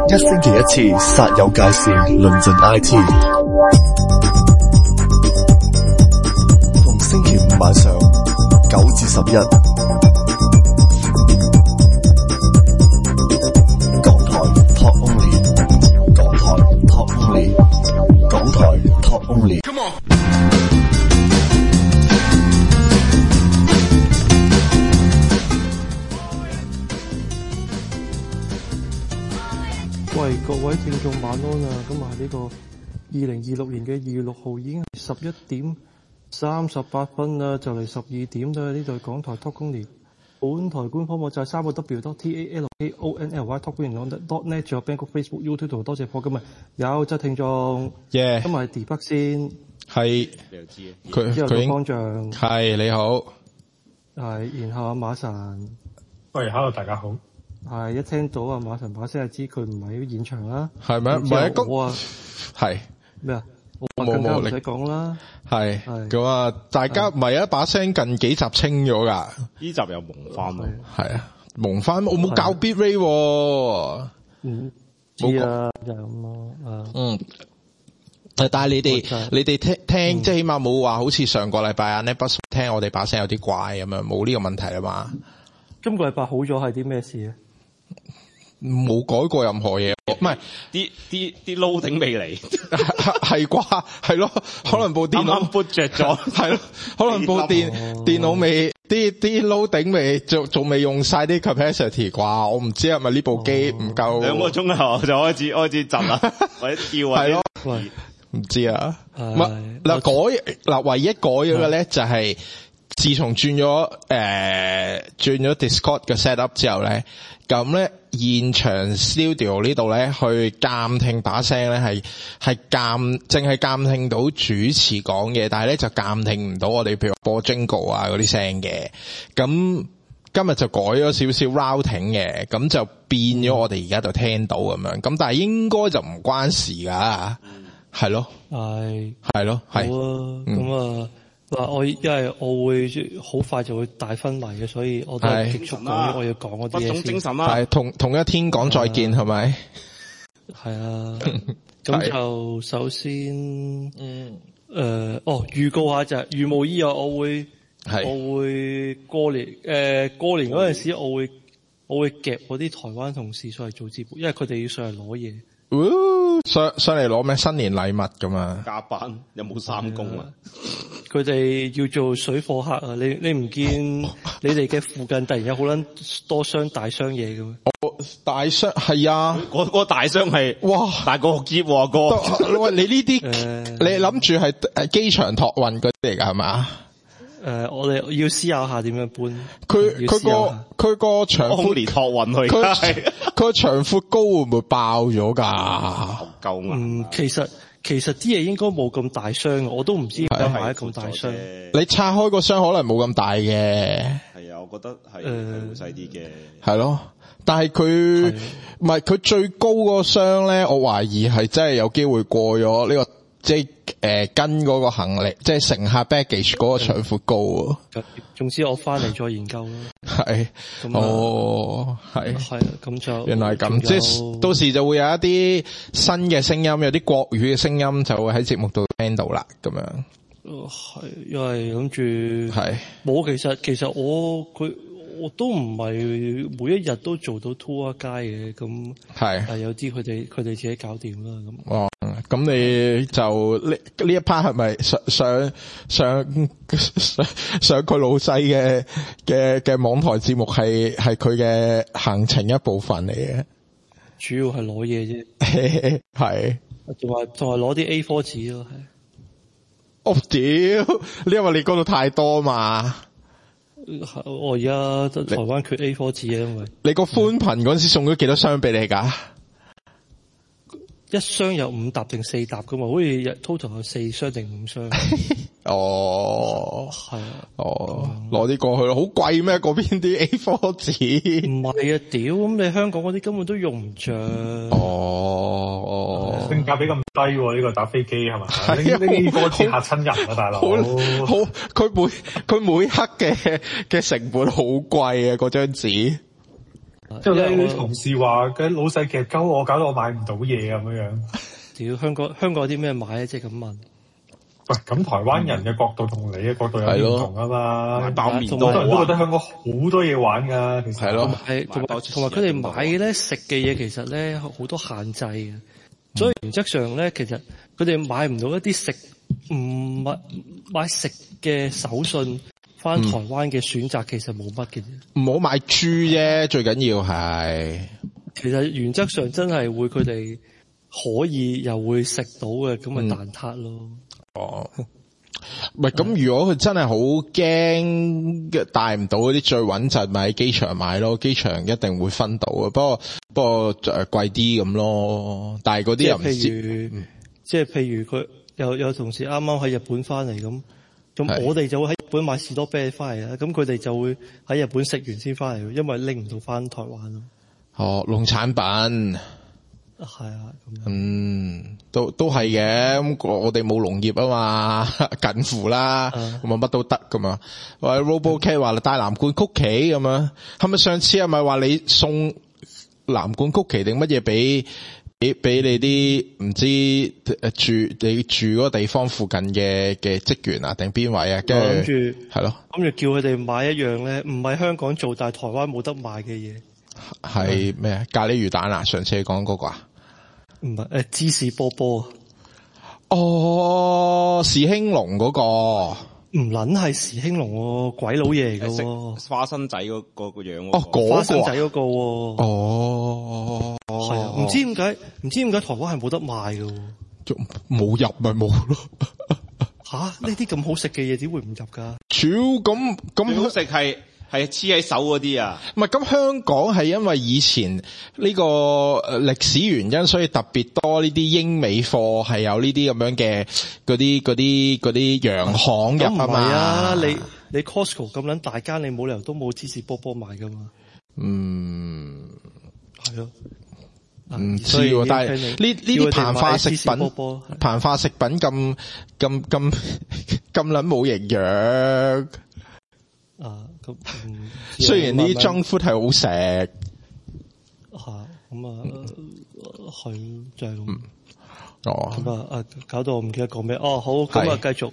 一星期一次，煞有介事，論盡 IT。逢星期五晚上9至11，港台 Talk Only， 港台 Talk Only， 港台 Talk Only。Come on！ 喂，各位聽眾晚安啊！今日係呢個2026年嘅2月6號，已經係11點38分啦，就嚟12點啦。呢度係港台 Talk Only， 本台官方網站3w.talkongly.net，仲有 Bangkok、Facebook、YouTube 度。多謝課今日有則聽眾，今日係 Debug 先， 係佢之後個方丈係你好， 係然後阿馬神， 喂 ，hello 大家好。 係一聽到阿馬神把聲就知佢唔喺現場啦。 係咩？唔係一個係咩啊？我更加唔使講啦。係咁啊！大家唔係一把聲近幾集清咗噶， 呢集又蒙翻咯。 係啊，蒙翻我冇教 bit rate 喎。 知啊，就咁咯。 但係你哋聽即係起碼冇話好似上個禮拜啊 Netbus 聽我哋把聲有啲怪咁樣，冇呢個問題啊嘛。 今個禮拜好咗係啲咩事啊？ 冇改過任何嘢，唔係啲 loading 未嚟， 係啩？係咯，可能部電腦啱啱 boot 着咗， 係咯，可能部電腦未啲 loading 未仲未用晒啲 capacity 啩？我唔知係咪呢部機唔夠 2個鐘後就開始窒啦，或者跳啊？ 係咯，唔知啊。嗱唯一改咗嘅咧就係自從轉咗 Discord 嘅 setup 之後咧。咁咧，現場 studio 呢度咧，去監聽把聲咧，係淨係監聽到主持講嘢，但係咧就監聽唔到我哋譬如播 jingle 啊嗰啲聲嘅。咁今日就改咗少少 routing 嘅，咁就變咗我哋而家就聽到咁樣。咁但係應該就唔關事噶，係咯，係咯，係。好啊，咁啊。因為我會好快就會大婚禮嘅，所以我都係極速講我要講嗰啲嘢先。 精神啦， 係同一天講再見係咪？ 係啊，咁就首先預告下就係如無意外，我會過年嗰陣時，我會夾我啲台灣同事上嚟做節目，因為佢哋要上嚟攞嘢。 上嚟攞咩新年禮物咁啊？ 加班有冇3公啊？ 佢哋要做水貨客啊！你唔見你哋嘅附近突然有好撚多箱大箱嘢嘅咩？ 大箱係啊！ 嗰個大箱係哇大個篋喎哥。 喂，你呢啲你諗住係機場託運嗰啲嚟㗎係嘛？ 我哋要思考下點樣搬。 佢個長闊連託運去， 佢個長闊高會唔會爆咗㗎？ 夠啊！ 其實啲嘢應該冇咁大箱，我都唔知點解買咁大箱。 你拆開個箱可能冇咁大嘅。 係啊，我覺得係會細啲嘅。 係咯，但係佢唔係佢最高嗰個箱咧，我懷疑係真係有機會過咗呢個。即係跟嗰個行李，即係乘客 baggage 嗰個長闊高啊！ 總之我翻嚟再研究啦。 係，係咁就原來咁，即係到時就會有一啲新嘅聲音，有啲國語嘅聲音就會喺節目度聽到啦，咁樣。 係，因為諗住係冇，其實我都唔係每一日都做到 tour 街嘅，咁係有啲佢哋自己搞掂啦咁。 咁你就呢一 part 係咪上佢老細嘅網台節目係佢嘅行程一部分嚟嘅？ 主要係攞嘢啫， 係同埋攞啲 A4 紙咯，係。 哦屌！因為你嗰度太多嘛。 我而家台灣缺 A4 紙啊，因為你個寬頻嗰陣時送咗幾多箱俾你㗎？ 一箱有5沓定4沓㗎嘛，好似 total 有4箱定5箱。 哦， 係啊， 攞啲過去咯，好貴咩？嗰邊啲 A4 紙？ 唔係啊，屌！咁你香港嗰啲根本都用唔着。 性價比咁低喎，呢個搭飛機係咪？呢個字嚇親人啊，大佬！ 好，佢每克嘅成本好貴啊，嗰張紙。 之後咧啲同事話嘅老細夾鳩我，搞到我買唔到嘢咁樣。 屌香港有啲咩買咧？即係咁問。 喂，咁台灣人嘅角度同你嘅角度有啲唔同啊嘛。 買包麵好多人都覺得香港好多嘢玩㗎，其實。 係咯。 同埋佢哋買嘅咧食嘅嘢其實咧好多限制嘅，所以原則上咧其實佢哋買唔到一啲唔買食嘅手信。翻台灣嘅選擇其實冇乜嘅啫， 唔好買豬啫，最緊要係。 其實原則上真係會佢哋可以又會食到嘅，咁咪蛋撻咯。 哦，唔係咁，如果佢真係好驚帶唔到嗰啲最穩陣，咪喺機場買咯。機場一定會分到嘅，不過貴啲咁咯。但係嗰啲又唔知。 即係譬如佢有同事啱啱喺日本翻嚟咁我哋就會喺日本買士多啤梨翻嚟啦，咁佢哋就會喺日本食完先翻嚟，因為拎唔到翻台灣咯。哦， 農產品係啊，咁都係嘅。咁我哋冇農業啊嘛，近乎啦，咁乜都得噶嘛。或者 RoboCat 話帶藍罐曲奇咁樣，係咪上次係咪話你送藍罐曲奇定乜嘢俾你啲唔知你住嗰個地方附近嘅職員啊定邊位啊？跟住係咯， 諗住叫佢哋買一樣咧，唔係香港做但係台灣冇得賣嘅嘢。 係咩啊？咖喱魚蛋啊？上次你講嗰個啊？ 唔係芝士波波。 哦，時興隆嗰個。唔撚係時興隆喎，鬼佬嘢嚟㗎。 食花生仔嗰個樣。 哦，嗰個。 花生仔嗰個喎。 哦。 係啊，唔知點解台灣係冇得賣㗎。 冇入咪冇咯。 吓？呢啲咁好食嘅嘢點會唔入㗎？ 咁好食係黐喺手嗰啲啊？ 唔係，咁香港係因為以前呢個歷史原因，所以特別多呢啲英美貨係有呢啲咁樣嘅嗰啲洋行入啊嘛。唔係啊， 你 Costco 咁撚大間，你冇理由都冇芝士波波賣㗎嘛。係咯。 唔知喎，但係呢啲膨化食品咁撚冇營養。雖然呢啲 junk food 係好食。 係就係咁。 咁搞到我唔記得講咩。好，咁啊繼續。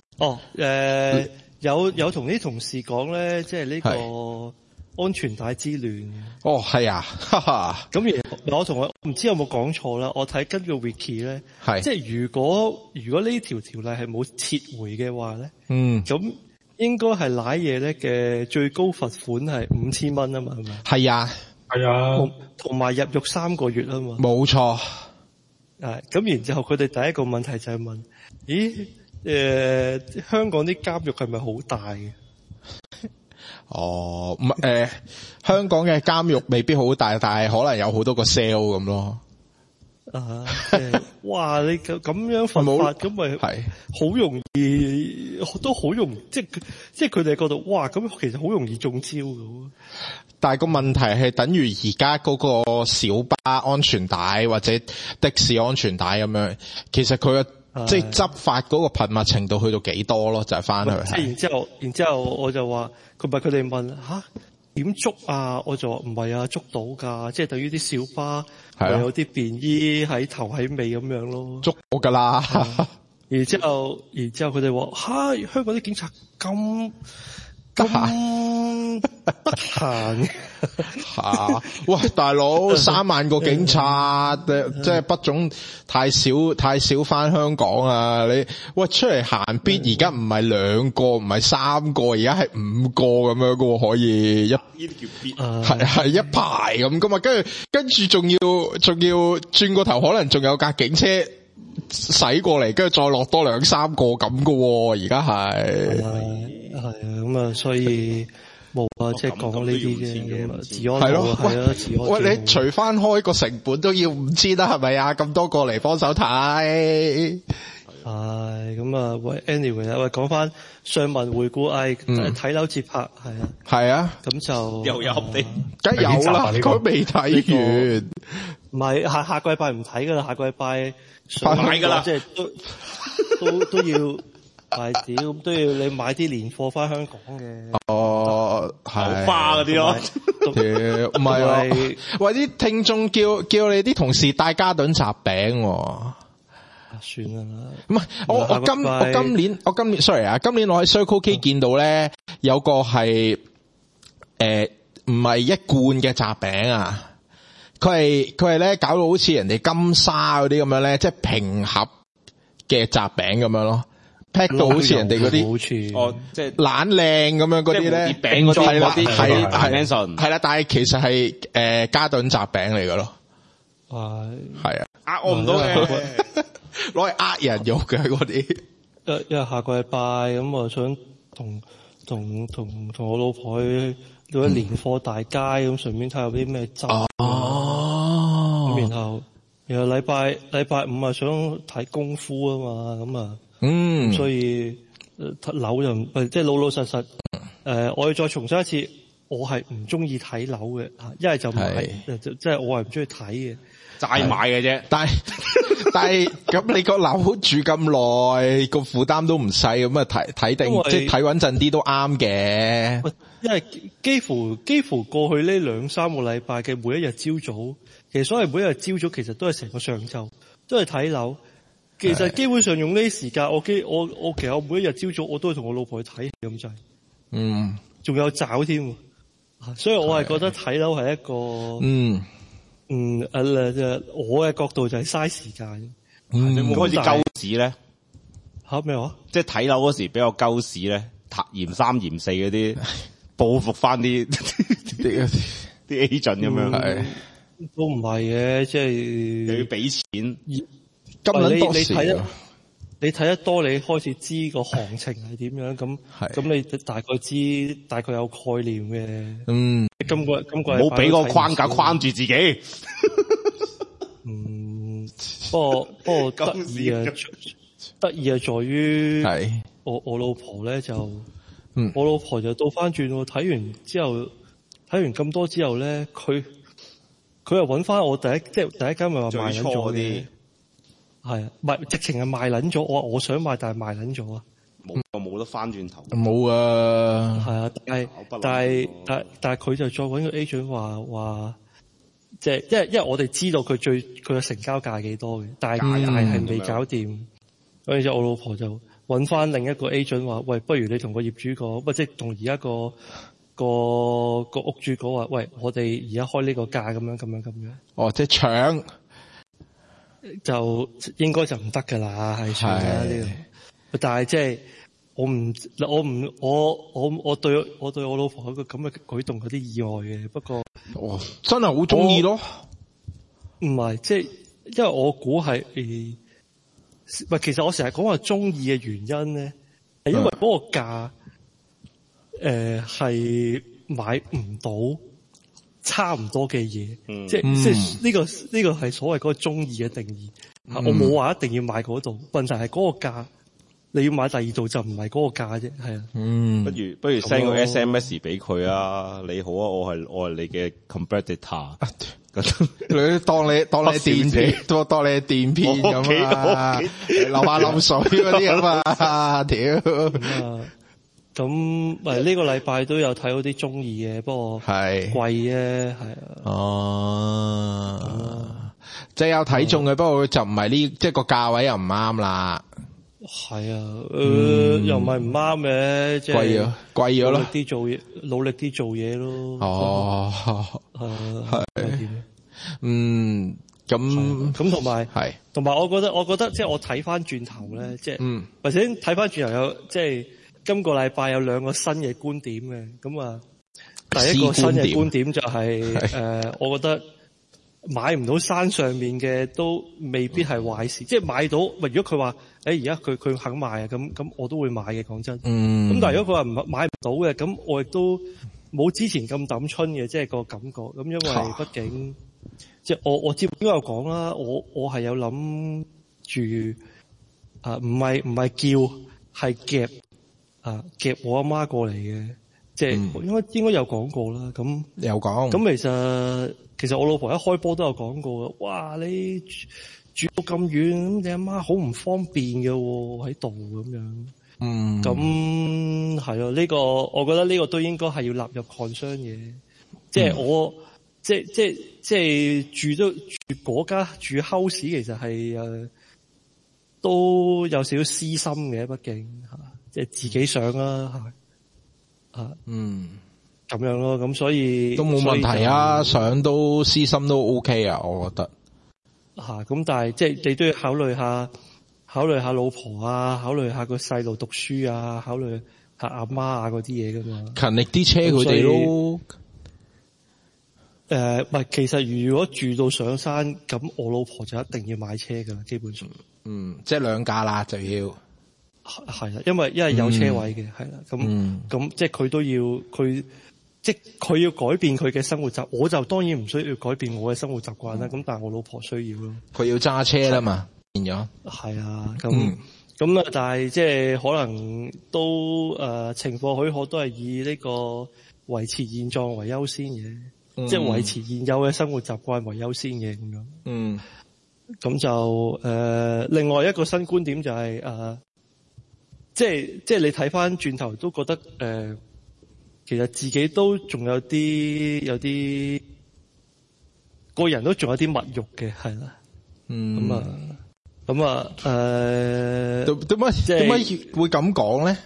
有同啲同事講咧，即係呢個安全帶之亂。 係啊，哈哈。 咁我唔知有冇講錯啦。我睇跟住 wiki 咧，即係如果呢條條例係冇撤回嘅話咧，咁應該係瀨嘢咧嘅最高罰款係5000蚊啊嘛，係咪？ 係啊， 係啊， 同埋入獄3個月啊嘛。 冇錯。 咁然之後佢哋第一個問題就係問：香港啲監獄係咪好大嘅？ 唔係香港嘅監獄未必好大，但係可能有好多個 cell 咁咯。 哇！你咁樣罰法，咁咪好容易，都好容易，即係佢哋覺得哇！咁其實好容易中招㗎。 但係個問題係等於而家嗰個小巴安全帶或者的士安全帶咁樣，其實佢嘅即係執法嗰個頻密程度去到幾多咯？就係翻去。 然之後我就話佢哋問點捉啊？我就話唔係啊，捉到㗎，即係等於啲小巴有啲便衣喺頭喺尾咁樣咯。捉到㗎啦。 然之後佢哋話香港啲警察咁得閒喂，大佬3萬個警察，即係不總太少翻香港啊！你出嚟行必而家唔係2個，唔係3個，而家係5個咁樣噶喎，可以係一排咁噶嘛，跟住仲要轉個頭，可能仲有架警車駛過嚟，跟住再落多2-3個咁噶喎，而家係啊，咁所以。冇啊，即係講呢啲嘅治安係治安。 喂，你除翻開個成本都要5000啦，係咪啊？咁多個嚟幫手睇。 咁啊，喂 ，anyway 喂，講翻上文回顧，睇樓節拍係啊， 咁就又有你， 梗係有啦，佢未睇完。 唔係下個禮拜唔睇噶啦，下個禮拜買噶啦， 即係都要係屌咁都要你買啲年貨翻香港嘅。 哦，係花嗰啲咯， 唔係喎，喂啲聽眾叫你啲同事帶嘉頓雜餅喎。 算啦， 唔係我今年 sorry 啊，今年我喺 Circle K 見到咧有個係唔係一罐嘅雜餅啊，佢係咧搞到好似人哋金沙嗰啲咁樣咧，即係平盒嘅雜餅咁樣咯，pack 到好似人哋嗰啲哦，即係懶靚咁樣嗰啲咧， 餅嗰啲係啦，但係其實係嘉頓雜餅嚟噶咯，係啊， 呃我唔到嘅。 攞嚟呃人用嘅嗰啲， 因為下個禮拜咁我想同我老婆去到一年貨大街咁，順便睇下有啲咩執。咁然後禮拜五啊想睇功夫啊嘛，咁啊，所以樓就即係老老實實。我要再重申一次，我係唔中意睇樓嘅，一係就唔係，即係我係唔中意睇嘅。 齋買嘅啫， 但係咁你個樓住咁耐，個負擔都唔細，咁啊睇定即係睇穩陣啲都啱嘅。 因為幾乎過去呢2-3個禮拜嘅每一日朝早，其實所謂每一日朝早其實都係成個上晝，都係睇樓。其實基本上用呢啲時間，我其實我每一日朝早我都係同我老婆去睇咁滯。仲有找添，所以我係覺得睇樓係一個我嘅角度就係嘥時間。 你冇開始鳩屎咧？ 吓咩話？ 即係睇樓嗰時比較鳩屎咧，嫌3嫌4嗰啲，報復翻啲 agent 咁樣。 都唔係嘅，即係又要俾錢。 你睇得多，你開始知個行情係點樣，咁你大概有概念嘅。今個冇俾個框架框住自己。 不過得意係在於我老婆咧就，我老婆就倒翻轉喎，睇完咁多之後咧，佢又揾翻我第一間咪話賣撚咗啲。係啊，直情係賣撚咗。我想買，但係賣撚咗啊！ 冇得翻轉頭。 冇啊。 係啊，但係佢就再揾個 agent 話，即係因為我哋知道佢嘅成交價係幾多嘅，但係未搞掂。所以就我老婆就揾翻另一個 agent 話，喂，不如你同個業主講，即係同而家個屋主講話，喂，我哋而家開呢個價咁樣。 哦，即係搶。 就應該就唔得噶啦，係算啦呢個。但係即係我對我老婆有個咁嘅舉動有啲意外嘅。不過真係好中意咯。 唔係，即係因為我估係其實我成日講話中意嘅原因咧，係因為嗰個價係買唔到差唔多嘅嘢，即係呢個係所謂嗰個中意嘅定義。我冇話一定要買嗰度，問題係嗰個價，你要買第二度就唔係嗰個價啫，係啊。 不如 send 個 SMS 俾佢啊！你好啊，我係你嘅 competitor。 你當你電片，當你電片咁啊，流下流水嗰啲咁啊，屌！ 咁呢個禮拜都有睇到啲中意嘅，不過貴啫，係啊。 即係有睇中嘅，不過就唔係呢，即係個價位又唔啱啦。 係啊，又唔係唔啱嘅，即係貴咗咯。 努力啲做嘢咯。 哦， 咁同埋我覺得即係我睇翻轉頭咧，即係或者睇翻轉頭有即係。今個禮拜有2個新嘅觀點嘅，咁啊，第一個新嘅觀點就係我覺得買唔到山上面嘅都未必係壞事，即係買到，如果佢話而家佢肯賣啊，咁我都會買嘅，講真。咁但係如果佢話買唔到嘅，咁我亦都冇之前咁抌春嘅，即係個感覺。咁因為畢竟即係我接應該有講啦，我係有諗住唔係叫係夾。夾我阿媽過嚟嘅，即係應該有講過啦。咁有講。 咁其實我老婆一開波都有講過嘅。哇，你住到咁遠，咁你阿媽好唔方便嘅喎，喺度咁樣。 咁係咯，呢個我覺得呢個都應該係要納入 concern 嘅。即係我即係住嗰家住 house 其實係都有少少私心嘅，畢竟即係自己想啦咁樣咯，咁所以都冇問題啊，想都私心都 OK 啊，我覺得咁但係即係你都要考慮下老婆啊，考慮下個細路讀書啊，考慮下阿媽啊嗰啲嘢噶嘛， 勤力啲車佢哋咯。 唔係，其實如果住到上山，咁我老婆就一定要買車噶啦，基本上。 即係兩架啦就要。 係啦，因為有車位嘅，係啦，咁即係佢都要即係佢要改變佢嘅生活習慣，我就當然唔需要改變我嘅生活習慣啦。咁但係我老婆需要咯。佢要揸車啦嘛，變咗。係啊，咁但係即係可能都情況許可，都係以呢個維持現狀為優先嘅，即係維持現有嘅生活習慣為優先嘅咁樣。咁就另外一個新觀點就係即係你睇翻轉頭都覺得其實自己都仲有啲個人都仲有啲物慾嘅，係啦。 點解會咁講咧？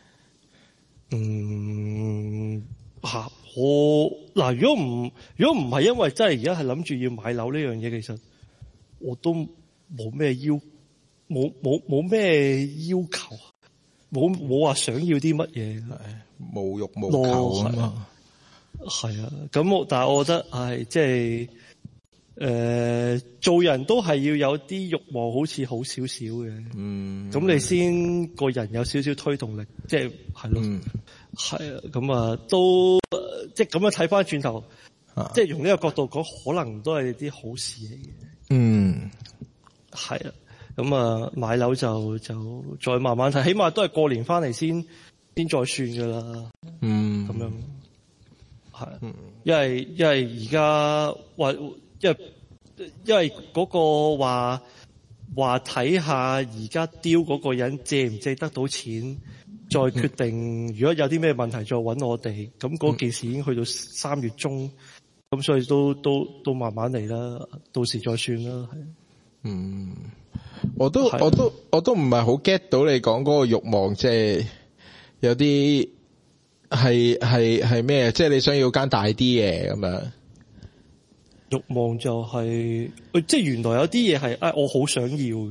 如果唔係因為真係而家係諗住要買樓呢樣嘢，其實我都冇咩冇咩要求，冇話想要啲乜嘢， 無欲無求啊嘛。 係啊，咁但係我覺得係即係做人都係要有啲慾望，好似好少少嘅。咁你先個人有少少推動力，即係係咯，係啊，咁都即係咁樣睇翻轉頭，即係用呢個角度講，可能都係啲好事嚟嘅。係啊。咁買樓就再慢慢睇，起碼都係過年翻嚟先再算噶啦。咁樣係，因為而家因為嗰個話睇下而家丟嗰個人借唔借得到錢，再決定如果有啲咩問題再揾我哋。咁嗰件事已經去到3月中，咁所以都慢慢嚟啦，到時再算啦。 我都唔係好 get 到你講嗰個慾望，即係有啲係咩？即係你想要間大啲嘅咁樣。 慾望就係即係原來有啲嘢係我好想要嘅。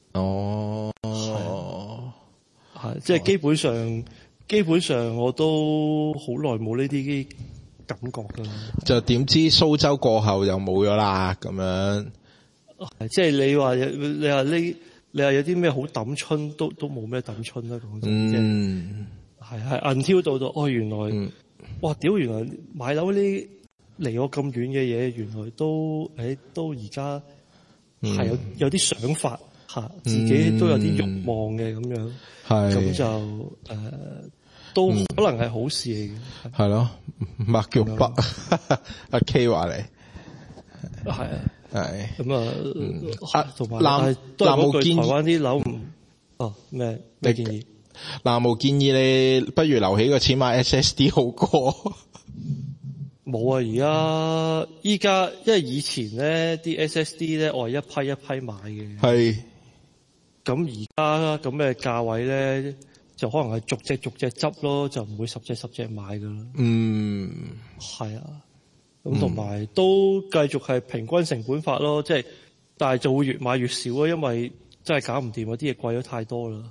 係即係基本上我都好耐冇呢啲感覺㗎啦。 就點知蘇州過後又冇咗啦咁樣。 即係你話有啲咩好抌春都冇咩抌春啦，講真。係銀挑到原來哇屌！原來買樓呢離我咁遠嘅嘢，原來都而家係有啲想法自己都有啲慾望嘅咁樣。咁就都可能係好事嚟嘅。係咯， 麥叫北阿 K 話你係。 係咁同埋都係嗰句，台灣啲樓咩建議？ 冇建議你不如留起個錢買 SSD 好過。 冇啊！依家因為以前咧啲 SSD 咧我係一批一批買嘅。係。咁而家咁嘅價位咧，就可能係逐隻執咯，就唔會十隻買噶啦。係啊。咁同埋都繼續係平均成本法咯，即係，但係就會越買越少咯，因為真係搞唔掂，啲嘢貴咗太多啦。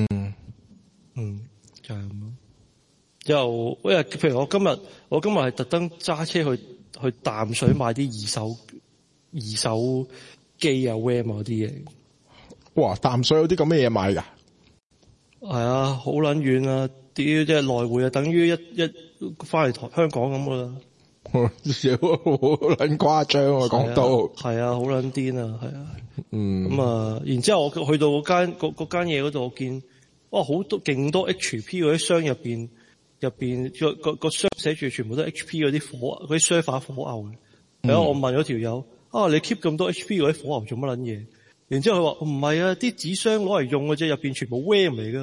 就係咁咯。因為譬如我今日係特登揸車去淡水買啲二手機啊 RAM 嗰啲嘢。 哇！淡水有啲咁嘅嘢買㗎？ 係啊，好撚遠啊！屌，即係來回啊，等於一翻嚟香港咁噶啦。好撚誇張啊！講到係啊，好撚癲啊，係啊。然之後我去到嗰間嘢嗰度，我見哇好多勁多 HP 嗰啲箱入邊個箱寫住全部都 HP 嗰啲 server 火牛嘅。係啊，我問咗條友你 keep 咁多 HP 嗰啲火牛做乜撚嘢？然之後佢話唔係啊，啲紙箱攞嚟用嘅啫，入邊全部 RAM 嚟噶。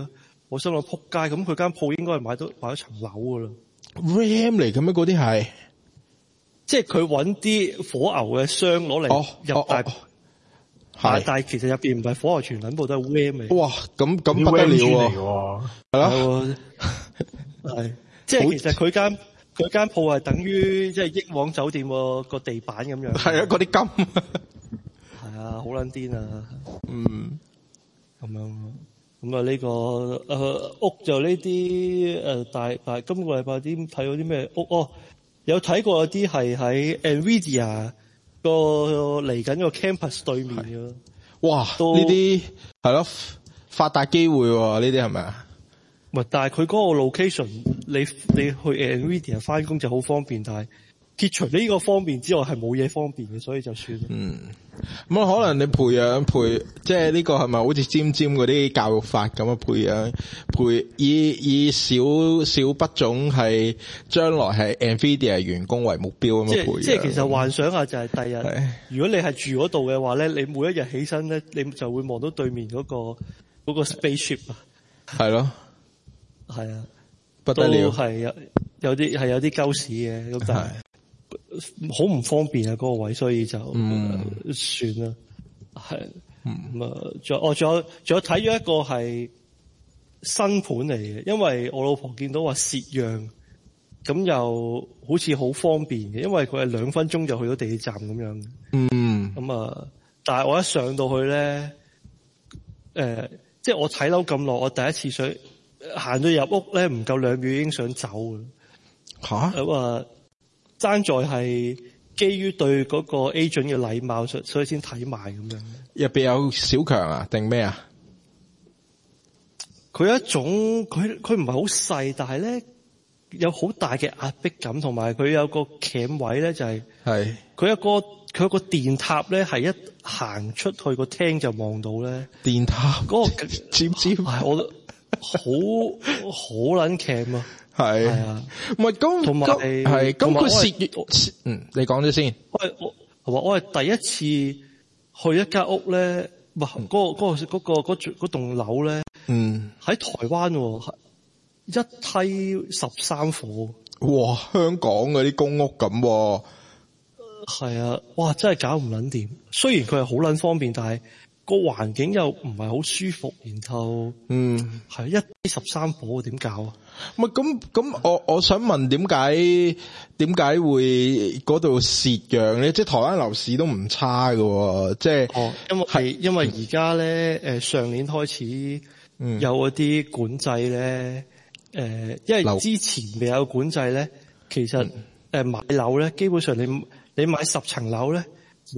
我心諗撲街，咁佢間鋪應該係買咗層樓噶啦。 RAM 嚟嘅咩？嗰啲係， 即係佢揾啲火牛嘅箱攞嚟入大，但係其實入邊唔係火牛，全撚部都係 RAM 嚟。 哇！咁不得了喎，係咯， 係即係其實佢間鋪係等於即係英皇酒店個地板咁樣。 係啊，嗰啲金係啊，好撚癲啊！咁樣。咁啊呢個屋就呢啲但今個禮拜啲睇到啲咩屋？有睇過有啲係喺 Nvidia 個嚟緊個 campus 對面嘅。哇！呢啲係咯發達機會喎，呢啲係咪啊？ 唔係，但係佢嗰個 location，你去 Nvidia 翻工就好方便，但係撇除呢個方便之外，係冇嘢方便嘅，所以就算。 咁可能你培即係呢個係咪好似尖嗰啲教育法咁啊？以小筆種係將來係 Nvidia 員工為目標咁樣培養。即係其實幻想下就係第日，如果你係住嗰度嘅話咧，你每一日起身咧，你就會望到對面嗰個 spaceship 啊。係咯，係啊，不得了，係有啲鳩屎嘅咁，但係。好唔方便啊！嗰個位，所以就算啦。係咁啊，仲有睇咗一個係新盤嚟嘅，因為我老婆見到話蝕讓，咁又好似好方便嘅，因為佢係2分鐘就去到地鐵站咁樣。咁啊，但係我一上到去咧，即係我睇樓咁耐，我第一次想行到入屋咧，唔夠2秒已經想走嘅。吓咁啊！爭在係基於對嗰個 agent 嘅禮貌，所以先睇埋咁樣。入邊有小強啊？定咩啊？佢一種佢唔係好細，但係咧有好大嘅壓迫感，同埋佢有個鉗位咧就係佢有個電塔咧，係一行出去個廳就望到咧。電塔嗰個尖係我好撚鉗啊！係啊，唔係咁，同埋係咁佢蝕，你講咗先。我係第一次去一間屋咧，嗰棟樓咧，喺台灣一梯13伙。哇！香港嗰啲公屋咁。係啊，哇！真係搞唔撚掂。雖然佢係好撚方便，但係個環境又唔係好舒服，然後係一梯13伙，點搞啊？唔係咁，我想問點解會嗰度蝕讓咧？即係台灣樓市都唔差㗎，即係因為而家咧上年開始有嗰啲管制咧，因為之前未有管制咧，其實買樓咧，基本上你買10層樓咧，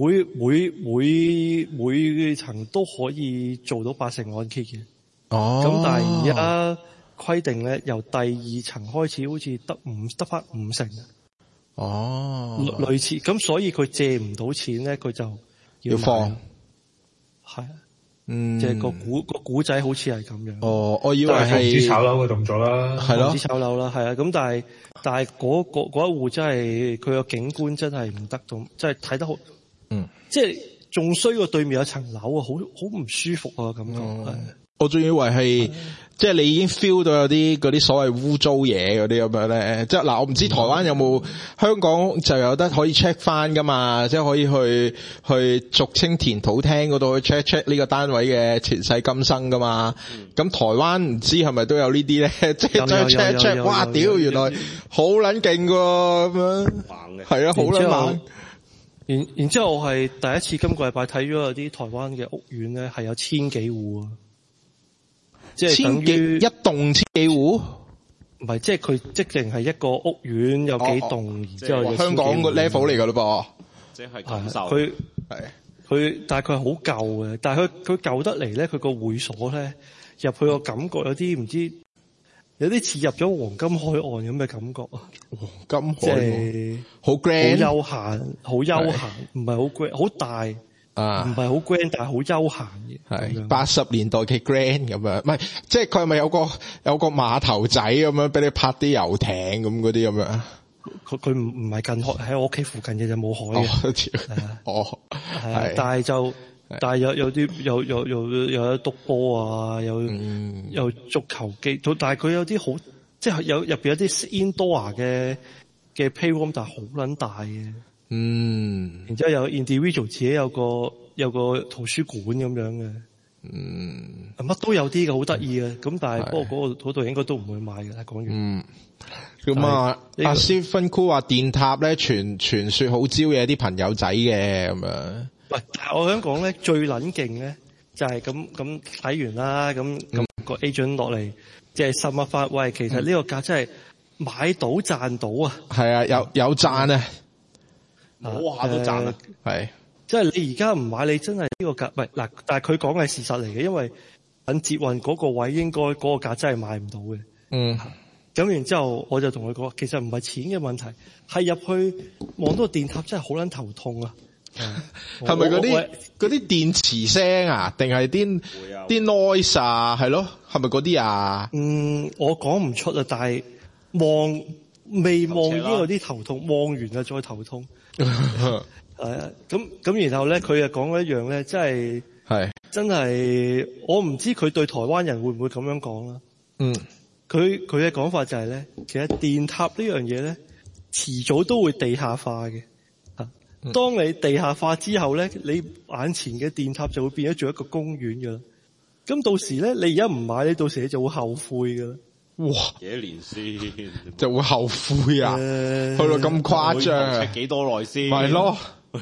每層都可以做到8成按揭嘅。咁但係而家規定咧，由第2層開始好似得返5成。類似咁，所以佢借唔到錢咧，佢就要放。係，即係個古仔好似係咁樣。我以為係防止炒樓嘅動作啦，係咯，防止炒樓啦，係啊。咁但係嗰一戶真係佢個景觀真係唔得到，真係睇得好。即係仲衰過對面有層樓啊，好唔舒服啊感覺。我仲以為係，即係你已經 feel 到有啲嗰啲所謂污糟嘢嗰啲咁樣咧，即係嗱，我唔知台灣有冇，香港就有得可以 check 翻噶嘛，即係可以去俗稱田土廳嗰度去 check 呢個單位嘅前世今生噶嘛。咁台灣唔知係咪都有呢啲咧？即係再 check，哇屌，原來好撚勁㗎咁樣，係啊，好撚猛。然之後我係第一次今個禮拜睇咗有啲台灣嘅屋苑咧，係有1000幾戶啊。即係等於一棟1000幾戶，唔係，即係佢即淨係一個屋苑有幾棟，然之後香港個 level 嚟噶咯噃，即係感受。佢但係佢係好舊嘅，但係佢舊得嚟咧，佢個會所咧入去個感覺有啲唔知，有啲似入咗黃金海岸咁嘅感覺啊！黃金海岸即係好 grand，好休閒，唔係好 grand，好大。唔係好 grand，但係好悠閒嘅。係80年代嘅 grand 咁樣，唔係，即係佢係咪有個碼頭仔咁樣俾你泊啲遊艇咁嗰啲咁樣？佢唔係近海，喺我屋企附近嘅就冇海嘅。係，但係就但係有啲有督波啊，有足球機，但係佢有啲好即係有入邊有啲 indoor 嘅 playroom， 但係好撚大嘅。然之後有 individual 自己有個圖書館咁樣嘅。乜都有啲嘅，好得意嘅。咁但係不過嗰度應該都唔會買嘅。講完。 咁阿 Stephen Cool 話電塔咧傳說好招嘢啲朋友仔嘅咁樣。 喂，但係我想講咧，最撚勁咧就係咁睇完啦，咁個 agent 落嚟即係深一翻。喂，其實呢個價真係買到賺到啊！ 係啊，有賺啊， 摸下都賺啊， 係。 即係你而家唔買，你真係呢個價，唔係嗱，但係佢講嘅係事實嚟嘅，因為等捷運嗰個位應該嗰個價真係買唔到嘅。咁然之後我就同佢講，其實唔係錢嘅問題，係入去望到個電塔真係好撚頭痛啊！ 係咪嗰啲電磁聲啊？定係啲 noise 啊？係咯，係咪嗰啲啊？ 我講唔出啊，但係未望呢個啲頭痛，望完啊再頭痛。係啊，咁然後咧，佢又講一樣咧，真係我唔知佢對台灣人會唔會咁樣講啦。佢嘅講法就係咧，其實電塔呢樣嘢咧，遲早都會地下化嘅。當你地下化之後咧，你眼前嘅電塔就會變咗做一個公園噶啦。咁到時咧，你而家唔買，你到時你就會後悔噶啦。 哇！ 幾多年先就會後悔啊？去到咁誇張， 幾多耐先？ 咪咯。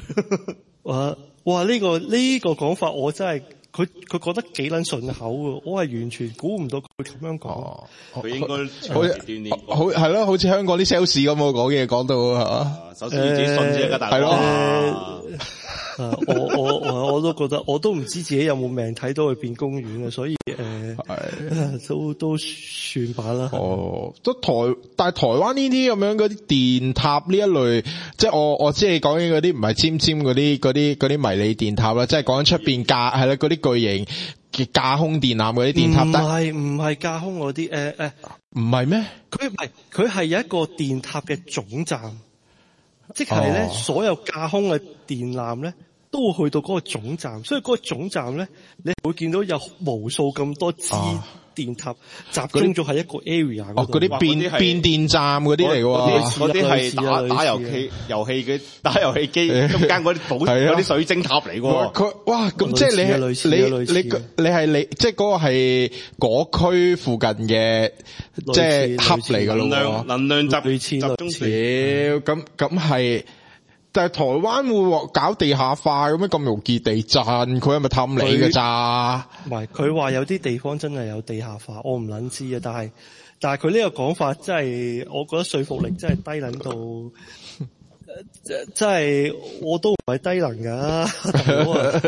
哇！呢個講法我真係佢覺得幾撚順口喎，我係完全估唔到佢咁樣講。 佢應該長期鍛鍊過。 好係咯，好似香港啲 sales 咁講嘢講到係首先要自己信啫，大佬。係咯。 我都覺得，我都唔知自己有冇命睇到佢變公園啊，所以都算吧啦。 但係台灣呢啲咁樣嗰啲電塔呢一類，即係我知你講緊嗰啲唔係尖尖嗰啲迷你電塔啦，即係講緊出邊架係啦嗰啲巨型嘅架空電纜嗰啲電塔。 唔係架空嗰啲唔係咩？ 佢係有一個電塔嘅總站，即係咧所有架空嘅電纜咧，都會去到嗰個總站，所以嗰個總站咧，你會見到有無數咁多支電塔集中咗喺一個 area 嗰度。嗰啲變電站嗰啲嚟喎， 嗰啲係打遊戲嘅打遊戲機中間嗰啲水晶塔嚟喎。 佢哇，咁即係你係即係嗰個係嗰區附近嘅即係 hub 嚟㗎咯， 能量集中點。 咁係。但係台灣會搞地下化咁容易地震，佢係咪氹你㗎咋？ 唔係，佢話有啲地方真係有地下化，我唔撚知啊。但係佢呢個講法真係，我覺得說服力真係低撚到，真係我都唔係低能㗎。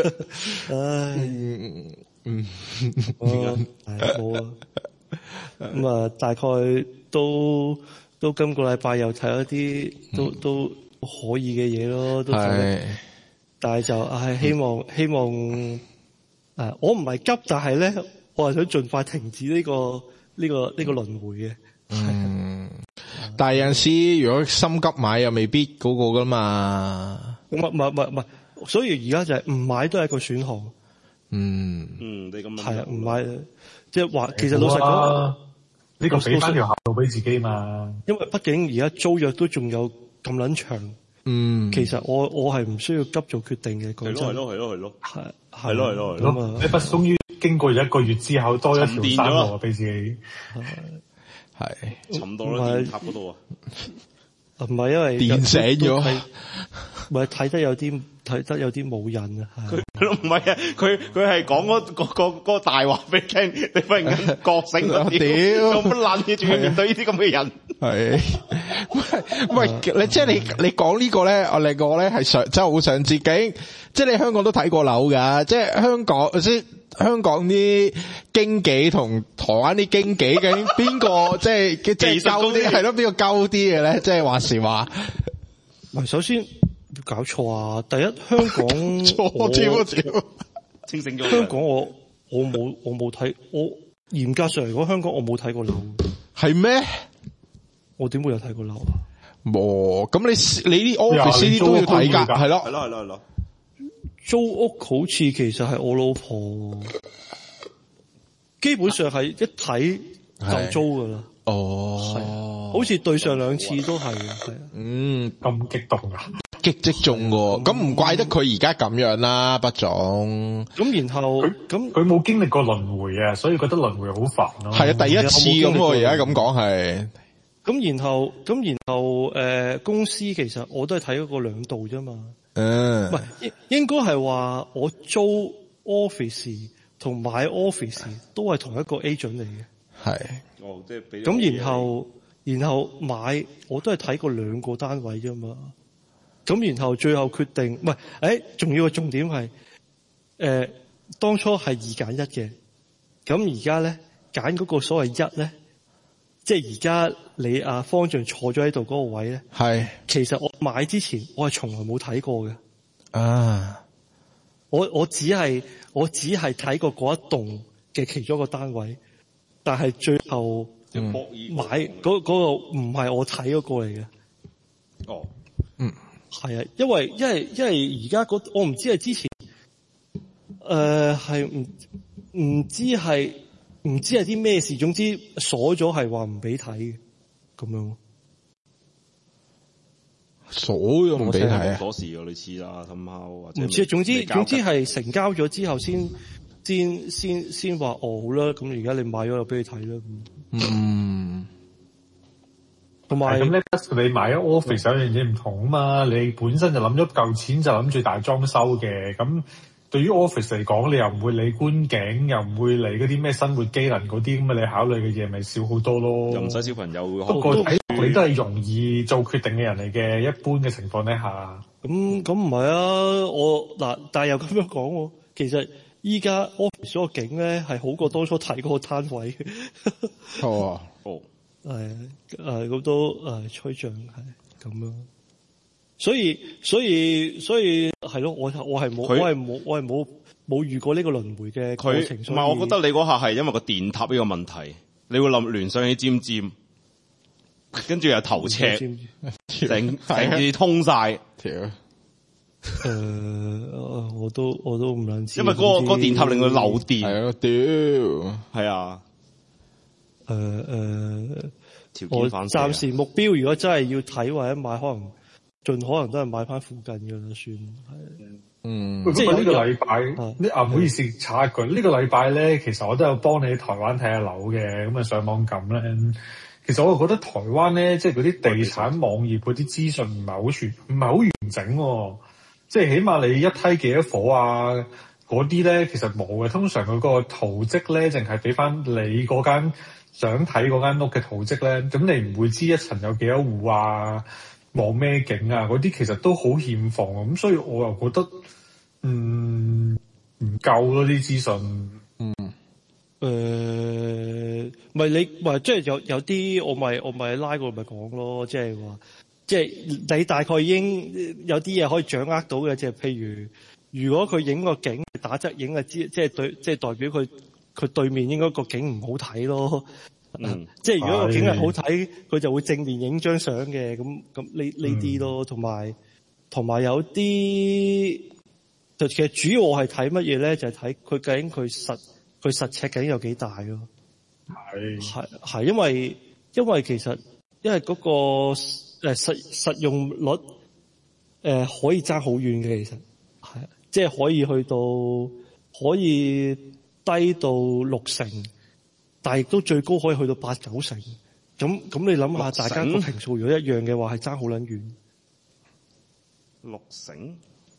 冇啊。咁啊，大概都今個禮拜又睇一啲都可以嘅嘢咯，都係，但係就希望我唔係急，但係咧，我係想盡快停止呢個輪迴嘅。 但係有陣時如果心急買又未必嗰個噶嘛。 唔係，所以而家就係唔買都係一個選項。 你咁係啊，唔買即係話，其實老實講， 呢個俾翻條後路俾自己嘛。 因為畢竟而家租約都仲有咁撚長。其實我係唔需要急做決定嘅。講真，係咯。 你不終於經過1個月之後，多一條山路俾自己， 係沉到咗電塔嗰度啊！ 唔係因為電醒咗， 唔係睇得有啲冇癮啊！ 佢唔係啊！佢係講嗰個大話俾你聽，你忽然間覺醒咗，屌咁爛嘢，仲要面對呢啲咁嘅人。係， 喂，你即係你講呢個咧，我另外咧係真係好想知，竟即係你香港都睇過樓㗎，即係香港啲經紀同台灣啲經紀，究竟邊個即係鳩啲？係咯，邊個鳩啲嘅咧？即係話時話。 首先搞錯啊！第一，香港清醒咗。 香港我冇睇，我嚴格上嚟講，香港我冇睇過樓。 係咩？ 我點會有睇過樓啊？ 冇，咁你啲 office 啲都要睇㗎，係咯。 租屋好似其實係我老婆，基本上係一睇就租噶啦。 哦， 好似對上2次都係啊。 咁激動啊！ 擊即中喎，咁唔怪得佢而家咁樣啦，畢總。 咁然後佢冇經歷過輪迴啊，所以覺得輪迴好煩咯。 係啊，第一次咁喎，而家咁講係。 咁然後公司其實我都係睇嗰個2度啫嘛。唔係應該係話我租 office 同買 office 都係同一個 agent 嚟嘅。 係。 即係俾。 咁然後買我都係睇過2個單位啫嘛。咁然後最後決定，唔係，仲要個重點係，當初係2揀1嘅，咁而家咧揀嗰個所謂1咧，即係而家你阿方丈坐咗喺度嗰個位咧， 係，其實我買之前我係從來冇睇過嘅， 啊， 我只係睇過嗰一棟嘅其中一個單位，但係最後買嗰個唔係我睇嗰個嚟嘅， 哦。 係啊，因為而家我唔知係之前係唔知係啲咩事，總之鎖咗係話唔俾睇嘅咁樣， 鎖咗唔俾睇啊， 鎖匙嘅類似啦，咁或者唔知，總之係成交咗之後先話好啦，咁而家你買咗就俾你睇啦。同埋咁咧，你買咗 office 有樣嘢唔同啊嘛，你本身就諗咗嚿錢就諗住大裝修嘅，咁對於 office 嚟講，你又唔會理觀景，又唔會理嗰啲咩生活機能嗰啲，咁你考慮嘅嘢咪少好多咯。 又唔使小朋友。 不過睇你都係容易做決定嘅人嚟嘅，一般嘅情況底下。 咁唔係啊，但係又咁樣講喎，其實依家 office 嗰個景咧係好過當初睇嗰個單位。 哦。 咁都吹脹係咁咯，所以係咯，我係冇遇過呢個輪迴嘅過程。 唔係，我覺得你嗰下係因為個電塔呢個問題，你會聯想起尖尖，跟住又頭赤，成次通晒。 我都唔撚知， 因為嗰個電塔令佢漏電。 係啊，屌， 係啊。 我暫時目標如果真係要睇或者買，可能盡可能都係買翻附近嘅啦，算係。 即係呢個禮拜，唔好意思插一句，呢個禮拜咧，其實我都有幫你喺台灣睇下樓嘅，咁啊上網撳咧。其實我覺得台灣咧，即係嗰啲地產網頁嗰啲資訊唔係好完整喎。即係起碼你一梯幾多伙啊，嗰啲咧其實冇嘅。通常佢個圖則咧，淨係俾翻你嗰間想睇嗰間屋嘅圖則咧，咁你唔會知一層有幾多戶啊，望咩景啊，嗰啲其實都好欠奉。咁所以我又覺得唔夠咯啲資訊。 咪你咪即係有啲我咪拉過咪講咯，即係話即係你大概已經有啲嘢可以掌握到嘅，即係譬如果佢影個景打側影啊，即係代表佢對面應該個景唔好睇咯。即係如果個景係好睇，佢就會正面影張相嘅。咁呢啲咯，同埋有啲就其實主要我係睇乜嘢咧？就係睇佢究竟佢實尺究竟有幾大咯。係因為其實嗰個實用率可以爭好遠嘅，其實係即係可以低到60%，但係亦都最高可以去到8-9成。咁你諗下，大家個坪數如果一樣嘅話，係爭好撚遠。 60%？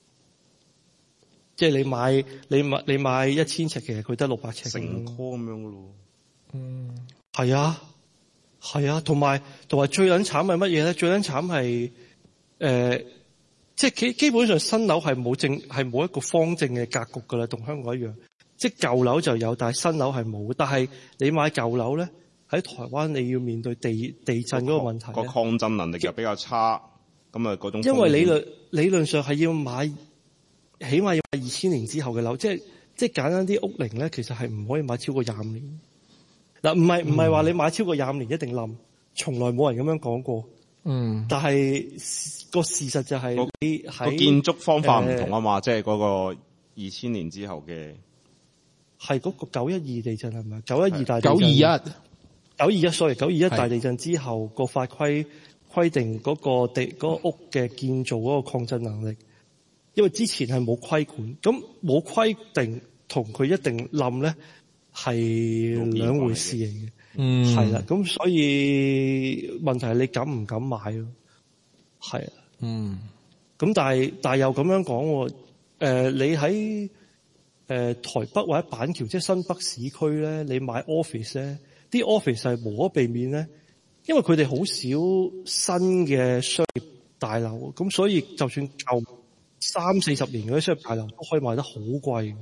即係你買1000尺，其實佢得600尺成棵咁樣噶咯。 係啊，同埋最撚慘係乜嘢咧？最撚慘係即係基本上新樓係冇一個方正嘅格局噶啦，同香港一樣。即係舊樓就有，但係新樓係冇。但係你買舊樓咧，喺台灣你要面對地震嗰個問題， 個抗震能力又比較差，咁啊嗰種。 因為理論上係要買，起碼要買2000年之後嘅樓，即係簡單啲屋齡咧，其實係唔可以買超過25年。嗱，唔係話你買超過25年一定冧，從來冇人咁樣講過。 但係個事實就係你喺個建築方法唔同啊嘛，即係嗰個2000年之後嘅係嗰個912地震係咪？912大地震921 大地震之後個法規定嗰個屋嘅建造嗰個抗震能力，因為之前係冇規管，咁冇規定同佢一定冧咧係兩回事嚟嘅。係啦，咁所以問題係你敢唔敢買咯？係啊，咁但係又咁樣講，你喺台北或者板橋，即係新北市區咧，你買 office 咧，啲 office 係無可避免咧，因為佢哋好少新嘅商業大樓，咁所以就算舊30-40年嗰啲商業大樓都可以賣得好貴。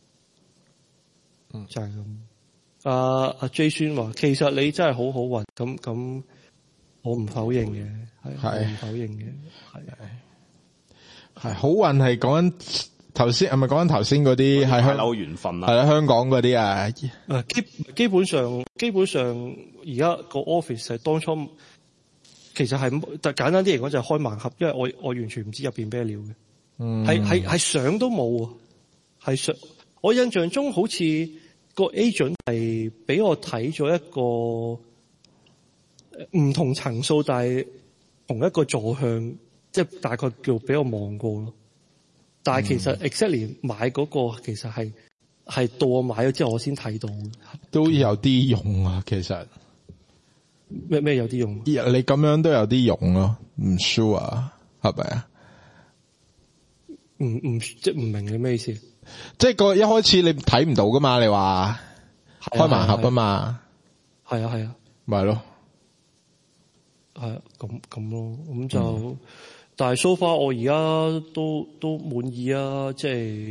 就係咁。阿 J 孫話，其實你真係好好運，咁我唔否認嘅，係我唔否認嘅，係好運係講緊頭先，係咪講緊頭先嗰啲係香樓緣分啊？ 係啦，香港嗰啲啊， 基本上而家個 office 係當初其實係，但簡單啲嚟講就係開盲盒，因為我完全唔知入邊咩料嘅，係相都冇，係相我印象中好似。個 agent 係俾我睇咗一個唔同層數，但係同一個座向，即係大概叫俾我望過咯。但係其實 exactly 買嗰個其實係到我買咗之後我先睇到， 都有啲用啊。其實咩有啲用？ 你咁樣都有啲用咯，唔 sure 啊，係咪啊？ 即係唔明你咩意思？ 即係個一開始你睇唔到噶嘛？你話開盲盒啊嘛？係啊， 咪咯？ 係啊，咁咯，咁就但係 so far 我而家都滿意啊！即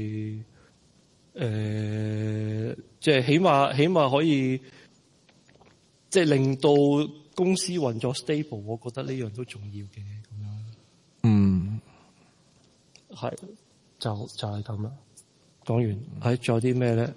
係起碼可以即係令到公司運作 stable， 我覺得呢樣都重要嘅咁樣。係就係咁啦。講完，仲有啲咩咧？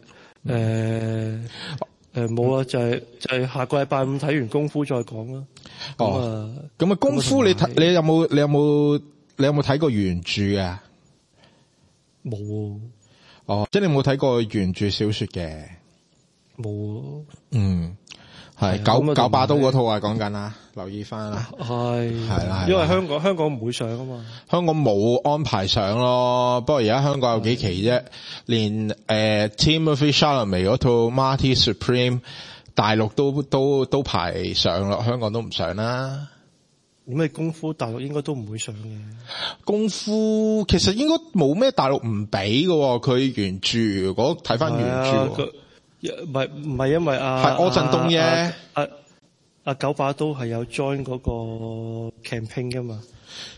冇啦，就係下個禮拜5睇完功夫再講啦。 咁啊，功夫你有冇睇過原著啊？ 冇。 即係你冇睇過原著小說嘅？ 冇。 係九把刀嗰套啊，講緊啊，留意翻啦。係啦， 因為香港唔會上啊嘛。香港冇安排上咯，不過而家香港有幾期啫，連Timothy Chalamet 嗰套 Marty Supreme 大陸都排上咯，香港都唔上啦。 咁你功夫大陸應該都唔會上嘅。 功夫其實應該冇咩大陸唔俾嘅，佢原著如果睇翻原著。唔係因為係柯震東啫。阿九把刀係有 join 嗰個 campaign 噶嘛？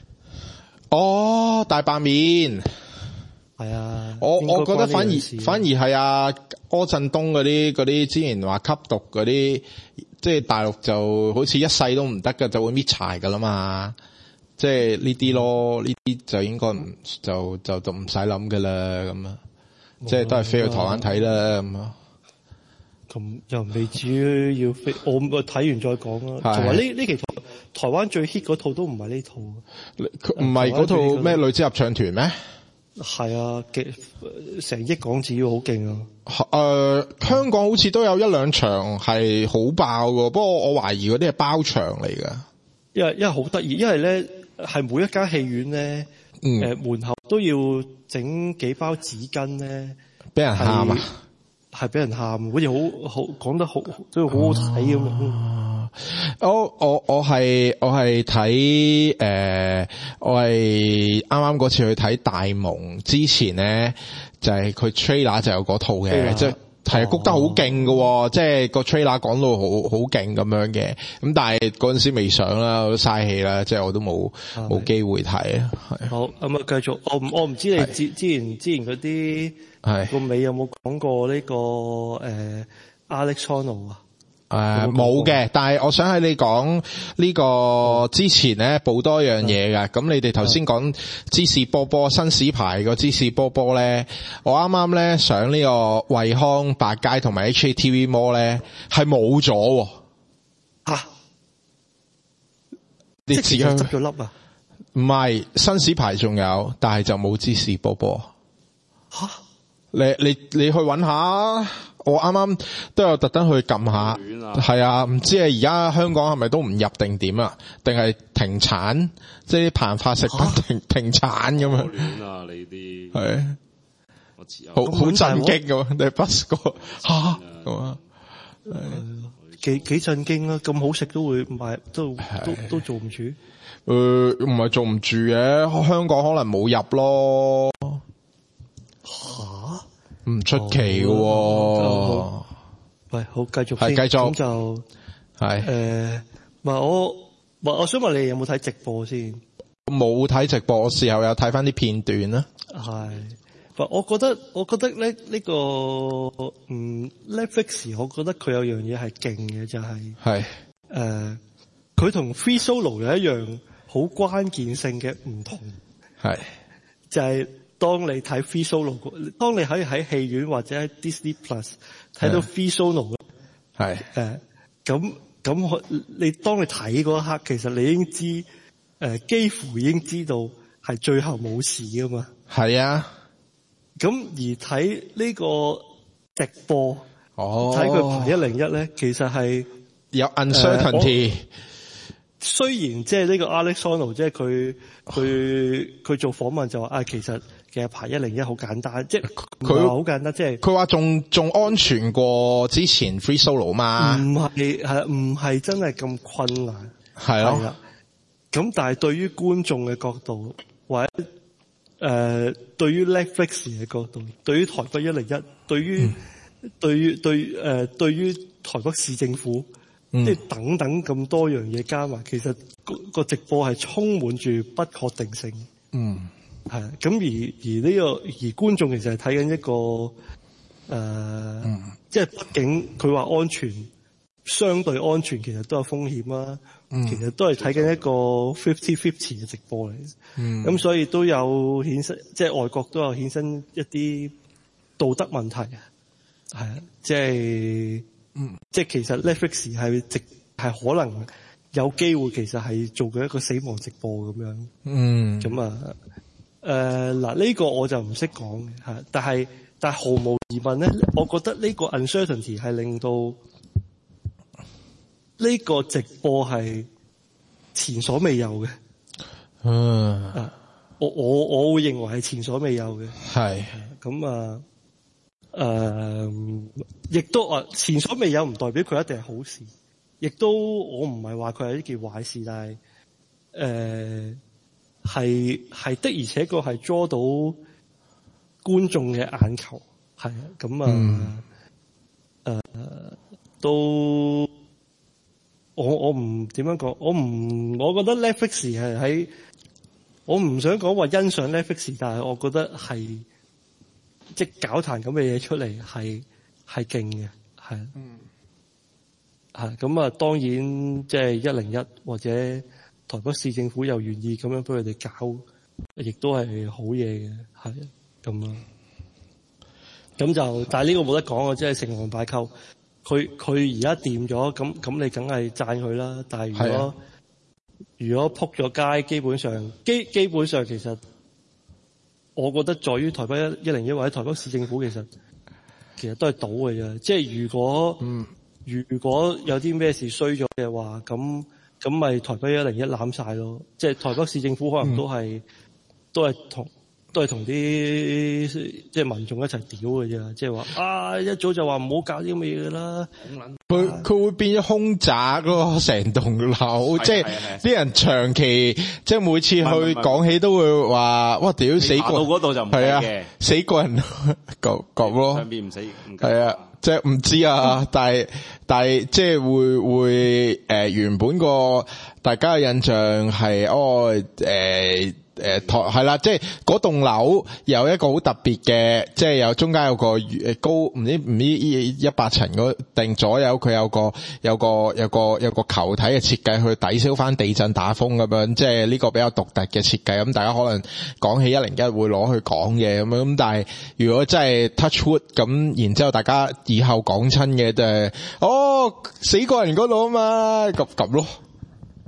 大白面係啊。 我覺得反而係柯震東嗰啲之前話吸毒嗰啲，即係大陸就好似一世都唔得噶，就會搣柴噶啦嘛。即係呢啲咯，呢啲就應該唔就唔使諗噶啦咁啊。即係都係飛去台灣睇啦咁啊。 咁又未至於要飛，我睇完再講啦。同埋呢期台灣最 hit 嗰套都唔係呢套， 唔係嗰套咩女子合唱團咩？ 係啊，成億港紙好勁啊！ 香港好似都有1-2場係好爆㗎，不過我懷疑嗰啲係包場嚟㗎。 因為好得意，因為咧係每一間戲院咧，門口都要整幾包紙巾咧， 俾人喊啊！ 係俾人喊，好似好講得好，都好好睇咁樣。 我係睇我係啱啱嗰次去睇大蒙之前咧，就係佢 trailer 就有嗰套嘅，即係谷得好勁喎，即係個 trailer 講到好勁咁樣嘅。咁但係嗰陣時未上啦，我都嘥氣啦，即係我都冇機會睇啊。 好，咁啊繼續。我唔知你之前嗰啲。係個尾有冇講過呢個Alex Honnold 啊？ 冇嘅，但係我想喺你講呢個之前咧補多樣嘢㗎。咁你哋頭先講芝士波波新市牌個芝士波波咧，我啱啱咧上呢個惠康百佳同埋 HKTV Mall 咧係冇咗。 即係其實執自己咗粒啊？ 唔係紳士牌仲有，但係就冇芝士波波。 吓？ 你去揾下，我啱啱都有特登去撳下，係啊，唔知而家香港係咪都唔入定點啊？定係停產，即係啲膨化食品停產咁樣。 亂啊你啲係， 我持有好震驚咁，你bus 過吓咁啊？ 幾震驚啦！咁好食都會賣，都做唔住。 唔係做唔住嘅，香港可能冇入咯。 吓？ 唔出奇嘅。 喂，好繼續係繼續咁就係我想問你有冇睇直播先？ 冇睇直播，我事後有睇翻啲片段啦。 係，我覺得咧呢個Netflix， 我覺得佢有樣嘢係勁嘅，就係佢同 Free Solo 有一樣好關鍵性嘅唔同，係就係當你睇 Free Solo， 當你可以喺戲院或者喺 Disney Plus 睇到 Free Solo， 係咁你當你睇嗰一刻，其實你已經知幾乎已經知道係最後冇事噶嘛。係啊，咁而睇呢個直播，睇佢排101咧，其實係有 uncertainty。 雖然即係呢個 Alex Honnold 即係佢做訪問就話其實排101好簡單，即係佢好簡單，即係佢話仲安全過之前 Free Solo 嘛？唔係真係咁困難，係啦。咁但係對於觀眾嘅角度，或者對於 Netflix 嘅角度，對於台北101，對於台北市政府。即係等等咁多樣嘢加埋，其實個直播係充滿住不確定性。係咁而觀眾其實係睇緊一個即係畢竟佢話安全，相對安全其實都有風險啦。其實都係睇緊一個 50-50 嘅直播嚟。咁所以都有衍生，即係外國都有衍生一啲道德問題。係啊，即係其實 Netflix 係可能有機會，其實係做緊一個死亡直播咁樣。咁嗱呢個我就唔識講嘅嚇，但係毫無疑問咧，我覺得呢個 uncertainty 係令到呢個直播係前所未有嘅。我會認為係前所未有嘅。係咁亦都前所未有唔代表佢一定係好事，亦都我唔係話佢係一件壞事，但係係的而且確係捉到觀眾嘅眼球，係咁都我唔點樣講，我覺得 Netflix 係喺，我唔想講話欣賞 Netflix， 但係我覺得係。即係搞壇咁嘅嘢出嚟係勁嘅，係咁當然即係101或者台北市政府又願意咁樣俾佢哋搞，亦都係好嘢嘅，係咁咁就但係呢個冇得講啊，即係成王敗寇，佢而家掂咗，咁你梗係讚佢啦。但係如果撲咗街，基本上其實。我覺得在於台北101或者台北市政府其實都係賭嘅啫。即係如果有啲咩事衰咗嘅話，咁咪台北101攬晒咯。即係台北市政府可能都係同啲即係民眾一齊屌嘅啫。即係話一早就話唔好搞啲咁嘅嘢㗎啦。佢會變咗兇宅咯，成棟樓。即係啲人長期即係每次去講起都會話，哇屌死過到嗰度就唔係嘅，死過人咁咯。上邊唔死係啊，即係唔知啊，但係即係會原本個大家嘅印象係係啦，即係嗰棟樓有一個好特別嘅，即係有中間有個高唔知100層嗰定左右，佢有個球體嘅設計去抵消翻地震打風咁樣，即係呢個比較獨特嘅設計。咁大家可能講起101會攞去講嘅咁樣，咁但係如果真係 touch wood 咁，然之後大家以後講親嘅就係死過人嗰度啊嘛，咁咯。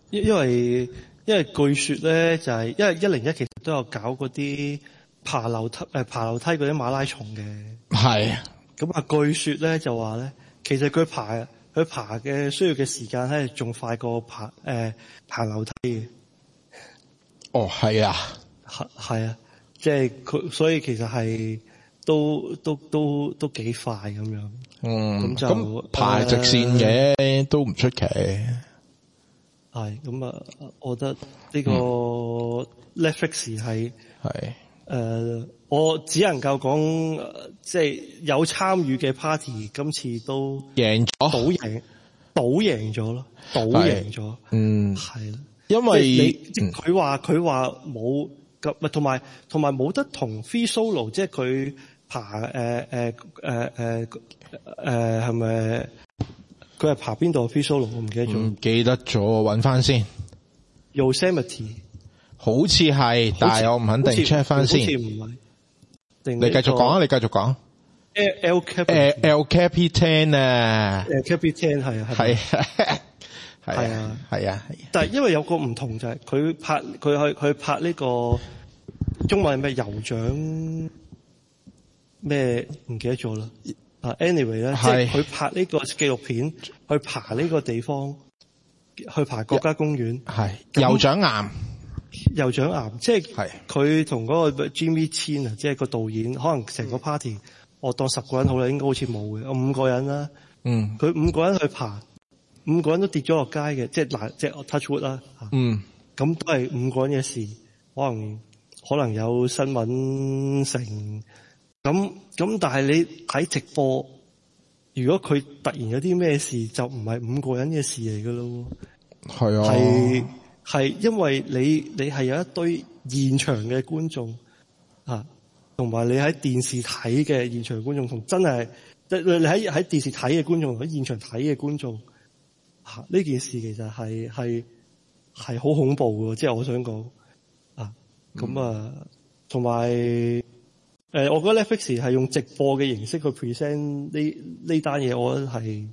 因為據說咧就係因為101其實都有搞嗰啲爬樓梯嗰啲馬拉松嘅。 係。 咁啊，據說咧就話咧，其實佢爬嘅需要嘅時間係仲快過爬樓梯嘅。 哦，係啊， 係啊，即係佢，所以其實係都幾快咁樣。咁爬直線嘅都唔出奇。 係咁啊，我覺得呢個 Netflix 係我只能夠講，即係有參與嘅 party 今次都贏咗， 賭贏咗咯，賭贏咗。係啦， 因為佢話冇咁，同埋冇得同 free solo， 即係佢爬係咪？佢係爬邊度 free solo？ 我唔記得咗。唔記得咗， 搵翻先。 Yosemite 好似係，但係我唔肯定 check 翻先。 好似唔係。 你繼續講啊！你繼續講。El Capitan 啊。 Capitan 係啊。係啊。但係因為有個唔同就係佢拍呢個中文係咩酋長咩唔記得咗啦。anyway 咧，即係佢拍呢個紀錄片，去爬呢個地方，去爬國家公園。係酋長岩， 即係佢同嗰個 Jimmy Chin 啊，即係個導演，可能成個 party，我當10個人好啦，應該好似冇嘅，5個人啦。佢5個人去爬，5個人都跌咗落街嘅，即係 touch wood 啦。咁都係5個人嘅事，可能有新聞成。咁，但係你睇直播，如果佢突然有啲咩事，就唔係5個人嘅事嚟噶咯。係啊，係因為你係有一堆現場嘅觀眾啊，同埋你喺電視睇嘅現場觀眾，同真係你喺電視睇嘅觀眾，同喺現場睇嘅觀眾，呢件事其實係好恐怖嘅，即係我想講啊，咁啊，同埋。我覺得 Netflix 係用直播嘅形式去 present 呢單嘢，我覺得係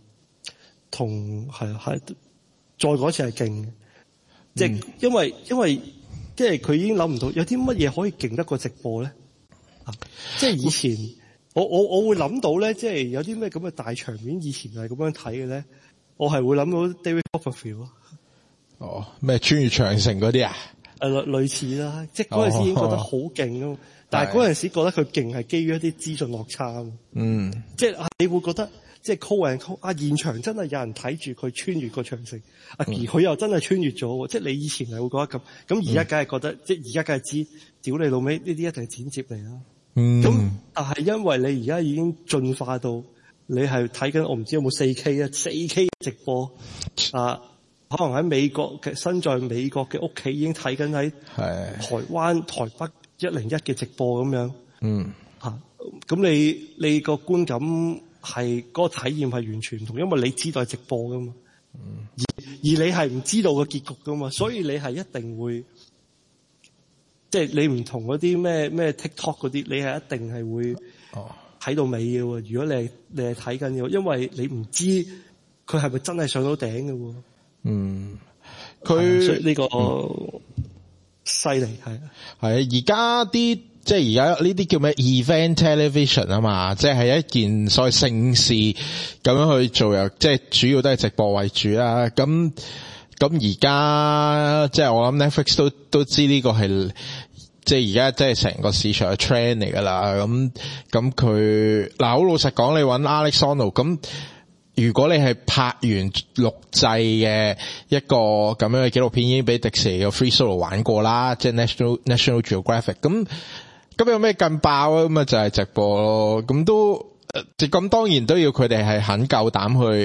再嗰次係勁嘅，即係因為即係佢已經諗唔到有啲乜嘢可以勁得過直播咧。即係以前我會諗到咧，即係有啲咩咁嘅大場面，以前係咁樣睇嘅咧，我係會諗到 David Copperfield。哦， 咩穿越長城嗰啲啊？ 類似啦，即係嗰陣時已經覺得好勁咯。但係嗰陣時覺得佢勁係基於一啲資訊落差。即係你會覺得即係 call and call 現場真係有人睇住佢穿越個長城，而佢又真係穿越咗。即係你以前係會覺得咁而家梗係覺得，即係而家梗係知屌你老味呢啲一定係剪接嚟啦。咁但係因為你而家已經進化到你係睇緊，我唔知有冇 4K 啊，4K 直播可能喺美國嘅身在美國嘅屋企已經睇緊喺台灣台北101嘅直播咁樣。咁你個觀感係嗰個體驗係完全唔同，因為你知道係直播噶嘛。而你係唔知道個結局噶嘛，所以你係一定會即係你唔同嗰啲咩 TikTok 嗰啲，你係一定係會睇到尾嘅喎。如果你係睇緊嘅，因為你唔知佢係咪真係上到頂嘅喎。 佢呢個犀利係而家啲即係而家呢啲叫咩 event television 啊嘛，即係一件所謂盛事咁樣去做，又即係主要都係直播為主啦。咁而家即係我諗 Netflix 都知呢個係即係而家即係成個市場嘅 trend 嚟噶啦。咁佢嗱好老實講，你搵 Alex Honnold 咁。如果你係拍完錄製嘅一個咁樣嘅紀錄片，已經俾迪士尼嘅 Free Solo 玩過啦，即係 National Geographic。咁有咩更爆啊？咁啊就係直播咯。咁當然都要佢哋係肯夠膽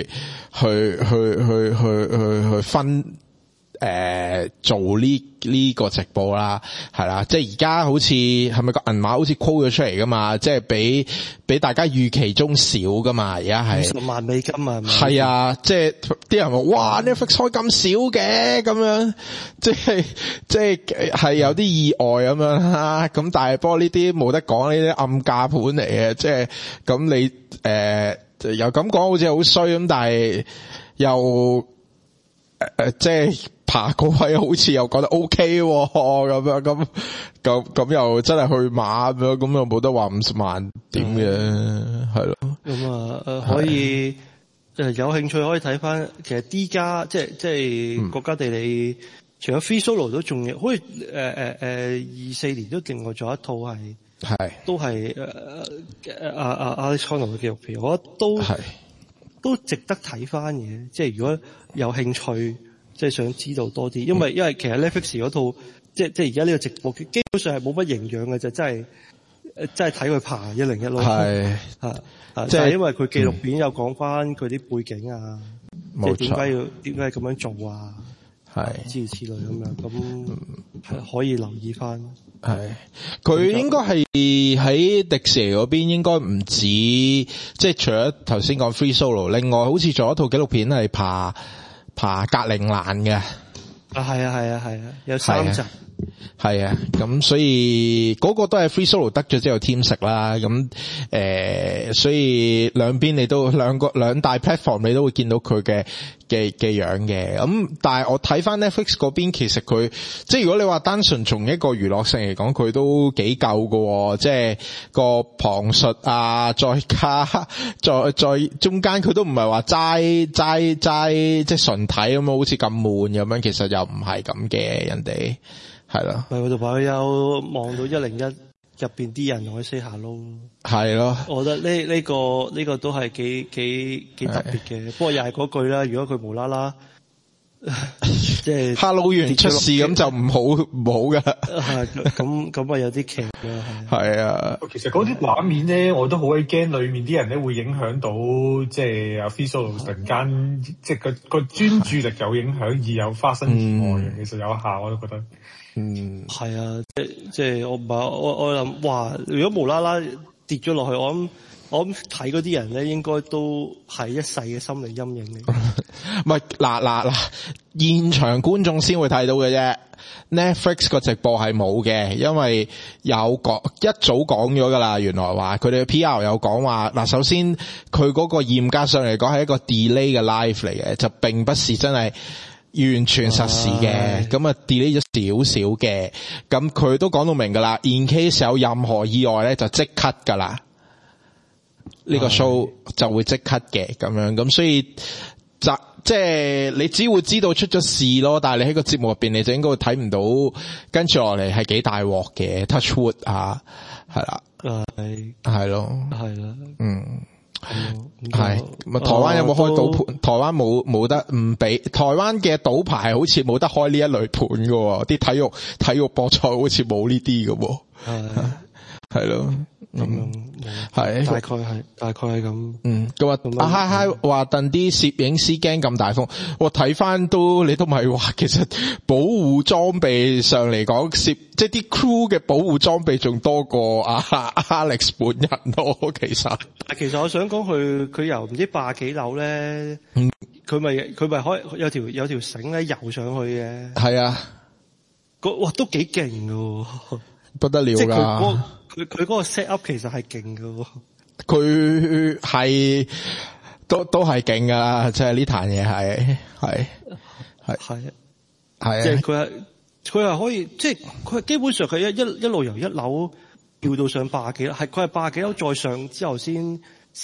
去分做呢個直播啦，係啦，即係而家好似係咪個銀碼好似 call 咗出嚟噶嘛？即係比大家預期中少噶嘛？而家係 50萬美金啊！ 係啊，即係啲人話哇 Netflix 開咁少嘅咁樣，即係有啲意外咁樣啦。咁但係不過呢啲冇得講，呢啲暗價盤嚟嘅，即係咁你又咁講好似好衰咁，但係又即係爬個位好似又覺得 OK 咁樣咁又真係去馬咁樣，咁又冇得話50萬點嘅係咯。 咁可以有興趣可以睇翻，其實 D 加即係國家地理，除咗 Free Solo 都仲有，好似24年都另外咗一套係都係Alex Honnold 嘅紀錄片，我覺得都值得睇翻嘅。即係如果有興趣，即係想知道多啲，因為其實 Netflix 嗰套即係而家呢個直播基本上係冇乜營養嘅，就真係睇佢爬101咯。即係因為佢紀錄片有講翻佢啲背景啊，即係點解咁樣做啊，諸如此類咁樣，咁可以留意翻。 佢應該係喺迪士尼嗰邊，應該唔止即係除咗頭先講 Free Solo， 另外好似仲有一套紀錄片係爬格陵蘭嘅。係啊，有3集。 係啊，咁所以嗰個都係 Free Solo 得咗之後添食啦，咁所以兩邊你都兩大 platform 你都會見到佢嘅樣嘅，咁但係我睇翻 Netflix 嗰邊，其實佢即係如果你話單純從一個娛樂性嚟講，佢都幾夠喎。即係個旁述啊，再加再中間佢都唔係話齋即係純睇咁好似咁悶咁樣，其實又唔係咁嘅，人哋係咯。 咪我度朋友望到101入邊啲人同佢 say hello。係咯， 我覺得呢個都係幾特別嘅。不過又係嗰句啦，如果佢無啦啦即係 hello 完出事咁就唔好噶。 咁啊有啲奇嘅係啊。 其實嗰啲畫面咧，我都好鬼驚，裏面啲人咧會影響到即係阿 Free Solo 突然間即係個專注力有影響而有發生意外嘅。其實有效我都覺得。 係啊，即係我諗，哇！如果無啦啦跌咗落去，我諗睇嗰啲人咧，應該都係一世嘅心理陰影嚟。 唔係嗱，現場觀眾先會睇到嘅啫。Netflix 個直播係冇嘅，因為一早講咗噶啦。原來話佢哋嘅 PR 有講話，嗱，首先佢嗰個嚴格上嚟講係一個 delay 嘅 live 嚟嘅，就並不是真係完全實時嘅，咁啊 delay 咗少少嘅，咁佢都講到明噶啦。in case 有任何意外咧，就即 cut 噶啦，呢個 show 就會即 cut 嘅咁樣，咁所以即係你只會知道出咗事咯，但係你喺個節目入邊，你就應該會睇唔到跟住落嚟係幾大鑊嘅 touch wood 啊，係啦，係咯， 係啦， 係咁啊！台灣有冇開賭盤？台灣冇得唔俾。台灣嘅賭牌好似冇得開呢一類盤㗎喎，啲體育博彩好似冇呢啲㗎喎。係咯，係大概係咁。 咁啊，阿嗨嗨話戥啲攝影師驚咁大風，我睇翻你都唔係話，其實保護裝備上嚟講，即係啲 crew 嘅保護裝備仲多過Alex 本人咯。其實我想講佢由唔知80幾樓咧，佢咪可以有條繩咧游上去嘅。係啊，哇都幾勁噶， 不得了㗎。即係佢嗰個 set up 其實係勁㗎喎， 佢係都係勁㗎，即係呢壇嘢係， 即係佢係可以，即係佢基本上佢一路由1樓跳到上80幾樓，係佢係80幾樓再上之後先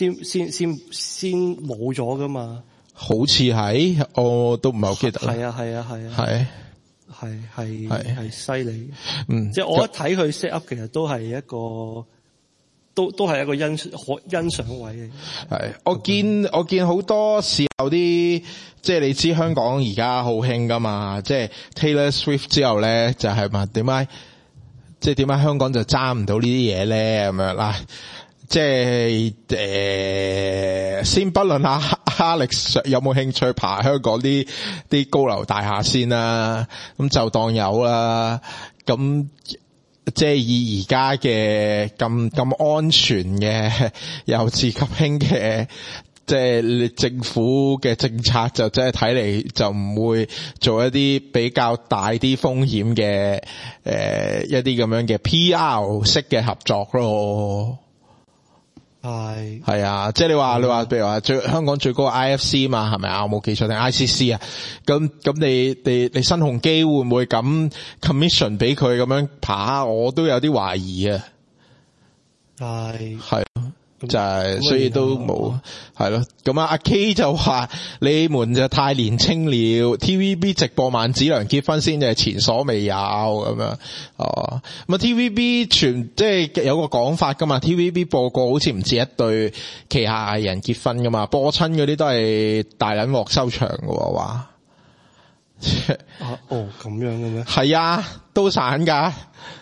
冇咗㗎嘛？好似係，我都唔係好記得。係。係犀利，即係我一睇佢 set up，其實都係一個，都係一個欣賞位嘅。係，我見好多時候啲，即係你知香港而家好興噶嘛，即係 Taylor Swift 之後咧，就係話點解香港就揸唔到呢啲嘢咧咁樣啦。即係先不論Alex 有冇興趣爬香港啲高樓大廈先啦，咁就當有啦。咁即係以而家嘅咁安全嘅又自及興嘅，即係政府嘅政策，就即係睇嚟就唔會做一啲比較大啲風險嘅一啲咁樣嘅 PR 式嘅合作咯。 係啊，即係你話譬如話香港最高 IFC 嘛，係咪啊？我冇記錯定 ICC 啊？咁你新鴻基會唔會咁 commission 俾佢咁樣爬？我都有啲懷疑啊。係。就係，所以都冇，係咯。咁阿 K 就話你們就太年青了 ，TVB 直播萬梓良結婚先就係前所未有咁樣。哦，咁啊 TVB 即係有個講法噶嘛 ，TVB 播過好似唔止一對旗下藝人結婚噶嘛，播親嗰啲都係大撚鑊收場噶喎，話。 咁樣嘅咩？ 係啊，都散噶。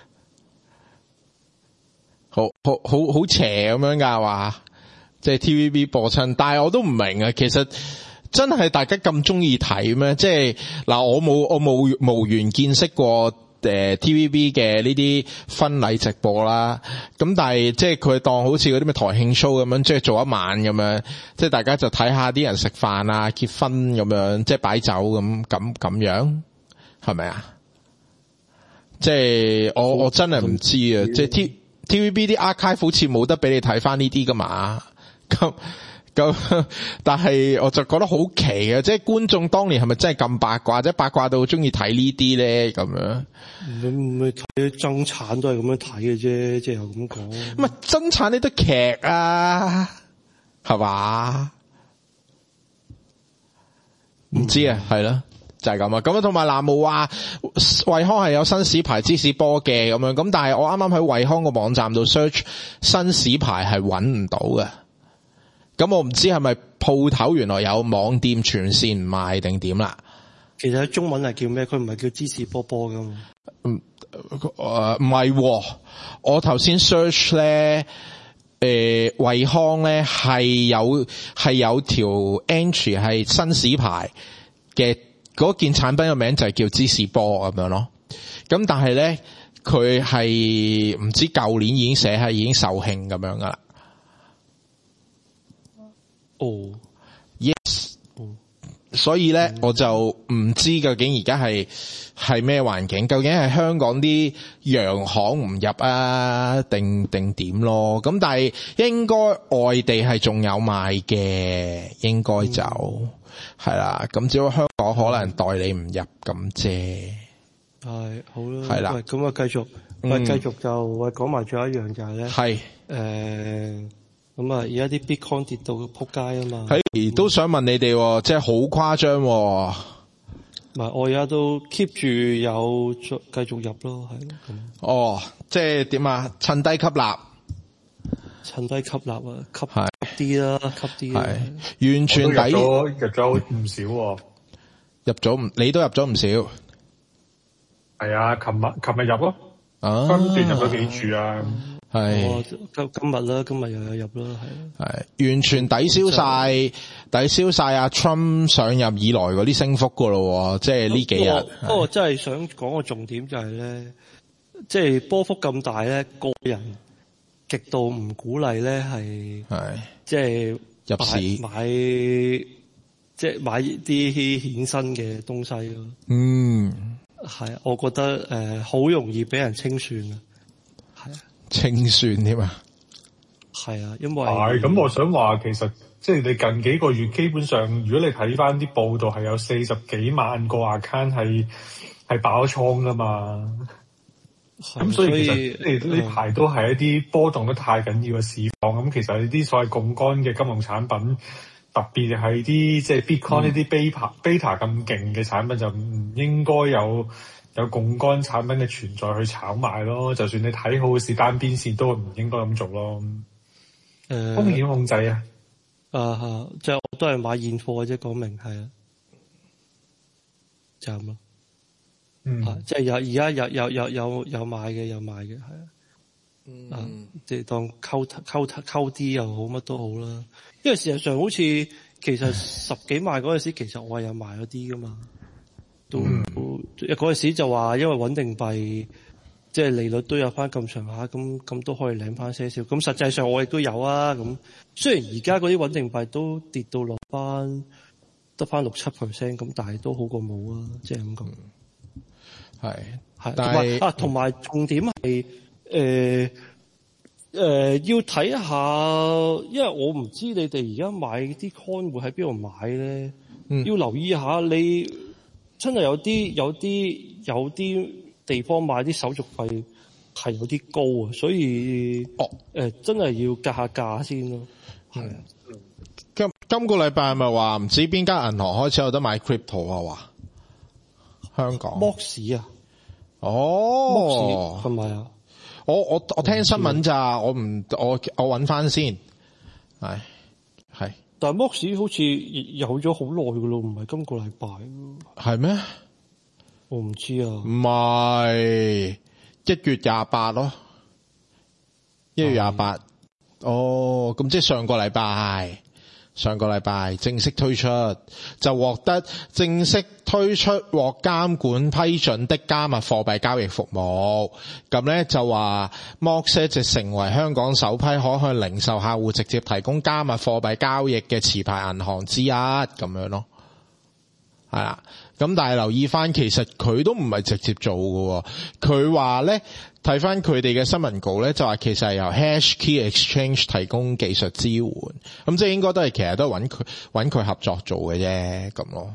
好邪咁樣噶話，即係 TVB 播親，但係我都唔明啊。其實真係大家咁中意睇咩？即係嗱，我冇無緣見識過TVB 嘅呢啲婚禮直播啦。咁但係即係佢當好似嗰啲咩台慶 show 咁樣，即係做一晚咁樣，即係大家就睇下啲人食飯啊、結婚咁樣，即係擺酒咁樣，係咪啊？即係我真係唔知啊！即係TVB 啲 archive 好似冇得俾你睇翻呢啲噶嘛，咁，但係我就覺得好奇啊！即係觀眾當年係咪真係咁八卦，即係八卦到中意睇呢啲咧？咁樣你唔係睇爭產都係咁樣睇嘅啫，即係又咁講。 唔係爭產呢啲劇啊，係嘛？唔知啊，係咯。就係咁啊，咁啊同埋南無話惠康係有新屎牌芝士波嘅咁樣，咁但係我啱啱喺惠康個網站度 search 新屎牌係揾唔到嘅，咁我唔知係咪鋪頭原來有網店全線唔賣定點啦。 其實喺中文係叫咩？佢唔係叫芝士波波噶嘛？ 唔係，我頭先 search 咧，惠康咧係有條 entry 係新屎牌嘅。嗰件產品嘅名就係叫芝士波咁樣咯，咁但係咧佢係唔知舊年已經寫係已經售罄咁樣噶啦。Yes，所以咧我就唔知究竟而家係咩環境，究竟係香港啲洋行唔入啊，定點咯？咁但係應該外地係仲有賣嘅，應該就。係啦，咁只不過香港可能代理唔入咁啫。 係好啦， 係啦， 咁啊繼續，繼續就我講埋最後一樣就係咧， 係咁啊而家啲 Bitcoin 跌到撲街啊嘛。 係都想問你哋，即係好誇張。唔係我而家都 keep 住有繼續入咯，係咁。 哦，即係點啊？趁低吸納。 趁低吸納啊，吸啲啦，吸啲。係完全抵入咗唔少喎。 你都入咗唔少。 係啊，琴日入咯。分段入咗幾注啊？ 係。 今日又有入啦， 係。完全抵消晒阿 Trump 上任以來嗰啲升幅噶咯，即係呢幾日。 不過真係想講個重點就係咧，即係波幅咁大咧，個人。極度唔鼓勵咧，係即係入市買啲衍生嘅東西咯。係，我覺得好容易俾人清算啊。係啊，清算添啊。係啊，因為咁，我想話其實即係你近幾個月基本上，如果你睇翻啲報道，係有40幾萬個 account 係爆倉噶嘛。咁所以其實即係呢排都係一啲波動得太緊要嘅市況，咁其實呢啲所謂槓桿嘅金融產品，特別係啲即係 Bitcoin 呢啲 beta 咁勁嘅產品，就唔應該有槓桿產品嘅存在去炒賣咯。就算你睇好嘅市單邊線，都唔應該咁做咯。風險控制啊！ 即係我都係買現貨嘅啫，講明係啊，就咁咯。即係而家有買嘅，有賣嘅，係啊，即係當溝啲又好，乜都好啦。因為事實上好似其實10幾萬嗰陣時，其實我係有賣咗啲噶嘛，都嗰陣時就話因為穩定幣即係利率都有翻咁上下，咁都可以領翻些少。咁實際上我亦都有啊。咁雖然而家嗰啲穩定幣都跌到落翻得翻6-7%，咁但係都好過冇啊，即係咁講。係，但係同埋重點係要睇下，因為我唔知你哋而家買啲 coin 會喺邊度買咧。要留意下，你真係有啲地方買啲手續費係有啲高啊，所以真係要格下價先咯。係啊。 今個禮拜係咪話唔知邊間銀行開始有得買 crypto 啊？話香港 Mox 啊， 哦， 係咪啊？ 我聽新聞咋，我揾翻先，係。 但係 Mox 好似有咗好耐噶咯，唔係今個禮拜。 係咩？ 我唔知啊。 唔係1月28咯，1月28。哦，咁即係上個禮拜正式推出，就獲得正式推出獲監管批准的加密貨幣交易服務。咁咧就話 Mox 就成為香港首批可向零售客戶直接提供加密貨幣交易嘅持牌銀行之一，咁樣咯。係啦，咁但係留意翻，其實佢都唔係直接做嘅。佢話咧，睇翻佢哋嘅新聞稿咧，就話其實係由 Hashkey Exchange 提供技術支援，咁即係應該都係其實都係揾佢合作做嘅啫，咁咯。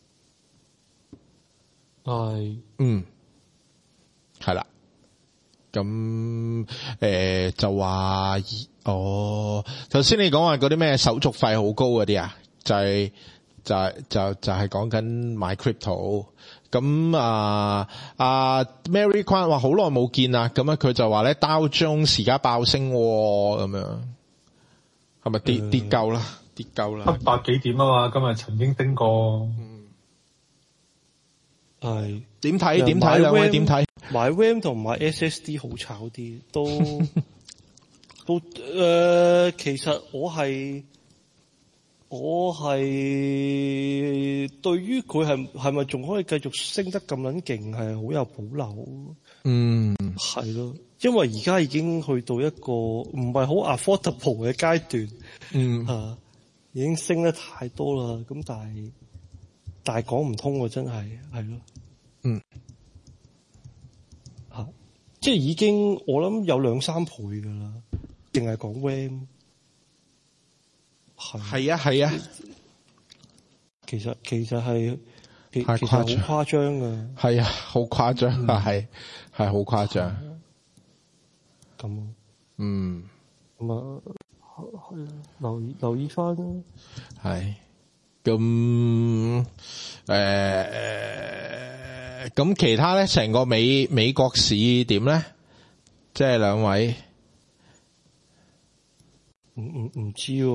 係， 係啦。咁就話頭先你講話嗰啲咩手續費好高嗰啲啊，就係講緊買 crypto。咁Mary Kwan 話好耐冇見啦，咁佢就話咧Dow Jones而家爆升咁樣，係咪跌夠啦？跌夠啦 ，700幾點啊嘛，今日曾經升過。 係點睇？兩位點睇？ 買 RAM 同買 SSD 好炒啲，都其實我係對於佢係咪仲可以繼續升得咁撚勁係好有保留。係咯，因為而家已經去到一個唔係好 affordable 嘅階段。已經升得太多啦。咁但係講唔通喎，真係咯。即係已經我諗有2-3倍噶啦，淨係講 RAM。 係啊，其實係好誇張噶。 係啊，好誇張啊，係好誇張。 咁咁啊，留意翻啦。 係咁咁其他咧，成個美國市點咧？即係兩位唔知喎，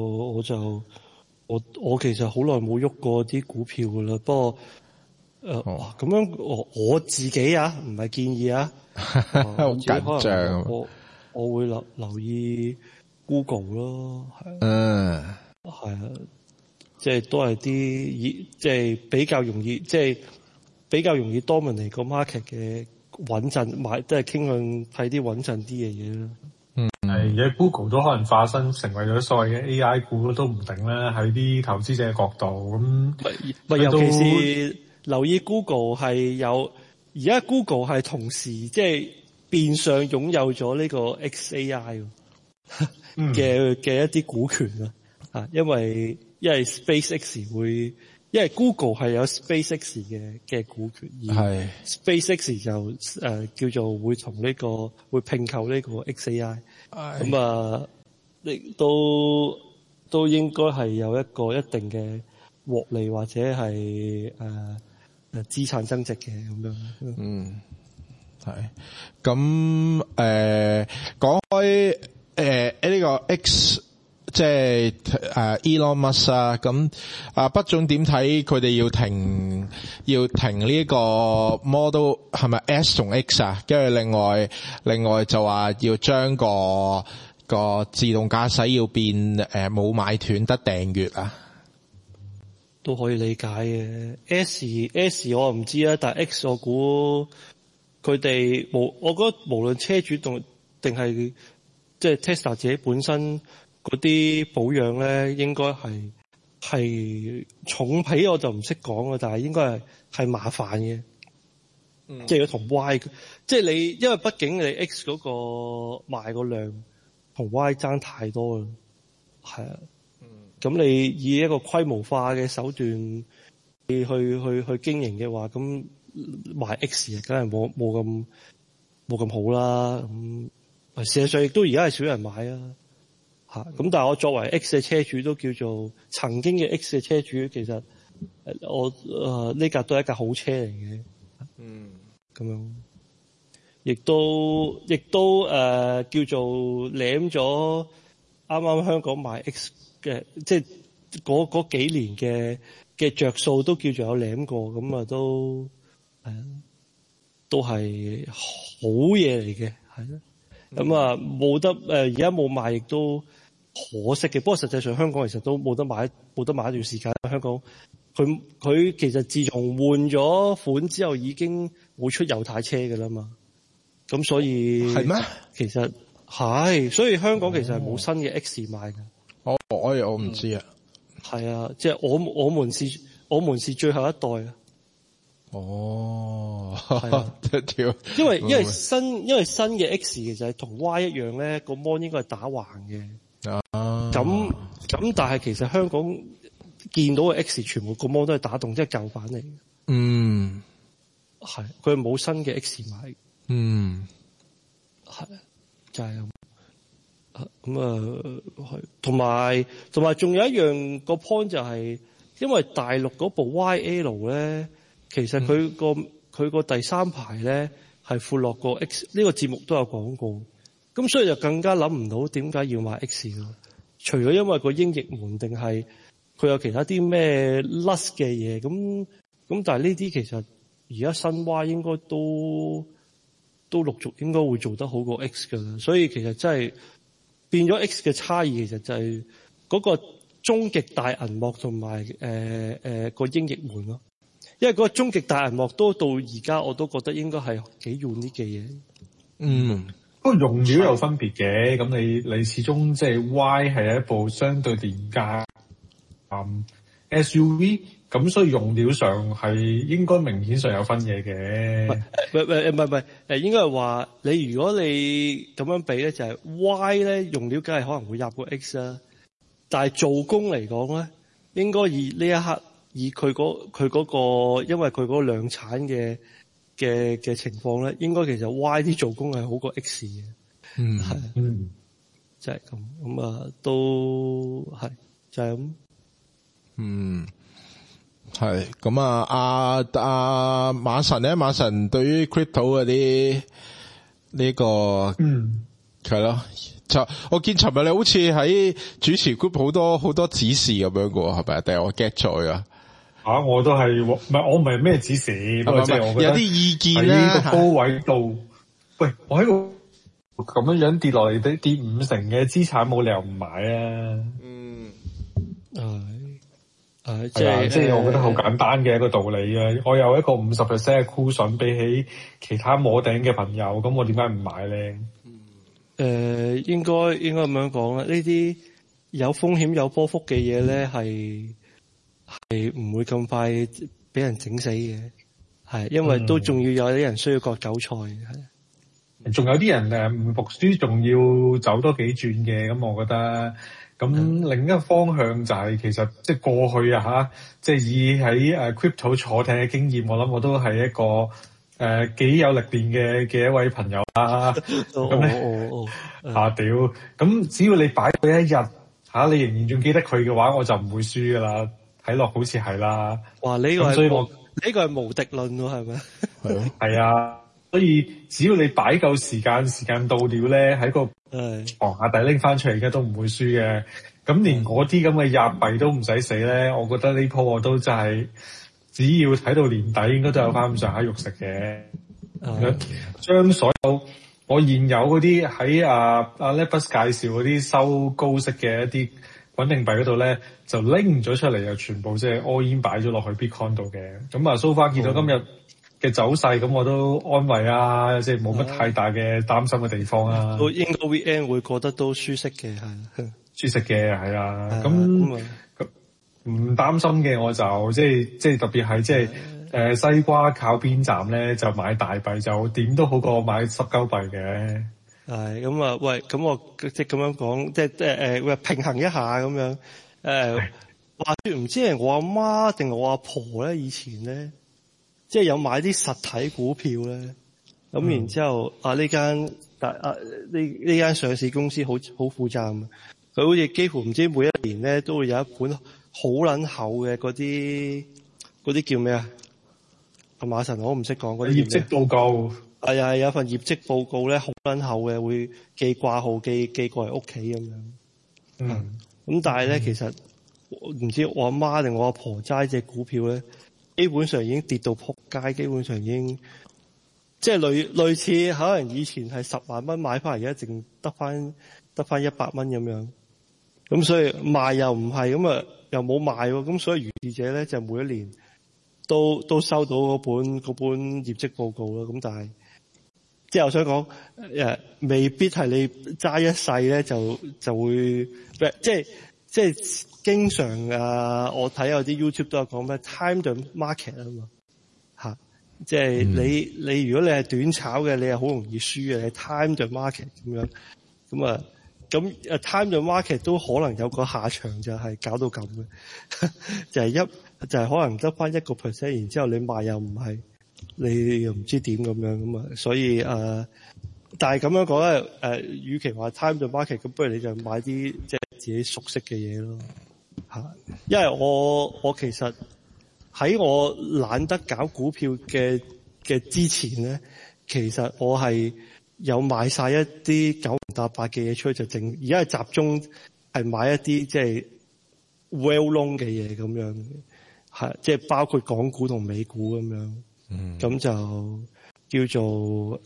我其實好耐冇喐過啲股票噶啦。不過咁樣我自己啊，唔係建議啊。 好緊張。 我會留意 Google 咯。 係啊，即係都係啲即係比較容易 dominate 個 market 嘅穩陣買，都係傾向睇啲穩陣啲嘅嘢咯。 而家 Google 都可能化身成為咗所謂嘅 AI 股都唔定啦，喺啲投資者嘅角度咁。 尤其是留意 Google 係有，而家 Google 係同時即係變相擁有咗呢個 XAI 嘅一啲股權啊，因為SpaceX 因為 Google 係有 SpaceX 嘅股權，而 SpaceX 就叫做會同會併購呢個 XAI， 咁啊，都應該係有一個一定嘅獲利或者係資產增值嘅咁樣。 係咁講開呢個 X。即係Elon Musk 啊，咁畢總點睇佢哋要停呢個 Model 係咪 S 同 X 啊？跟住另外就話要將個自動駕駛要變冇買斷得訂閱啊， 都可以理解嘅。S 我唔知啊，但係 X 我估佢哋我覺得無論車主定係即係 Tesla 自己本身。嗰啲保養咧，應該係重皮，我就唔識講啊。但係應該係麻煩嘅，即係如果同 Y， 即係你，因為畢竟你 X 嗰個賣個量同 Y 爭太多啦，係啊。咁你以一個規模化嘅手段你去經營嘅話，咁賣 X 梗係冇咁好啦。咁事實上亦都而家係少人買啊。嚇！咁但係我作為 X 嘅車主，都叫做曾經嘅 X 嘅車主，其實我呢架都係一架好車嚟嘅。咁樣，亦都叫做舐咗啱啱香港買 X 嘅，即係嗰幾年嘅着數都叫做有舐過，咁啊都係好嘢嚟嘅，係咯。咁啊冇得而家冇賣，亦都可惜嘅。不過實際上香港其實都冇得買一段時間。香港佢其實自從換咗款之後，已經冇出猶太車㗎啦嘛。咁所以係咩？ 其實係，所以香港其實係冇新嘅 X 賣嘅。 我唔知啊。 係啊，即係我們是最後一代啊。 哦， 係啊，因為新嘅 X 其實係同 Y 一樣咧，個 mon 應該係打橫嘅。咁但係其實香港見到嘅 X 全部個 mon 都係打動，即係舊版嚟嘅。係佢冇新嘅 X 買。係就係咁。係同埋仲有一樣個 point 就係，因為大陸嗰部 YL 咧。其實佢個第三排咧係闊落個 X， 呢個節目都有講過，咁所以就更加諗唔到點解要買 X 咯。除咗因為個英譯門，定係佢有其他啲咩 lus 嘅嘢咁，但係呢啲其實而家新 Y 應該都陸續應該會做得好過 X 噶啦。所以其實真係變咗 X 嘅差異，其實就係嗰個終極大銀幕同埋個英譯門咯。因為嗰個終極大銀幕都到而家我都覺得應該係幾 unique 嘅嘢。 不過用料有分別嘅，咁你始終即係 Y 係一部相對廉價SUV， 咁所以用料上係應該明顯上有分嘢嘅。 唔係，應該係話你如果你咁樣比咧，就係 Y 咧用料梗係可能會入過 X 啦，但係做工嚟講咧，應該以呢一刻。以佢嗰個，因為佢嗰個量產嘅情況咧，應該其實 Y 啲做工係好過 X 嘅。就係咁都係就係咁。 係咁啊！阿馬神咧，馬神對於 crypto 嗰啲呢個係咯，就我見尋日你好似喺主持 group 好多指示咁樣嘅喎，係咪啊？定係我 get 咗啊？ 我都係我唔係咩指示，不過即係我覺得有啲意見啦。 喺個高位度，喂，我喺個咁樣跌落嚟跌50%嘅資產，冇理由唔買啊！即係我覺得好簡單嘅一個道理啊！我有一個50% 嘅沽損，比起其他摸頂嘅朋友，咁我點解唔買咧？ 應該咁樣講啦。呢啲有風險有波幅嘅嘢咧，係唔會咁快俾人整死嘅，係因為都仲要有啲人需要割韭菜，係仲有啲人唔服輸，仲要走多幾轉嘅，咁我覺得。咁另一個方向就係其實即係過去啊即係以喺crypto 坐艇嘅經驗，我諗我都係一個幾有力練嘅一位朋友啦。咁屌！咁只要你擺佢一日你仍然仲記得佢嘅話，我就唔會輸噶啦。睇落好似係啦。哇！呢個係無敵論喎，係咪？係啊。所以只要你擺夠時間到了咧，喺個床下底拎翻出嚟，而家都唔會輸嘅。咁連嗰啲咁嘅廿幣都唔使死咧，我覺得呢鋪我都真係，只要睇到年底，應該都有翻咁上下肉食嘅。將所有我現有嗰啲喺阿 Lepus 介紹嗰啲收高息嘅一啲穩定幣嗰度咧，就拎咗出嚟，又全部即係 all in 擺咗落去 Bitcoin 度嘅。咁啊，so far見到今日嘅走勢，咁我都安慰啊，即係冇乜太大嘅擔心嘅地方啊。都應該 weekend 會過得都舒適嘅，係舒適嘅，係啊。咁唔擔心嘅，我就即係特別係即係西瓜靠邊站咧，就買大幣就點都好過買濕鳩幣嘅。 係咁啊，喂，咁我即係咁樣講，即係平衡一下咁樣。話說唔知係我阿媽定我阿婆咧，以前咧，即係有買啲實體股票咧，咁然之後呢間上市公司好負責任，佢好似幾乎唔知每一年咧都會有一本好撚厚嘅嗰啲叫咩啊？阿馬神我唔識講嗰啲業績報告。 係啊，有份業績報告咧，好撚厚嘅，會寄掛號寄過嚟屋企咁樣。咁但係咧，其實唔知我阿媽定我阿婆揸隻股票咧，基本上已經跌到撲街，基本上已經即係類似可能以前係10萬蚊買翻嚟，而家淨得翻100蚊咁樣。咁所以賣又唔係，咁啊又冇賣喎。咁所以如是者咧就每一年都收到嗰本業績報告啦。咁但係即係我想講，未必係你揸一世咧就會，即係經常我睇有啲 YouTube 都有講咩 time the market 啊嘛，嚇，即係你如果你係短炒嘅，你係好容易輸嘅，你 time the market 咁樣，咁 time the market 都可能有個下場就係搞到咁嘅，就係可能得翻1%，然之後你賣又唔係。你又唔知點咁樣啊，所以但係咁樣講咧，與其話 time the market，咁不如你就買啲即係自己熟悉嘅嘢咯，嚇。因為我其實喺我懶得搞股票嘅之前咧，其實我係有買晒一啲9唔搭8嘅嘢出去，就而家係集中係買一啲即係 well known 嘅嘢咁樣，係即係包括港股同美股咁樣。咁就叫做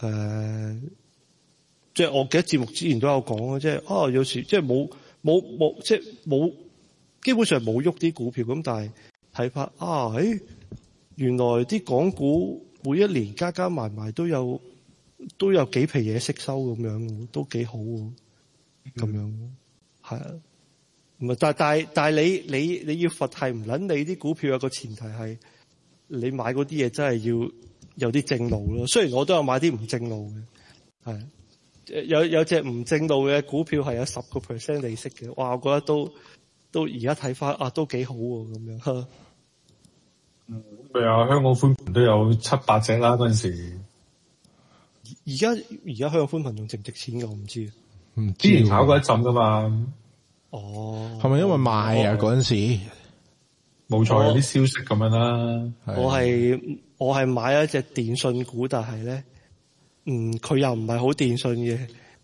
即係我記得節目之前都有講啊，即係有時即係冇即係冇基本上冇喐啲股票咁，但係睇法原來啲港股每一年加埋都有幾皮嘢息收咁樣，都幾好喎，咁樣係啊。唔係但係你要佛係唔撚你啲股票有個前提係。你買嗰啲嘢真係要有啲正路咯，雖然我都有買啲唔正路嘅，係有隻唔正路嘅股票係有10% 利息嘅，哇！我覺得都而家睇翻都幾好喎，咁樣。 咪啊，香港寬頻都有7-8隻啦嗰陣時。 而家香港寬頻仲值唔值錢㗎？我唔知。 之前炒過一陣㗎嘛。 哦。係咪因為賣啊嗰陣時？ 冇錯，有啲消息咁樣啦。 我係買咗一隻電信股，但係咧，佢又唔係好電信嘅。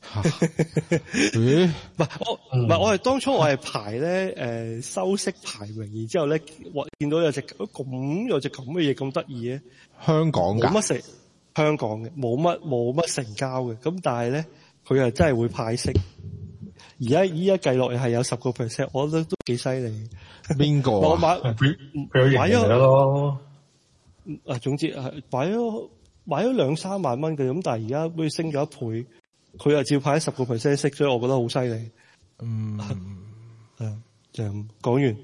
唔係我係當初我係排咧收息排名，然之後咧見到有隻咁嘅嘢咁得意嘅。 香港㗎？冇乜香港嘅，冇乜成交嘅。咁但係咧，佢又真係會派息。依家計落係有10%，我覺得都幾犀利。 邊個啊？ 我買咗咯。 總之係買咗2-3萬蚊嘅，咁但係而家會升咗1倍，佢又照派10% 息，所以我覺得好犀利。就講完。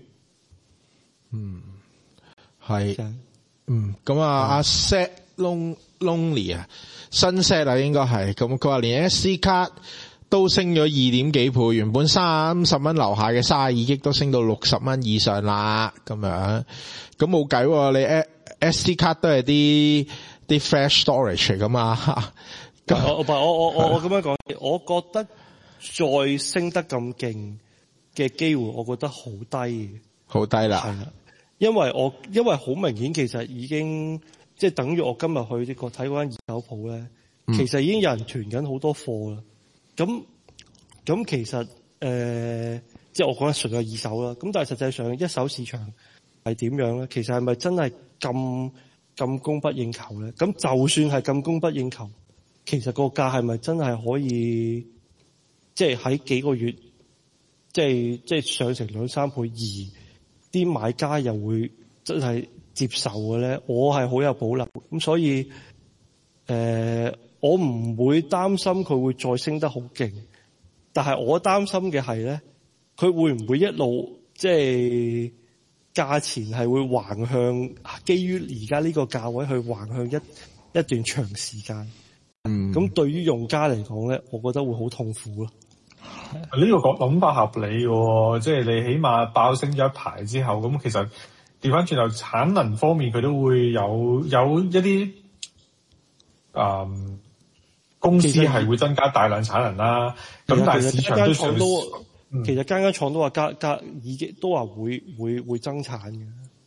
係。咁阿 Set Lonely 啊，新 Set 啊應該係，咁佢話連 SD 卡都升咗2點幾倍，原本30蚊樓下嘅32億都升到60蚊以上啦，咁樣，咁冇計喎，你 SD 卡都係啲 flash storage 嚟噶嘛， 我咁樣講，我覺得再升得咁勁嘅機會，我覺得好低，好低啦，係啦，因為好明顯，其實已經即係等於我今日去呢個睇嗰間二手鋪咧，其實已經有人囤緊好多貨啦。咁其實即係我講緊純係二手啦。咁但係實際上一手市場係點樣咧？其實係咪真係咁供不應求咧？咁就算係咁供不應求，其實個價係咪真係可以即係喺幾個月即係上成2-3倍，而啲買家又會真係接受嘅咧？我係好有保留。咁所以我唔會擔心佢會再升得好勁，但係我擔心嘅係咧，佢會唔會一路即係價錢係會橫向，基於而家呢個價位去橫向一段長時間。 咁對於用家嚟講咧，我覺得會好痛苦咯。 呢個諗法合理嘅，即係你起碼爆升咗一排之後，咁其實調翻轉頭產能方面佢都會有一啲公司係會增加大量產能啦。咁但係市場都其實間廠都話已經都話會增產嘅。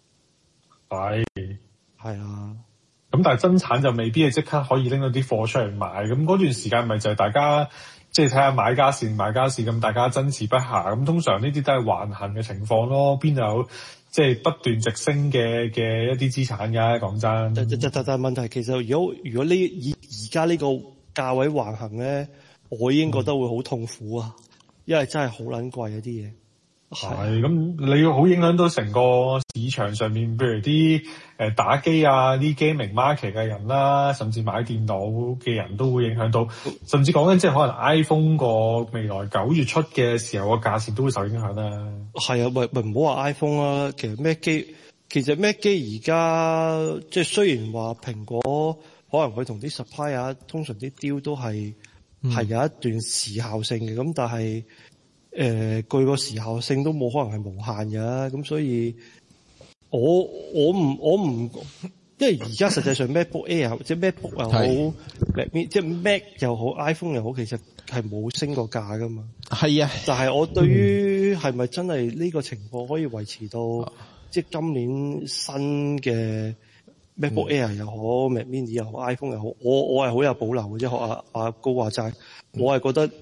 係啊。咁但係增產就未必係即刻可以拎到啲貨出嚟賣。咁嗰段時間咪就係大家即係睇下買家市賣家市，咁大家爭持不下。咁通常呢啲都係橫行嘅情況咯，邊有即係不斷直升嘅一啲資產㗎？講真。但問題其實如果呢以而家呢個價位橫行咧，我已經覺得會好痛苦啊，因為真係好撚貴一啲嘢。係咁，你好影響到成個市場上面，譬如啲打機啊、啲 gaming market 嘅人啦，甚至買電腦嘅人都會影響到，甚至講緊即係可能 iPhone 個未來9月出嘅時候個價錢都會受影響啦。係啊，咪唔好話 iPhone 啦，其實 Mac 機而家即係雖然話蘋果可能佢同啲 supplier 通常啲 deal 都係有一段時效性嘅，咁但係據個時效性都冇可能係無限嘅，咁所以我唔，因為而家實際上 MacBook Air 即係 MacBook 又好，Mac 即係 Mac 又好 ，iPhone 又好，其實係冇升過價噶嘛。係啊，但係我對於係咪真係呢個情況可以維持到，即係今年新嘅 MacBook Air 又好，Mac Mini 又好，iPhone 又好，我係好有保留嘅，即係學阿高話齋，我係覺得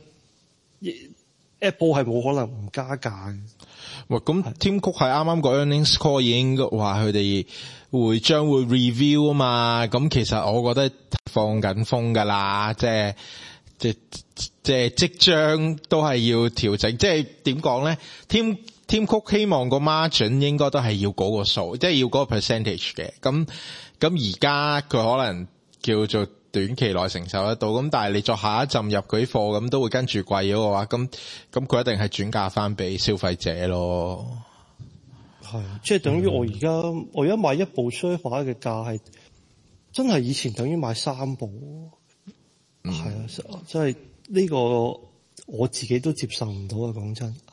Apple 係冇可能唔加價嘅。喂，咁 Tim Cook 係啱啱個 earnings call 已經話佢哋將會 review 啊嘛，咁其實我覺得放緊風㗎啦，即係即將都係要調整，即係點講咧 ？Tim Cook 希望個 margin 應該都係要嗰個數，即係要嗰個 percentage 嘅。咁而家佢可能叫做短期內承受得到，咁但係你作下一陣入嗰啲貨，咁都會跟住貴咗嘅話，咁佢一定係轉嫁翻俾消費者咯。係，即係等於我而家買一部 server 嘅價係真係以前等於買3部。係啊，即係呢個我自己都接受唔到啊！講真，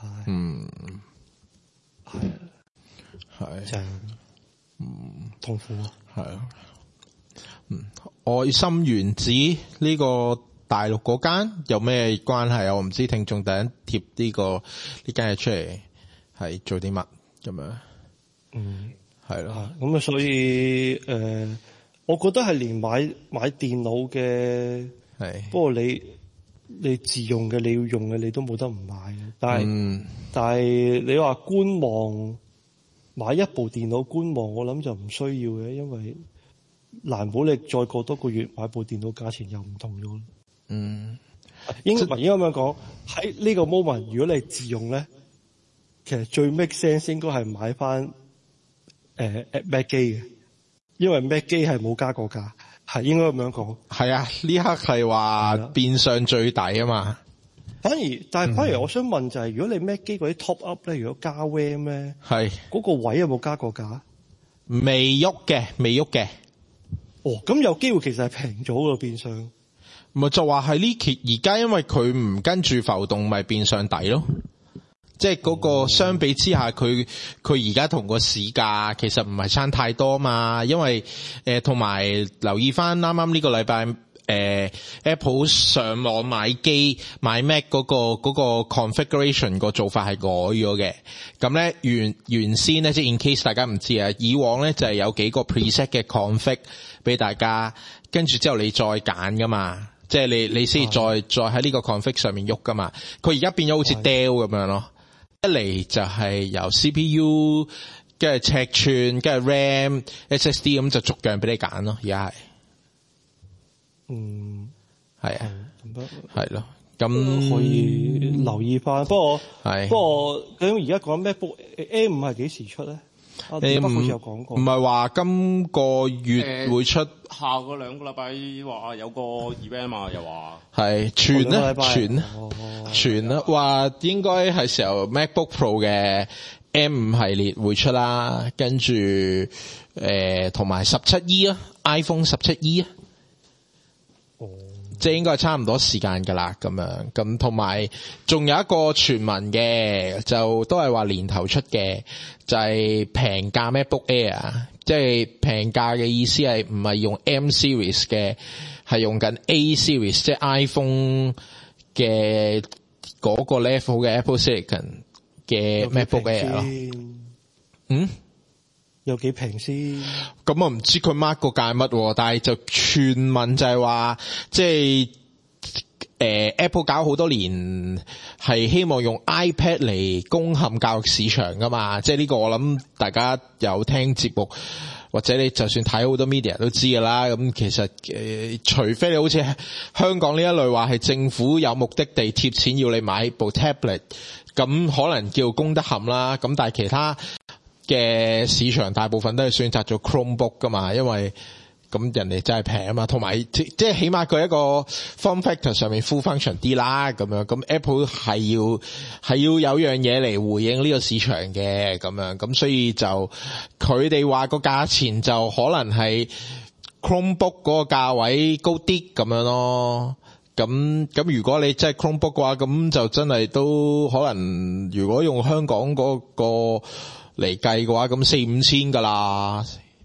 係就係痛苦啊！係啊。愛心原子呢個大陸嗰間有咩關係啊？我唔知聽眾第一貼呢間嘢出嚟係做啲乜咁樣。係咯。咁啊，所以我覺得係連買電腦嘅，不過你自用嘅，你要用嘅，你都冇得唔買嘅。但係你話觀望買一部電腦觀望，我諗就唔需要嘅，因為難保你再過多個月買部電腦價錢又唔同咗。應該咁樣講，喺呢個 moment 如果你係自用咧，其實最 make sense 應該係買翻Mac 機嘅，因為 Mac 機係冇加過價，係應該咁樣講。係啊，呢刻係話變相最抵啊嘛。反而我想問就係，如果你 Mac 機嗰啲 top up 咧，如果加 RAM 咧，係嗰個位有冇加過價？未喐嘅。咁有機會其實係平咗咯，變相。咪就話係呢期而家，因為佢唔跟住浮動，咪變相抵咯。即係嗰個相比之下，佢而家同個市價其實唔係差太多嘛。因為同埋留意翻啱啱呢個禮拜Apple 上網買機買 Mac 嗰個 configuration 個做法係改咗嘅。咁咧原先咧，即係 in case 大家唔知啊，以往咧就係有幾個 preset 嘅 config 俾大家，跟住之後你再揀噶嘛，即係你先再喺呢個 config 上面喐噶嘛。佢而家變咗好似 Dell 咁樣咯，一嚟就係由 CPU 跟住尺寸跟住 RAM SSD 咁就逐樣俾你揀咯，而家係。係啊，係咯，咁可以留意翻。不過咁而家講 MacBook M5 係幾時出咧？M5 好似有講過，唔係話今個月會出， 下個2個禮拜話有個 event 嘛，又話係傳啦，話應該係時候 MacBook Pro 嘅 M5 系列會出啦，跟住同埋17E 啊 ，iPhone 17E 啊。 即係應該係差唔多時間㗎啦，咁樣咁同埋仲有一個傳聞嘅，就都係話年頭出嘅，就係平價 MacBook Air， 即係平價嘅意思係唔係用 M Series 嘅，係用緊 A Series， 即係 iPhone 嘅嗰個 level 嘅 Apple Silicon 嘅 MacBook Air 咯。 有幾平先？ 咁我唔知佢 mark 個價乜，但係就傳聞就係話，即係Apple 搞好多年係希望用 iPad 嚟攻陷教育市場噶嘛，即係呢個我諗大家有聽節目或者你就算睇好多 media 都知噶啦。咁其實除非你好似香港呢一類話係政府有目的地貼錢要你買部 tablet， 咁可能叫攻得陷啦。咁但係其他嘅市場大部分都係選擇咗 Chromebook 噶嘛，因為咁人哋真係平啊嘛，同埋即係起碼佢一個 form factor 上面 full function 啲啦，咁樣咁 Apple 係要有樣嘢嚟回應呢個市場嘅，咁樣咁所以就佢哋話個價錢就可能係 Chromebook 嗰個價位高啲咁樣咯。咁如果你真係 Chromebook 嘅話，咁就真係都可能如果用香港嗰個嚟計嘅話，咁4-5千噶啦。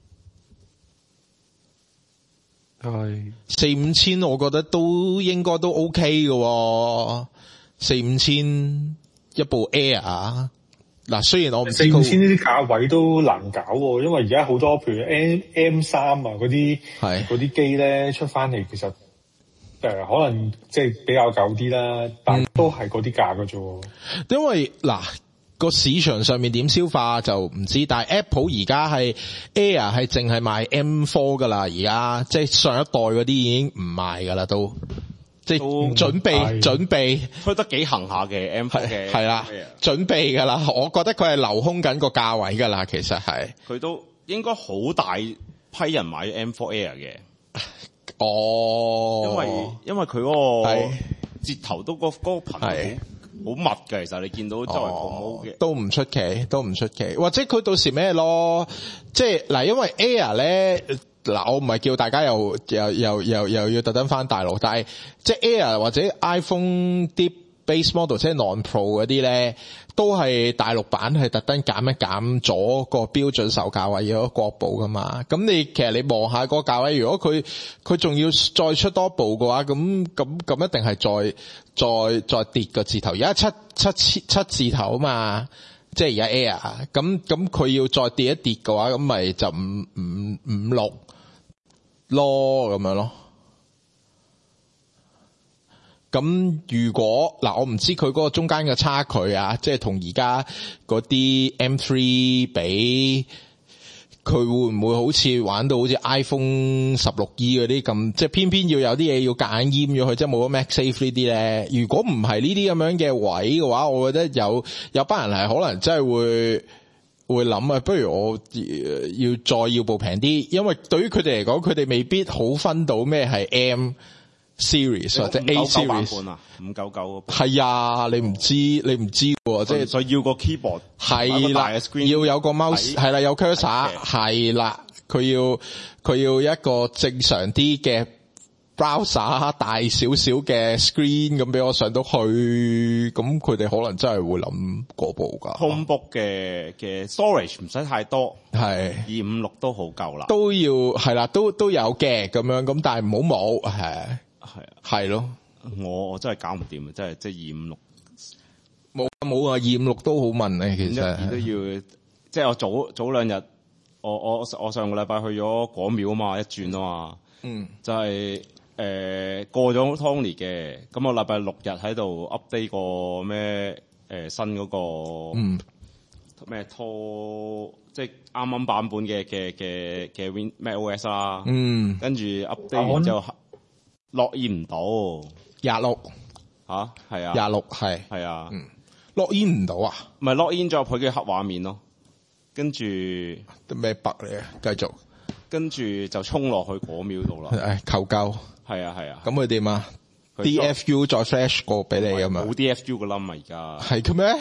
係 4-5千，我覺得都應該都 OK 嘅。4-5千一部 Air， 嗱雖然我唔知 4-5千呢啲價位都難搞喎，因為而家好多譬如 M3 啊嗰啲機咧出翻嚟，其實可能即係比較舊啲啦，但係都係嗰啲價嘅啫。 因為嗱個市場上面點消化就唔知，但係 Apple 而家係 Air 係淨係賣 M4 噶啦，而家即係上一代嗰啲已經唔賣噶啦，都即係準備推得幾行下嘅 M4 嘅係啦，準備噶啦。我覺得佢係留空緊個價位噶啦，其實係佢都應該好大批人買 M4 Air 嘅。因為佢嗰個折頭都嗰個頻率好密嘅，其實你見到周圍 promo 嘅都唔出奇，或者佢到時咩咯？即係嗱，因為 Air 咧嗱，我唔係叫大家又要特登翻大陸，但係即係 Air 或者 iPhone 啲 base model 即係 non-Pro 嗰啲咧，都係大陸版係特登減一減咗個標準售價位有國寶噶嘛。咁其實你望下個價位，如果佢仲要再出多部嘅話，咁一定係再跌個字頭。而家七字頭啊嘛，即係而家 Air， 咁佢要再跌一跌嘅話，咁咪就5-6咯咁樣咯。咁如果嗱，我唔知佢嗰個中間嘅差距啊，即係同而家嗰啲 M3 比，佢會唔會好似玩到好似 iPhone 16E 嗰啲咁，即係偏偏要有啲嘢要夾硬閹咗佢，即係冇咗 MagSafe 呢啲咧？如果唔係呢啲咁樣嘅位嘅話，我覺得有班人係可能真係會諗啊，不如我要部平啲，因為對於佢哋嚟講，佢哋未必好分到咩係 M Series 或者 A Series 啊，599 係啊，你唔知喎，即係所以要個 keyboard 係啦，要有個 mouse 係啦，有 cursor 係啦，佢要一個正常啲嘅 browser 大少少嘅 screen 咁俾我上到去，咁佢哋可能真係會諗嗰部㗎。 Chromebook 嘅 storage 唔使太多， 係 256都好夠啦， 都要係啦，都有嘅咁樣，咁但係唔好冇係咯， 我真係搞唔掂啊！真係即係256 冇啊，256都好問啊，其實都要即係我早兩日，我上個禮拜去咗果廟啊嘛，一轉啊嘛，就係過咗 Tony 嘅，咁我禮拜6日喺度 update 個咩新嗰個咩即係啱啱版本嘅 Win macOS 啦，跟住 update 完之後。login 唔到 26 吓，係啊 26係啊login 唔到啊， 唔係 login 咗入去嘅黑畫面咯，跟住咩 bug 嚟啊？繼續跟住就衝落去果廟度啦， 求救係啊咁佢點啊？DFU 再 flash 過俾你咁啊？ 冇 DFU 噶啦嘛，而家係嘅咩？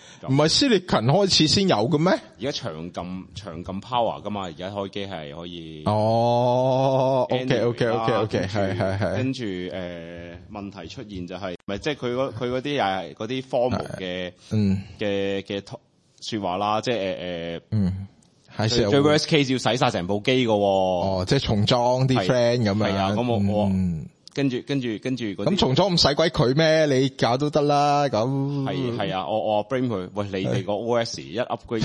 唔係 Silicon 開始先有嘅咩？ 而家長撳 power 噶嘛，而家開機係可以。 哦 ，OK， 係。 跟住問題出現就係，咪即係佢嗰啲又係嗰啲 formal 嘅說話啦，即係最 worst case 要洗晒成部機㗎喎。 哦，即係重裝啲 friend 咁樣。 係啊，咁我跟住咁重裝唔使鬼佢咩？你搞都得啦。咁係啊，我 blame 佢。喂，你哋個 OS 一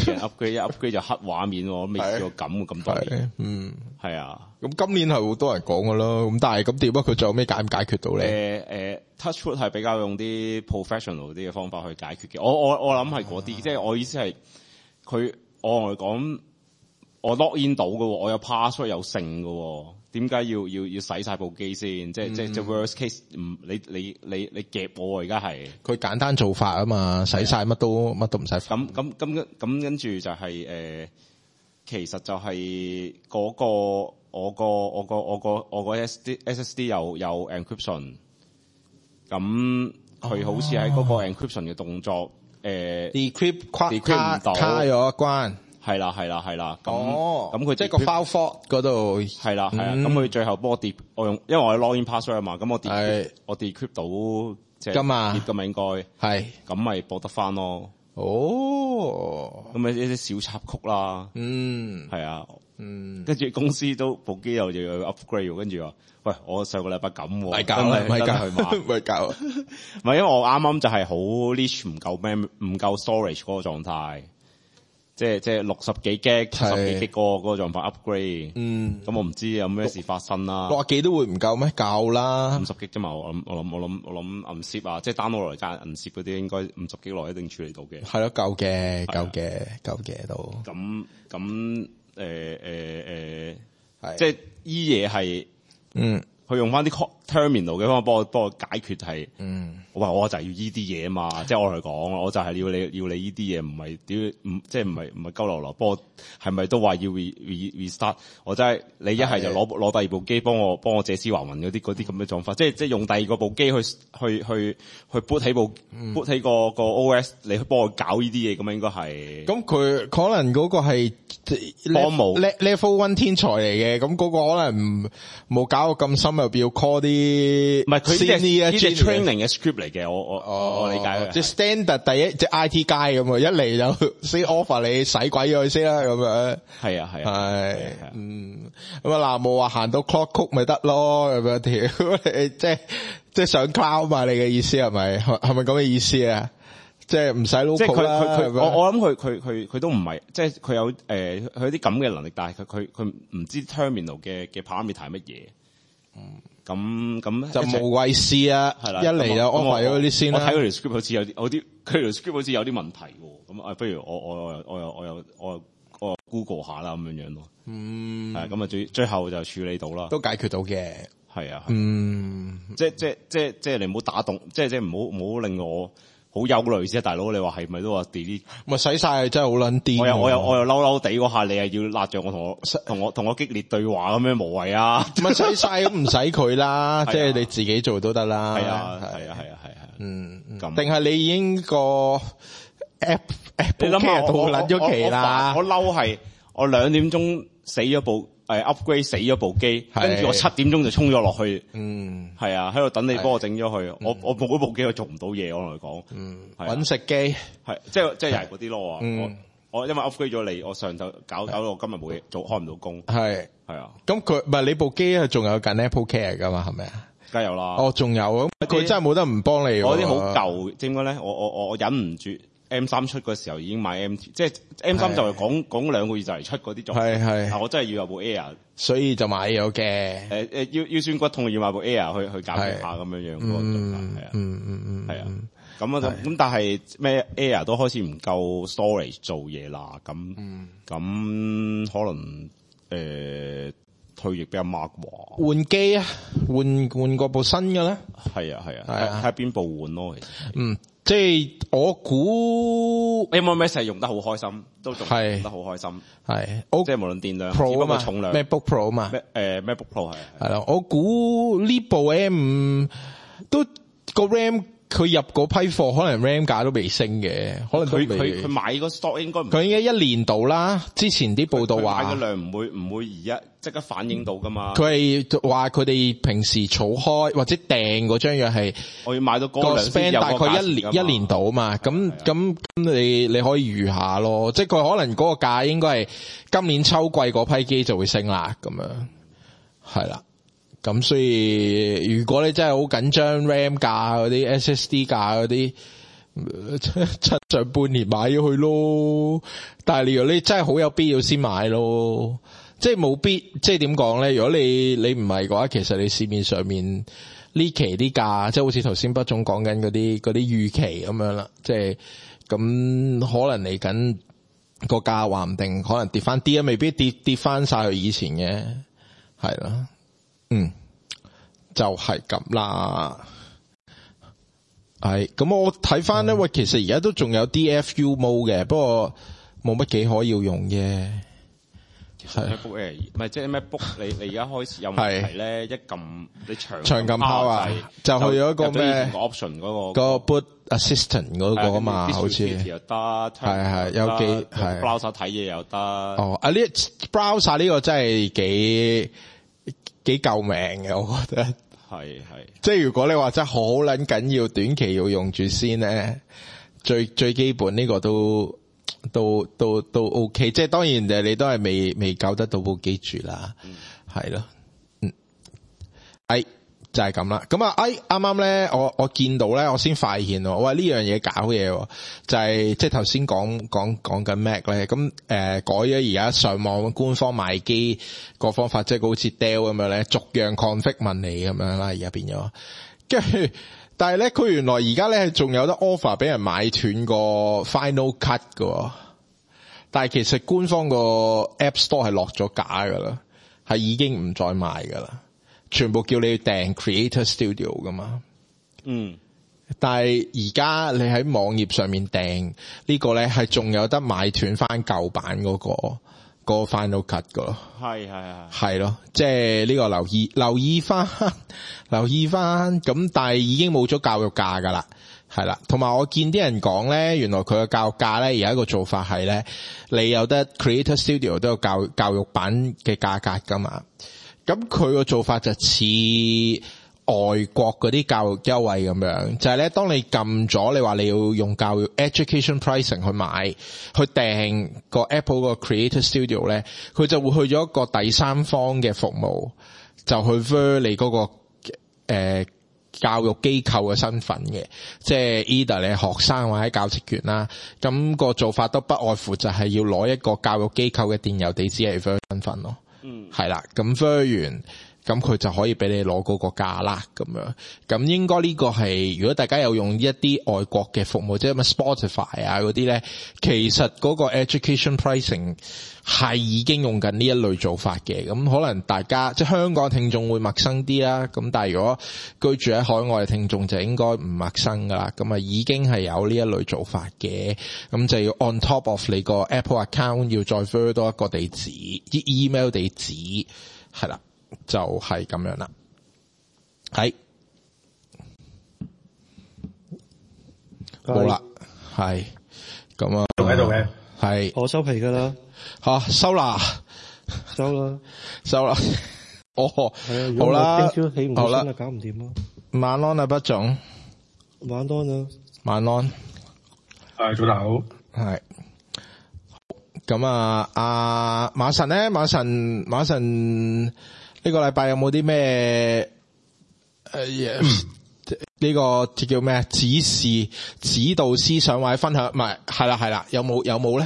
upgrade 就黑畫面喎，未試過咁多年。係啊。咁今年係好多人講㗎咯。咁但係咁點啊？佢仲有咩解唔解決到咧？Touchwood 係比較用啲 professional 啲嘅方法去解決嘅。我諗係嗰啲，即係我意思係我講我 log in 到㗎喎，我有 password 有剩㗎喎。點解要洗晒部機先？即係 worst case， 你夾我而家係佢簡單做法啊嘛，洗晒乜都唔使。 咁跟住就係其實就係嗰個我個 SSD 有 encryption， 咁佢好似喺嗰個 encryption 嘅動作 decrypt 卡咗一關。 係啦，咁佢即係個 file fault 嗰度係啦，咁佢最後幫我用，因為我係 login password 啊嘛，咁我 decrypt 到即係㗎嘛， 㗎嘛應該係，咁咪播得翻咯。 哦， 咁咪一啲小插曲啦，係啊，跟住公司都部機又要 upgrade， 跟住話喂，我上個禮拜咁喎， 咪搞啦，咪搞， 唔係因為我啱啱就係好 leash 唔夠 storage 嗰個狀態。即係60幾 G、70幾 G 嗰個狀況 upgrade，咁我唔知有咩事發生啦。 60幾都會唔夠咩？夠啦 ，50 G 啫嘛。我諗 unzip 啊，即係 download 落嚟加 unzip 嗰啲，應該50 G 內一定處理到嘅。 係咯，夠嘅都。 咁即係依嘢係佢用翻啲 terminal 嘅方法幫我解決係，我就係要依啲嘢啊嘛，即係我嚟講，我就係要你依啲嘢，唔係即係唔係鳩流流，幫我係咪都話要 restart？ 我真係你一係就攞第二部機幫我借屍還魂嗰啲咁嘅狀況，即係用第二個部機去 boot 起boot 起個 OS， 你去幫我搞呢啲嘢咁應該係。咁佢可能嗰個係 level 1天才嚟嘅，咁嗰個可能冇搞到咁深入，要 call 啲唔係佢呢啲 training 嘅 script 嚟嘅，我理解。 即係 standard 第一隻 IT 街咁啊，一嚟就先 offer 你洗鬼咗佢先啦，咁樣。係啊，咁啊嗱，冇話行到 clock code 咪得咯，咁樣條即係上 cloud 嘛？你嘅意思係咪咁嘅意思啊？即係唔使 local 啦。我諗佢都唔係，即係佢有佢有啲咁嘅能力，但係佢唔知 terminal 嘅 parameter 係乜嘢。咁就無謂試啊！係啦，一嚟就安排咗嗰啲先啦。我睇佢條 script 好似有啲，佢條 script 好似有啲問題喎。咁不如我 Google 下啦咁樣咯。係咁啊，最後就處理到啦，都解決到嘅。係啊，即係你唔好打動，即係唔好令我好憂慮先，大佬你話係咪都話 delete？ 咪洗晒真係好撚癲！我又嬲地嗰下，你係要辣著我同我激烈對話咁樣無謂啊！咪洗晒咁唔使佢啦，即係你自己做都得啦。係啊。咁定係你已經個 app 你諗下到撚咗期啦？我嬲係我2點鐘死咗部。upgrade 死咗部機，跟住我7點鐘就衝咗落去，係啊，喺度等你幫我整咗佢。我冇嗰部機，我做唔到嘢，我同你講，搵食機，係即係又係嗰啲咯。我因為 upgrade 咗你，我上晝搞到我今日冇嘢做，開唔到工。係啊，咁佢唔係你部機仲有緊 Apple Care 噶嘛？係咪啊？梗有啦。哦，仲有咁，佢真係冇得唔幫你。我啲好舊，點解咧？我忍唔住。M3 出嗰時候已經買 M， 即係 M3 就係講2個月就嚟出嗰啲狀態。係，但我真係要有部 Air，所以就買咗嘅。腰酸骨痛要買部 Air 去減輕下咁樣樣嗰個狀態。係啊。咁但係咩 Air 都開始唔夠 storage 做嘢啦。咁可能退役俾阿 Mark 話換機啊，換過部新嘅咧。係啊，睇下邊部換咯。其實即係我估 MMS 係用得好開心，都仲用得好開心。係，即係無論電量、Pro 啊嘛，重量 MacBook Pro 啊嘛，MacBook Pro 係咯。我估呢部 M5 都個 RAM 佢入嗰批貨可能 RAM 價都未升嘅，可能佢買個 stock 應該唔， 佢應該一年度啦。之前啲報道話買嘅量唔會而家即刻反映到噶嘛。 佢係話佢哋平時儲開或者訂嗰張藥係我要買到個量 span 大概一年度啊嘛。咁你可以預下咯，即係佢可能嗰個價應該係今年秋季嗰批機就會升啦，咁樣係啦。咁所以如果你真係好緊張 RAM 價嗰啲 SSD 價嗰啲，趁上半年買咗去咯。但係如果你真係好有必要先買咯，即係冇必，即係點講咧？如果你唔係嘅話，其實你市面上面呢期啲價，即係好似頭先畢總講緊嗰啲預期咁樣啦，即係咁可能嚟緊個價話唔定可能跌翻啲啊，未必跌翻晒去以前嘅，係啦。就係咁啦。係咁，我睇翻咧，喂，其實而家都仲有 DFU mode 嘅，不過冇乜幾可要用嘅。係 MacBook Air 唔係即係 MacBook，你而家開始有問題咧，一撳你長撳拋啊，就去咗一個咩個 option 嗰個 Boot Assistant 嗰個啊嘛，好似又得， 係有幾係 browser 睇嘢又得。 哦，呢 browser 呢個真係幾救命嘅，我覺得係， 即係如果你話真係好撚緊要，短期要用住先咧，最基本呢個都 OK， 即係當然你都係未救得到部機住啦，係咯，就係咁啦。咁啊，啱啱咧，我見到咧，我先發現喎，喂，呢樣嘢搞嘢喎，就係即係頭先講緊 Mac 咧，咁改咗而家上網官方賣機個方法，即係好似 Dell 咁樣咧，逐樣 config 問你咁樣啦，而家變咗，跟住但係咧，佢原來而家咧仲有得 offer 俾人買斷個 Final Cut 喎。但係其實官方個 App Store 係落咗架噶啦，係已經唔再賣噶啦。全部叫你訂 Creator Studio 噶嘛，但係而家你喺網頁上面訂呢個咧，係仲有得買斷翻舊版嗰個 Final Cut 噶咯，係咯，即係呢個留意翻，咁但係已經冇咗教育價噶啦，係啦，同埋我見啲人講咧，原來佢嘅教育價咧，而家一個做法係咧，你有得 Creator Studio 都有教育版嘅價格噶嘛。咁佢個做法就似外國嗰啲教育優惠咁樣，就係咧，當你撳咗你話你要用教育 education pricing 去買去訂個 Apple 個 Creator Studio 咧，佢就會去咗一個第三方嘅服務，就去 ver 你嗰個教育機構嘅身份嘅，即係 either 你係學生或者教職員啦。咁個做法都不外乎就係要攞一個教育機構嘅電郵地址嚟 ver 身份咯。係啦，咁 ver 完，咁佢就可以俾你攞嗰個價啦，咁樣。咁應該呢個係，如果大家有用一啲外國嘅服務，即係乜 Spotify 啊嗰啲咧，其實嗰個 education pricing 係已經用緊呢一類做法嘅。咁可能大家即係香港聽眾會陌生啲啦，咁但係如果居住喺海外嘅聽眾就應該唔陌生噶啦。咁啊已經係有呢一類做法嘅，咁就要 on top of 你個 Apple account 要再 ver 多一個地址，啲 email 地址係啦。就係咁樣啦，係冇啦，係咁啊， 仲喺度嘅， 係我收皮噶啦， 收啦，哦，係啊，好啦， 聽朝起唔到身啊，搞唔掂啊， 晚安啊，畢總， 晚安啊， 晚安， 係早唞， 係。咁啊，阿馬神咧，馬神呢個禮拜有冇啲咩呢個叫咩指導思想或者分享？唔係，係啦，有冇咧？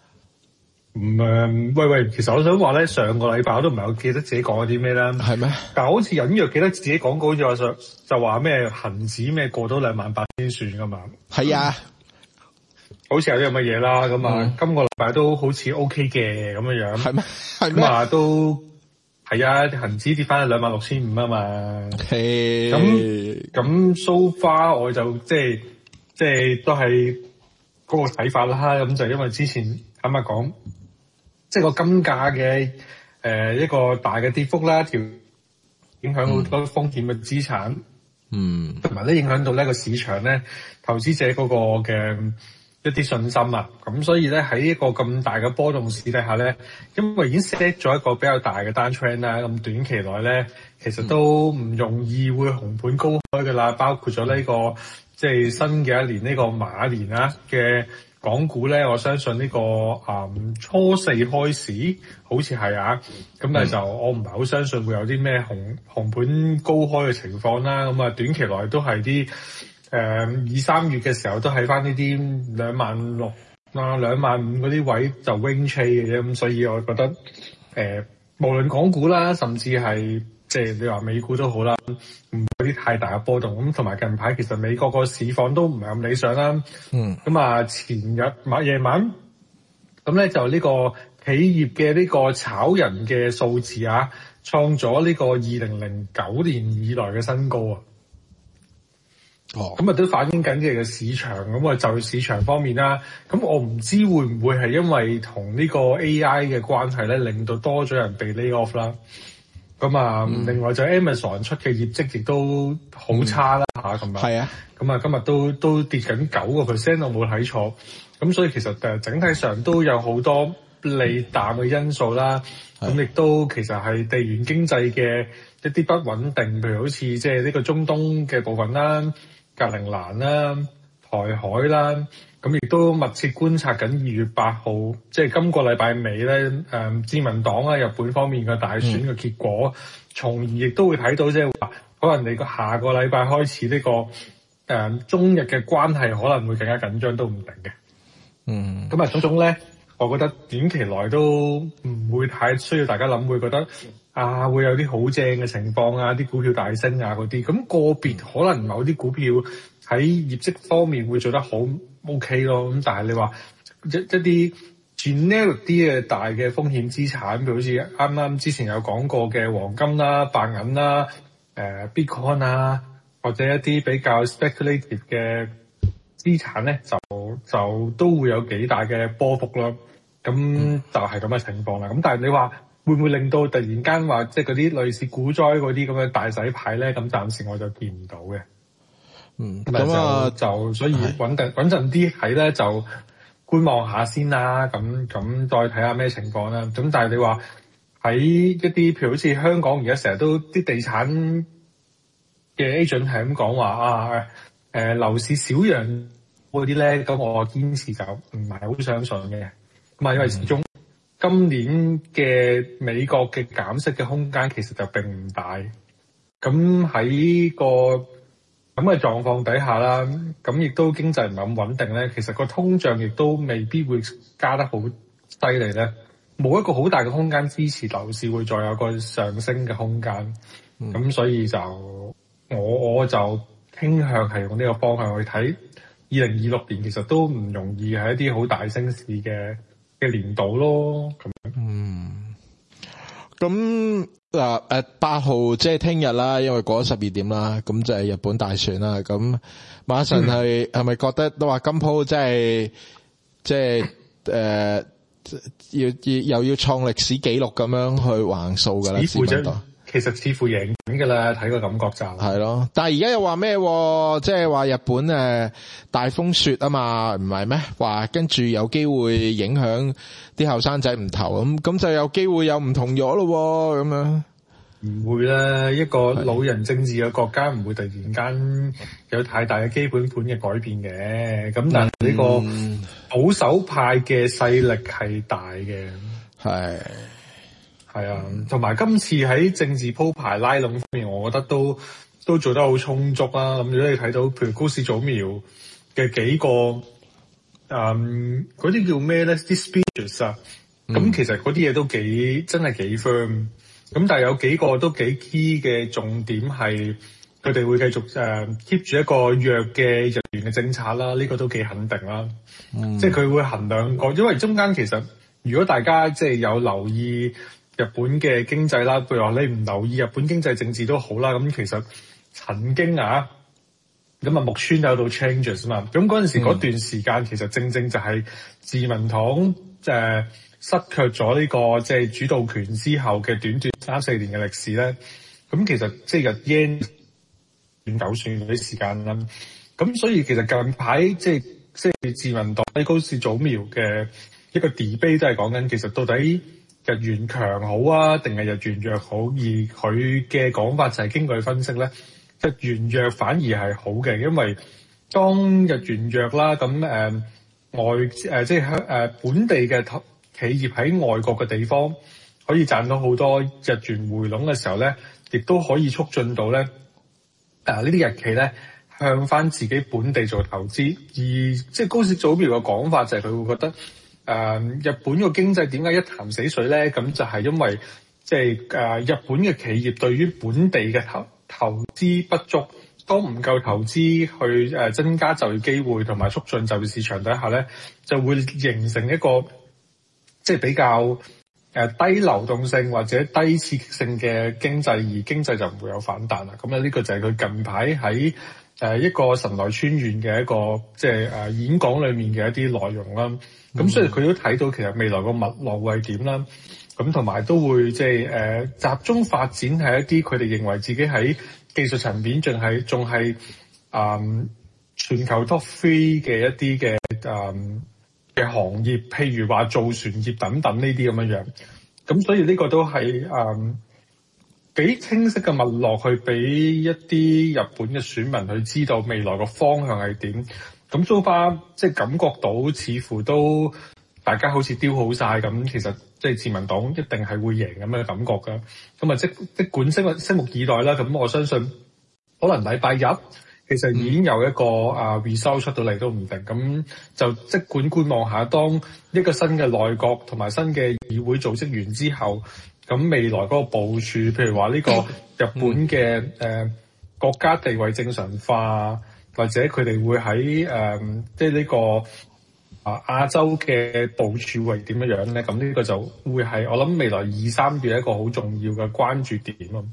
喂，其實我想話咧，上個禮拜我都唔係好記得自己講咗啲咩啦。係咩？但係好似隱約記得自己講過，好似話就話咩恒指咩過到28,000先算噶嘛。係啊。好似有啲咁嘅嘢啦，咁啊，今個禮拜都好似 OK 嘅咁樣樣。係咩？咁啊，都係啊，恒指跌翻去26,500啊嘛。咁 so far 我就即係都係嗰個睇法啦。咁就因為之前坦白講，即係個金價嘅一個大嘅跌幅啦，影響好多風險嘅資產。 同埋咧影響到呢個市場咧投資者嗰個嘅一啲信心啊，咁所以咧喺一個咁大嘅波動市底下咧，因為已經 set 咗一個比較大嘅downtrend啦，咁短期內咧其實都唔容易會紅盤高開㗎啦，包括咗呢個即係新嘅一年呢個馬年啊嘅港股咧，我相信呢個初四開始好似係啊，咁但係就我唔係好相信會有啲咩紅盤高開嘅情況啦，咁啊短期內都係啲2-3月嘅時候都喺翻呢啲26,000啦、25,000嗰啲位就 range trade 嘅啫，咁所以我覺得無論港股啦，甚至係即係你話美股都好啦，唔會有啲太大嘅波動。咁同埋近排其實美國個市況都唔係咁理想啦。咁啊前日夜晚咁咧就呢個企業嘅呢個炒人嘅數字啊，創咗呢個2009年以來嘅新高啊！咁啊都反映緊嘅市場，咁啊就市場方面啦，咁我唔知會唔會係因為同呢個 AI 嘅關係咧，令到多咗人被 lay off 啦。咁啊，另外就 Amazon 出嘅業績亦都好差啦嚇，咁啊，係啊，咁啊今日都跌緊9%，我冇睇錯。咁所以其實整體上都有好多利淡嘅因素啦。咁亦都其實係地緣經濟嘅一啲不穩定，譬如好似即係呢個中東嘅部分啦。格陵蘭啦、台海啦，咁亦都密切觀察緊2月8號，即係今個禮拜尾咧，自民黨啊、日本方面嘅大選嘅結果，從而亦都會睇到即係話，可能你個下個禮拜開始呢個中日嘅關係可能會更加緊張都唔定嘅。咁啊，種種咧，我覺得短期內都唔會太需要大家諗，會覺得會有啲好正嘅情況啊，啲股票大升啊嗰啲，咁個別可能某啲股票喺業績方面會做得好 OK 咯，咁但係你話一啲 generic 啲嘅大嘅風險資產，譬如好似啱啱之前有講過嘅黃金啦、白銀啦、Bitcoin 啊，或者一啲比較 speculative 嘅資產咧，就都會有幾大嘅波幅咯。咁就係咁嘅情況啦。咁但係你話會唔會令到突然間話即係嗰啲類似股災嗰啲咁嘅大洗牌咧？咁暫時我就見唔到嘅。咁就所以穩陣啲睇咧，就觀望下先啦。咁再睇下咩情況啦。咁但係你話喺一啲譬如好似香港而家成日都啲地產嘅 agent 係咁講話樓市小陽嗰啲咧，咁我堅持就唔係好相信嘅。咁因為始終今年嘅美國嘅減息嘅空間其實就並唔大。咁喺個咁嘅狀況底下啦，咁亦都經濟唔係咁穩定咧，其實個通脹亦都未必會加得好犀利咧，冇一個好大嘅空間支持樓市會再有個上升嘅空間。咁所以就我就傾向係用呢個方向去睇2026年，其實都唔容易係一啲好大升市嘅年度咯。 咁嗱8號即係聽日啦，因為過咗12點啦，咁就係日本大選啦。咁馬神係咪覺得都話今鋪即係又要創歷史紀錄咁樣去橫掃㗎啦？ 其實似乎贏緊㗎啦，睇個感覺就係咯。 但係而家又話咩？即係話日本大風雪啊嘛，唔係咩？話跟住有機會影響啲後生仔唔投咁就有機會有唔同咗咯咁樣。 唔會啦，一個老人政治嘅國家唔會突然間有太大嘅基本盤嘅改變嘅。咁但係呢個保守派嘅勢力係大嘅。係啊，同埋今次喺政治鋪排拉攏方面，我覺得都做得好充足啊。咁如果你睇到譬如高市早苗嘅幾個嗰啲叫咩咧？啲 speeches 啊，咁其實嗰啲嘢都真係幾 firm。咁但係有幾個都幾 key 嘅重點係佢哋會繼續keep 住一個弱嘅日元嘅政策啦。呢個都幾肯定啦。即係佢會衡量過，因為中間其實如果大家即係有留意日本嘅經濟啦，譬如話你唔留意日本經濟政治都好啦，咁其實曾經木村有到 changes 啊嘛，咁嗰陣時嗰段時間其實正正就係自民黨失卻咗呢個即係主導權之後嘅短短3-4年嘅歷史咧，咁其實即係日 yen 9選嗰啲時間啦。咁所以其實近排即係自民黨喺高市早苗嘅一個 debate 都係講緊，其實到底日元強好啊，定係日元弱好？而佢嘅講法就係經過分析咧，日元弱反而係好嘅，因為當日元弱啦，咁即係本地嘅企業喺外國嘅地方可以賺到好多日元回籠嘅時候咧，亦都可以促進到咧呢啲日企咧向翻自己本地做投資。而即係高市早苗嘅講法就係佢會覺得日本個經濟點解一潭死水咧？咁就係因為即係日本嘅企業對於本地嘅投資不足，當唔夠投資去增加就業機會同埋促進就業市場底下咧，就會形成一個即係比較低流動性或者低刺激性嘅經濟，而經濟就唔會有反彈啦。咁呢個就係佢近排喺一個神奈川縣嘅一個即係演講裡面嘅一啲內容啦。咁所以佢都睇到其實未來個脈絡會係點啦。咁同埋都會即係集中發展係一啲佢哋認為自己喺技術層面仲係全球 top 3嘅一啲嘅行業，譬如話造船業等等呢啲咁樣。咁所以呢個都係幾清晰嘅脈絡，去俾一啲日本嘅選民去知道未來個方向係點。咁so far即係感覺到似乎都大家好似丟好晒咁，其實即係自民黨一定係會贏咁嘅感覺㗎。咁即管拭目以待啦。咁我相信可能禮拜日其實已經有一個result 出到嚟都唔定。咁就即管觀望下，當一個新嘅內閣同埋新嘅議會組織完之後，咁未來嗰個部署，譬如話呢個日本嘅國家地位正常化，或者佢哋會喺即係呢個亞洲嘅部署會點樣咧？咁呢個就會係我諗未來2-3月一個好重要嘅關注點咯。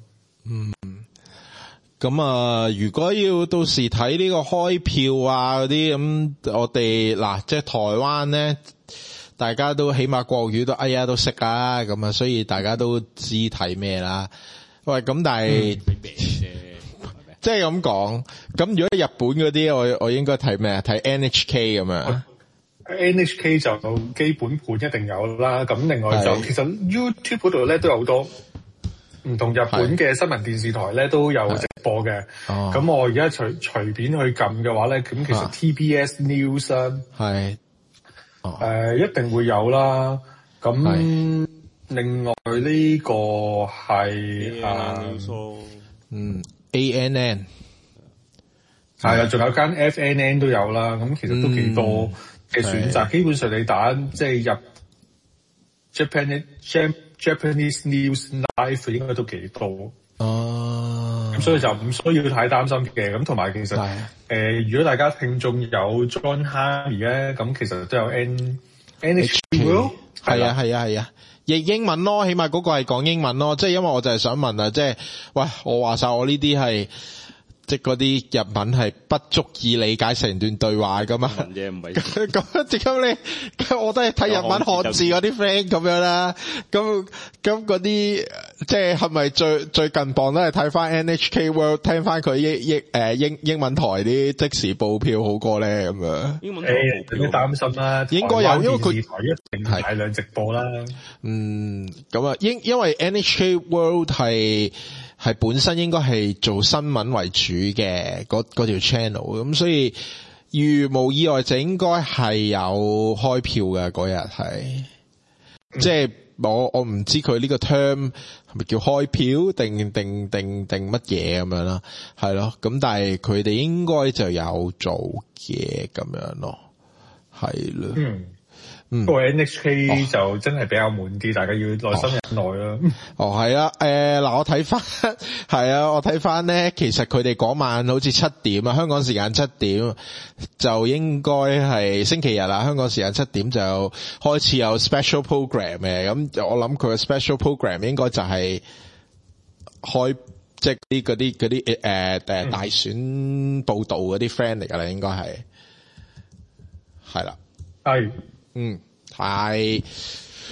咁如果要到時睇呢個開票啊嗰啲咁，我哋嗱即係台灣咧，大家都起碼國語都都識啦，咁所以大家都知睇咩啦。喂，咁但係即係咁講，咁如果日本嗰啲，我應該睇咩啊？睇 NHK 咁樣。 NHK 就基本盤一定有啦。咁另外就其實 YouTube 嗰度咧都有好多唔同日本嘅新聞電視台咧都有直播嘅。咁我而家隨便去撳嘅話咧，咁其實 TBS News 一定會有啦。咁另外呢個係 ANN 係啊，仲有間 FNN 都有啦。咁其實都幾多嘅選擇。基本上你打即係入 Japanese News Live 應該都幾多。咁所以就唔需要太擔心嘅。咁同埋其實如果大家聽眾有 John Harvey 咧，咁其實都有 NHK 係啊，譯英文咯，起碼嗰個係講英文咯。即係因為我就係想問啊，即係喂，我話晒我呢啲係即係嗰啲日文係不足以理解成段對話噶嘛。嘢唔係咁，點解你我都係睇日文漢字嗰啲 friend 咁樣啦。咁嗰啲即係係咪最近磅都係睇翻 NHK World 聽翻佢英文台啲即時報票好過咧咁樣。英文台報票擔心啦， 應該有，因為佢一定大量直播啦。 咁啊，因為 NHK World 係本身應該係做新聞為主嘅嗰條 channel， 咁所以如無意外就應該係有開票嘅嗰日係，即係我唔知佢呢個 term 係咪叫開票定乜嘢咁樣啦，係咯，咁但係佢哋應該就有做嘅咁樣咯，係咯。 不過 NHK 就真係比較悶啲，大家要耐心忍耐啦。 係啊，嗱我睇翻係啊，我睇翻咧，其實佢哋嗰晚好似7點啊，香港時間7點就應該係星期日啦。香港時間7點就開始有 special program 嘅，咁我諗佢嘅 special program 應該就係開即係嗰啲大選報導嗰啲 friend 嚟㗎啦，應該係啦。 係。 太好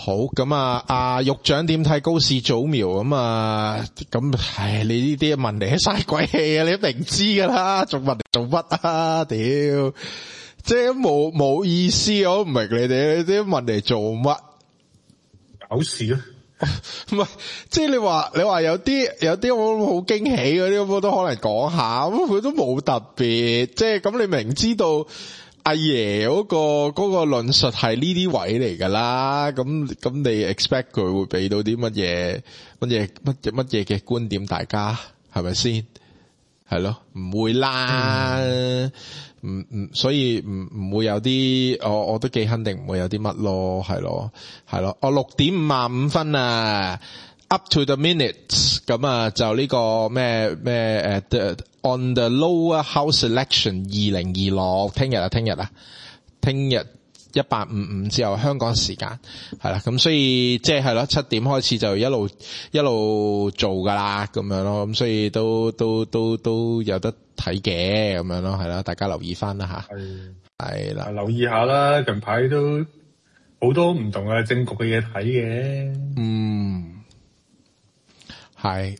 好，咁阿獄長點睇高市早苗咁啊？咁唉，你呢啲問嚟嘥鬼氣啊！你都明知噶啦，仲問嚟做乜啊？屌，即係冇意思，我唔明你哋啲問嚟做乜？ 搞事啊！ 唔係，即係你話有啲我好驚喜嗰啲，我都可能講下，咁佢都冇特別，即係咁你明知道阿爺嗰個論述係呢啲位嚟噶啦，咁你 expect 佢會俾到啲乜嘢嘅觀點，大家係咪先？係咯，唔會啦，所以唔會有啲，我都幾肯定唔會有啲乜咯，係咯，我6:55分啊 ，up to the minutes， 咁啊就呢個咩on the lower house election 2026，聽日1855之後香港時間係啦，咁所以即係咯7點開始就一路做噶啦，咁樣咯，咁所以都有得睇嘅咁樣咯，係啦，大家留意翻啦吓，係啦， 留意下啦，近排都好多唔同嘅政局嘅嘢睇嘅， 係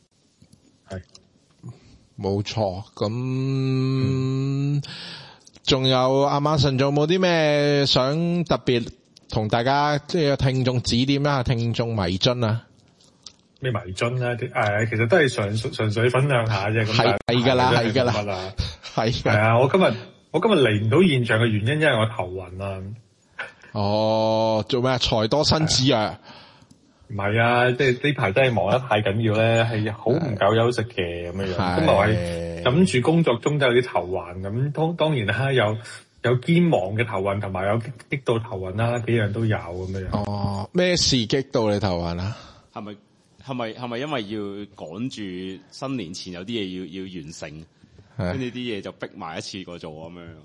冇錯，咁。仲有阿馬神，仲有冇啲咩想特別同大家即係聽眾指點一下聽眾迷津啊？ 咩迷津啊？其實都係純粹分享下啫。咁係噶啦，係啊！我今日嚟唔到現場嘅原因，因為我頭暈啊。 哦，做咩啊？財多身子弱。 唔係啊，即係呢排真係忙得太緊要咧，係好唔夠休息嘅咁樣。咁我係諗住工作中都有啲頭暈咁，當然啦，有肩忙嘅頭暈，同埋有激到頭暈啦，幾樣都有咁樣。 哦，咩事激到你頭暈啊？ 係咪因為要趕住新年前有啲嘢要完成，跟住啲嘢就逼埋一次過做咁樣？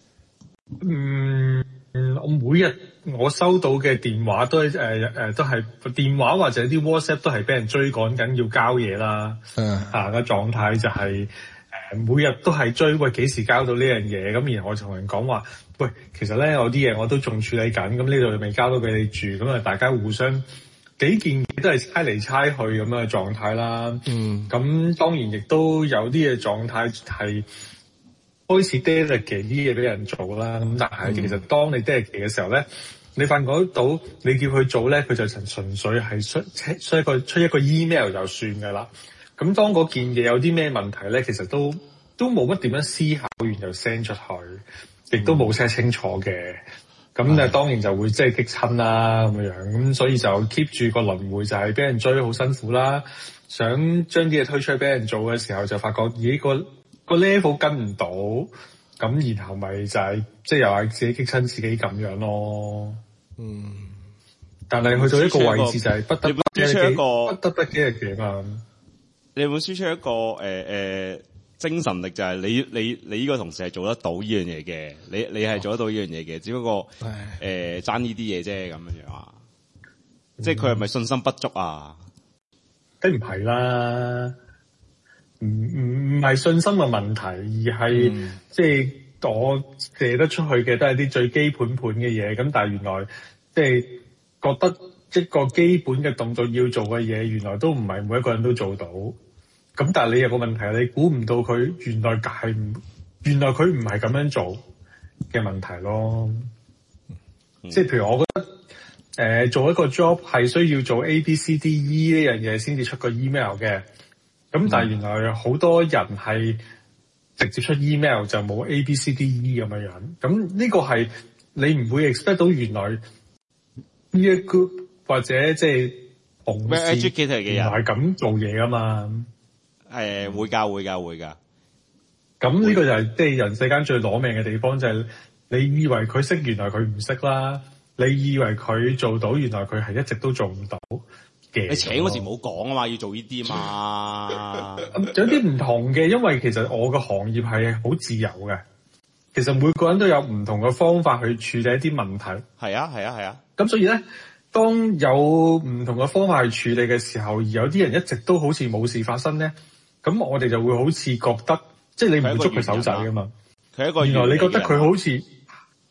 我每日我收到嘅電話都係都係電話或者啲 WhatsApp 都係俾人追趕緊要交嘢啦。個狀態就係每日都係追，喂，幾時交到呢樣嘢？咁然後我就同人講話，喂，其實咧有啲嘢我都仲處理緊，咁呢度未交到俾你住，咁啊大家互相幾件嘢都係猜嚟猜去咁嘅狀態啦。咁當然亦都有啲嘅狀態係開始 delegate 啲嘢俾人做啦，咁但係其實當你 delegate 嘅時候咧，你發覺到你叫佢做咧，佢就純粹係出一個 email 就算噶啦。咁當嗰件嘢有啲咩問題咧，其實都冇乜點樣思考完就 send 出去，亦都冇 set 清楚嘅。咁當然就會即係激親啦咁樣，咁所以就 keep 住個輪迴就係俾人追好辛苦啦。想將啲嘢推出去俾人做嘅時候，就發覺咦個 level 跟唔到，咁然後咪就係即係又係自己激親自己咁樣咯。但係去到一個位置就係不得不幾日嘅嘛。 你會輸出一個精神力，就係你呢個同事係做得到呢樣嘢嘅，你係做得到呢樣嘢嘅，只不過爭呢啲嘢啫咁樣啊。即係佢係咪信心不足啊？ 梗唔係啦。唔係信心嘅問題，而係即係我射得出去嘅都係啲最基本嘅嘢，咁但係原來即係覺得一個基本嘅動作要做嘅嘢，原來都唔係每一個人都做到。咁但係你有個問題，你估唔到佢原來佢唔係咁樣做嘅問題咯。即係譬如我覺得做一個 job 係需要做 ABCDE 呢樣嘢先至出個 email 嘅。咁但係原來好多人係直接出 email 就冇 ABCDE 咁樣。咁呢個係你唔會 expect 到原來呢一 group 或者即係同事唔係咁做嘢噶嘛。 會㗎。 咁呢個就係即係人世間最攞命嘅地方，就係你以為佢識，原來佢唔識啦；你以為佢做到，原來佢係一直都做唔到。 你請嗰時冇講啊嘛，要做呢啲嘛。 有啲唔同嘅，因為其實我個行業係好自由嘅。其實每個人都有唔同嘅方法去處理一啲問題。係啊。咁所以咧，當有唔同嘅方法去處理嘅時候，而有啲人一直都好似冇事發生咧，咁我哋就會好似覺得，即係你唔會捉佢手仔噶嘛。佢係一個原來你覺得佢好似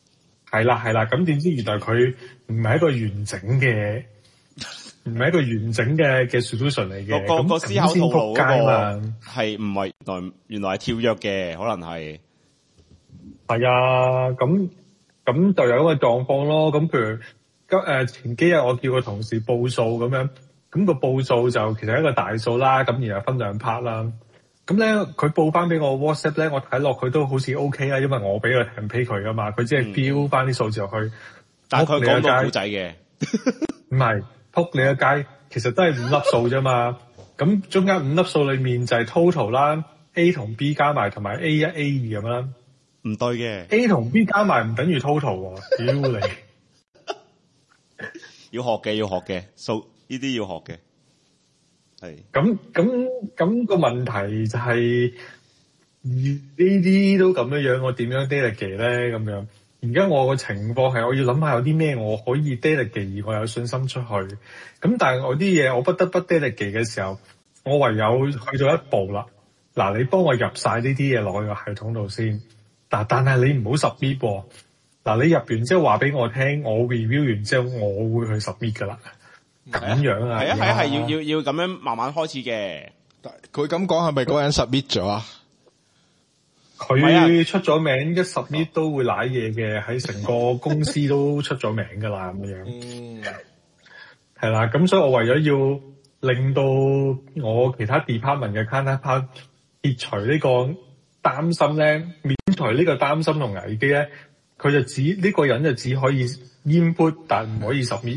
係啦，咁點知原來佢唔係一個完整嘅solution 嚟嘅。 個思考套路嗰嘛， 係唔係原來係跳躍嘅，可能係。 係啊，咁就有咁嘅狀況咯。咁譬如前幾日我叫個同事報數咁樣，咁個報數就其實係一個大數啦，咁然後分兩 part 啦。咁咧佢報翻俾我 WhatsApp 咧，我睇落佢都好似 OK 啦，因為我俾個 template 佢噶嘛，佢只係標翻啲數字落去。 但係佢講到古仔嘅， 唔係撲你個街，其實都係5粒數啫嘛。咁中間5粒數裏面就係 total 啦 ，A 同 B 加埋同埋 A1、A2 咁啦。 唔對嘅 ，A 同 B 加埋唔等於 total 喎，屌你！ 要學嘅，數呢啲要學嘅，係。 咁個問題就係呢啲都咁樣，我點樣 delegate 咧？咁樣，而家我個情況係我要諗下有啲咩我可以 delegate，而我有信心出去。咁但係我啲嘢我不得不 delegate 嘅時候，我唯有去到一步啦。嗱，你幫我入晒呢啲嘢落去個系統度先。但係你唔好 submit 喎。嗱，你入完之後話俾我聽，我 review 完之後我會去 submit 噶啦。咁樣啊？ 係要咁樣慢慢開始嘅。 佢咁講係咪嗰個人 submit 咗啊？ 佢出咗名，一 submit 都會瀨嘢嘅，喺成個公司都出咗名噶啦咁樣。係啦，咁所以我為咗要令到我其他 department 嘅 counterpart 撇除呢個擔心咧，免除呢個擔心同危機咧，佢就呢個人就只可以 input， 但唔可以 submit。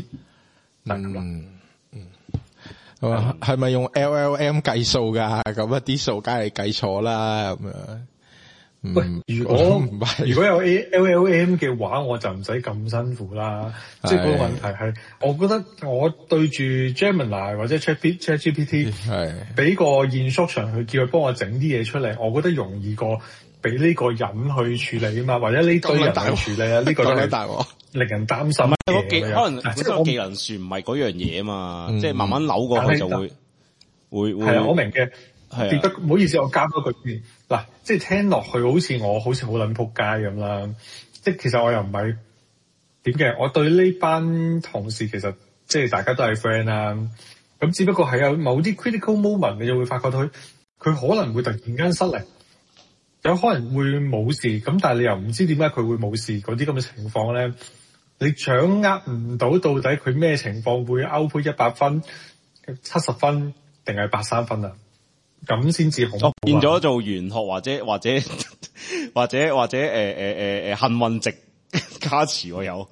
係咪用 LLM 計數㗎？咁一啲數梗係計錯啦，咁樣。 喂，如果有 LLM 嘅話，我就唔使咁辛苦啦。即係嗰個問題係，我覺得我對住 Gemini 或者 ChatGPT 俾個 instruction 去叫佢幫我整啲嘢出嚟，我覺得容易過俾呢個人去處理啊嘛，或者呢堆人去處理啊，呢個都係令人擔心嘅。 可能本身個技能樹唔係嗰樣嘢啊嘛，即係慢慢扭過去就會。 係啊，我明嘅。係啊，唔好意思，我加多句先。嗱，即係聽落去好似我好撚仆街咁啦。即係其實我又唔係點嘅，我對呢班同事其實即係大家都係 friend 啦。咁只不過係有某啲 critical moment，你就會發覺到佢可能會突然間失靈，有可能會冇事。咁但係你又唔知點解佢會冇事嗰啲咁嘅情況咧，你掌握唔到到底佢咩情況會 output 100分、70分定係83分啊？咁先至恐怖。 變咗做玄學或者幸運值加持我有。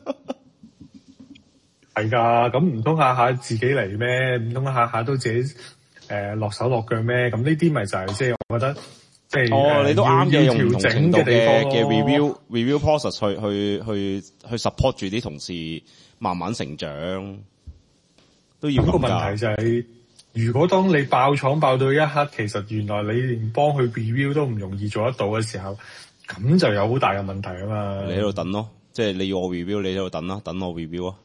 係㗎，咁唔通下下自己嚟咩？唔通下下都自己落手落腳咩？咁呢啲咪就係即係我覺得即係你都啱嘅，用唔同程度嘅 review process 去 support 住啲同事慢慢成長，都要咁㗎。個問題就係。 如果當你爆廠爆到一刻，其實原來你連幫佢 review 都唔容易做得到嘅時候，咁就有好大嘅問題啊嘛！ 你喺度等咯，即係你要我 review，你喺度等啦，等我 review 啊！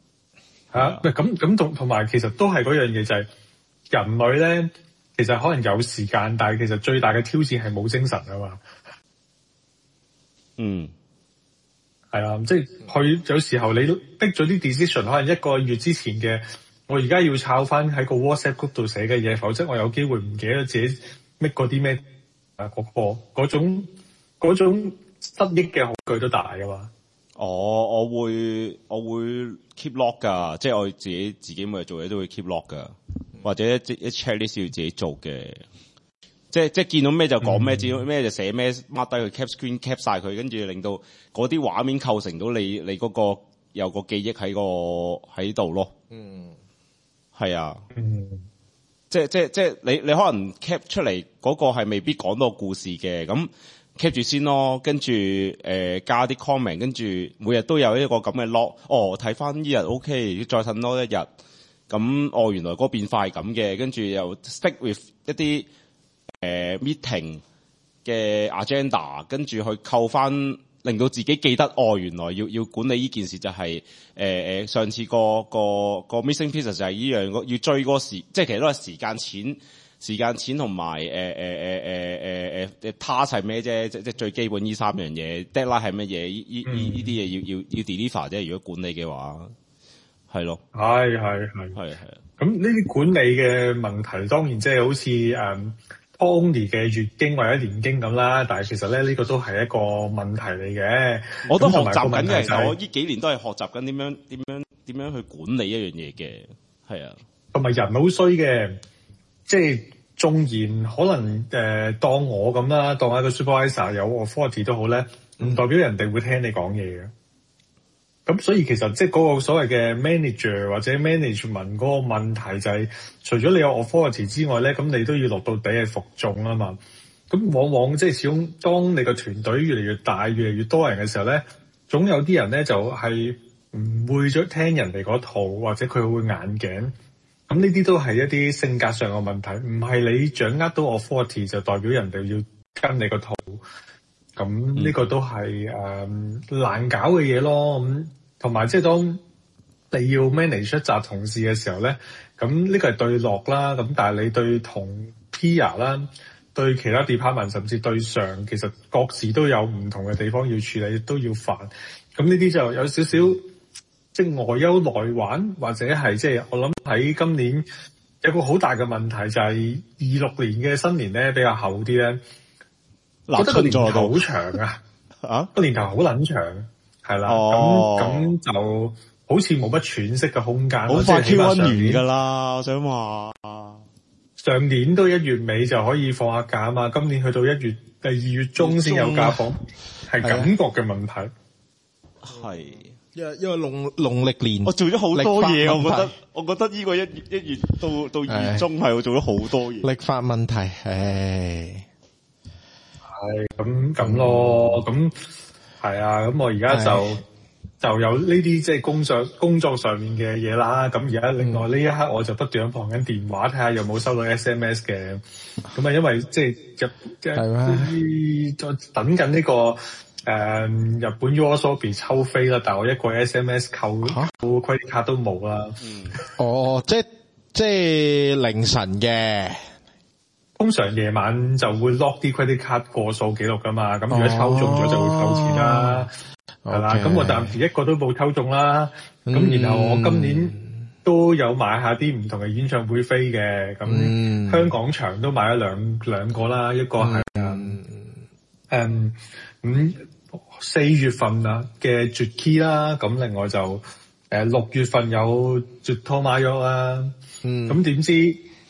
咁同埋其實都係嗰樣嘢，就係人類咧，其實可能有時間，但係其實最大嘅挑戰係冇精神啊嘛。係啊，即係佢有時候你逼咗啲 decision， 可能1個月之前嘅。我而家要抄翻喺個 WhatsApp group 度寫嘅嘢，否則我有機會唔記得自己搣過啲咩嗰種失憶嘅恐懼都大噶嘛。 我會 keep log 噶，即係我自己每日做嘢都會 keep log 噶，或者一 checklist 要自己做嘅。即係見到咩就講咩，見到咩就寫咩，mark 低佢 cap screen cap 晒佢，跟住令到嗰啲畫面構成到你嗰個有個記憶喺度咯。係啊，即係你可能 cap 出嚟嗰個係未必講到故事嘅，咁 cap 住先咯，跟住加啲 comment， 跟住每日都有一個咁嘅 log。睇翻呢日 OK， 再褪多一日，咁原來嗰個變化係咁嘅，跟住又 stick with 一啲meeting 嘅 agenda， 跟住去扣翻。令到自己記得原來要管理呢件事就係上次個 missing piece 就係呢樣，要追嗰個時，即係其實都係時間錢時間、錢同埋task 係咩啫？即係最基本呢三樣嘢。deadline 係乜嘢？呢啲嘢要 deliver 啫。如果管理嘅話，係咯。 係。咁呢啲管理嘅問題，當然即係好似Tony 嘅月經或者年經咁啦。但係其實咧呢個都係一個問題嚟嘅。 我都學習緊嘅，其實我呢幾年都係學習緊點樣去管理一樣嘢嘅。係啊， 同埋人好衰嘅。即係縱然可能當我咁啦，當一個 supervisor 有 authority 都好咧，唔代表人哋會聽你講嘢嘅。咁所以其實即係嗰個所謂嘅 manager 或者 management 嗰個問題就係，除咗你有 authority 之外咧，咁你都要落到底係服眾啊嘛。咁往往即係始終當你個團隊越嚟越大、越嚟越多人嘅時候咧，總有啲人咧就係唔會再聽人哋嗰套，或者佢會硬頸。咁呢啲都係一啲性格上嘅問題，唔係你掌握到 authority 就代表人哋要跟你個套。咁呢個都係難搞嘅嘢咯。咁同埋即係當你要 manage 一集同事嘅時候咧，咁呢個係對落啦。咁但係你對同 peer 啦，對其他 department 甚至對上，其實各自都有唔同嘅地方要處理，都要煩。咁呢啲就有少少。即係外憂內患，或者係即係我諗喺今年有個好大嘅問題，就係26年嘅新年咧比較厚啲咧，覺得個年頭好長啊！個年頭好撚長，係啦，咁就好似冇乜喘息嘅空間。 好快 Q1 完㗎啦，我想話上年都1月尾就可以放下假啊嘛，今年去到2月中先有假放，係感覺嘅問題。 係。 因為農曆年， 我做咗好多嘢，我覺得呢個一月到2月中係我做咗好多嘢。 曆法問題， 係咁咯，咁係啊，咁我而家就有呢啲即係工作上面嘅嘢啦。咁而家另外呢一刻我就不斷咁旁緊電話，睇下有冇收到 SMS 嘅。咁啊，因為即係再等緊呢個。日本 YOASOBI 抽飛啦，但係我一個 SMS 扣 credit 卡都冇啦。 哦，即係凌晨嘅， 通常夜晚就會 lock 啲 credit 卡過數記錄噶嘛。咁如果抽中咗就會扣錢啦，係啦。咁我暫時一個都冇抽中啦。咁然後我今年都有買下啲唔同嘅演唱會飛嘅。咁香港場都買咗兩個啦，一個係4月份嘅絕 key 啦，咁另外就6月份有絕拖馬約啦，咁點知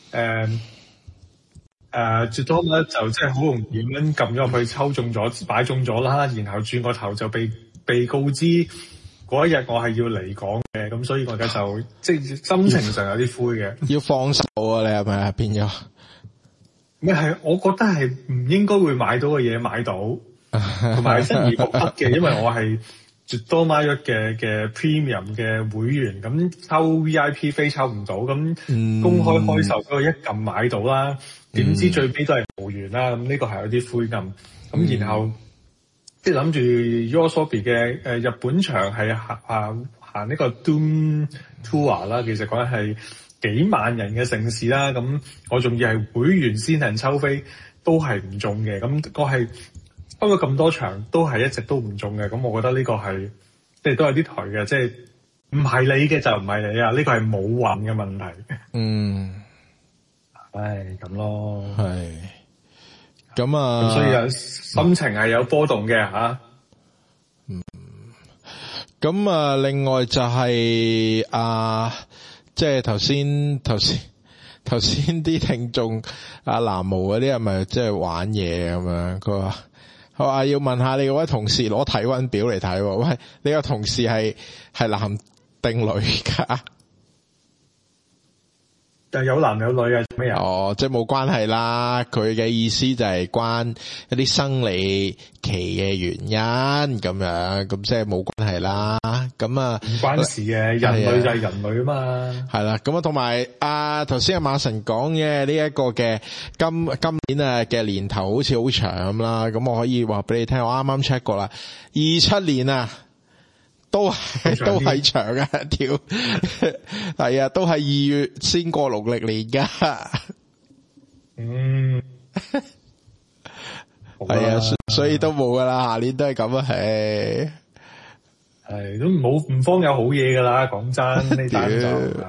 絕拖馬就即係好容易咁樣撳咗入去抽中咗擺中咗啦，然後轉個頭就被告知嗰一日我係要離港嘅，咁所以我而家就即係心情上有啲灰嘅， 要放手啊！你係咪啊？變咗咩係？我覺得係唔應該會買到嘅嘢買到。同埋質疑獨得嘅，因為我係絕多買咗嘅 premium 嘅會員，咁抽 VIP 飛抽唔到，咁公開售嗰個一撳買到啦，點知最尾都係無緣啦，咁呢個係有啲灰暗。咁然後即係諗住 YOASOBI 嘅日本場係行呢個 Doom Tour 啦，其實講係幾萬人嘅盛事啦，咁我仲要係會員先行抽飛，都係唔中嘅，咁我係。不過咁多場都係一直都唔中嘅，咁我覺得呢個係即係都有啲台嘅，即係唔係你嘅就唔係你啊，呢個係冇運嘅問題。唉，咁咯。係。咁啊。咁所以心情係有波動嘅吓。 咁啊，另外就係即係頭先啲聽眾南無嗰啲係咪即係玩嘢咁樣？佢話要問下你嗰位同事攞體溫表嚟睇喎。喂，你個同事係男定女㗎？ 就有男有女啊？咩啊？ 哦，即係冇關係啦。佢嘅意思就係關一啲生理期嘅原因咁樣，咁即係冇關係啦。咁啊，唔關事嘅，人類就係人類啊嘛。係啦，咁啊，同埋頭先馬神講嘅呢一個嘅今年嘅年頭好似好長咁啦。咁我可以話俾你聽，我啱啱 check 過啦，27年都係長啊條，係啊，都係2月先過農曆年噶。 係啊，所以都冇噶啦，下年都係咁啊， 係都唔方有好嘢噶啦，講真呢單就，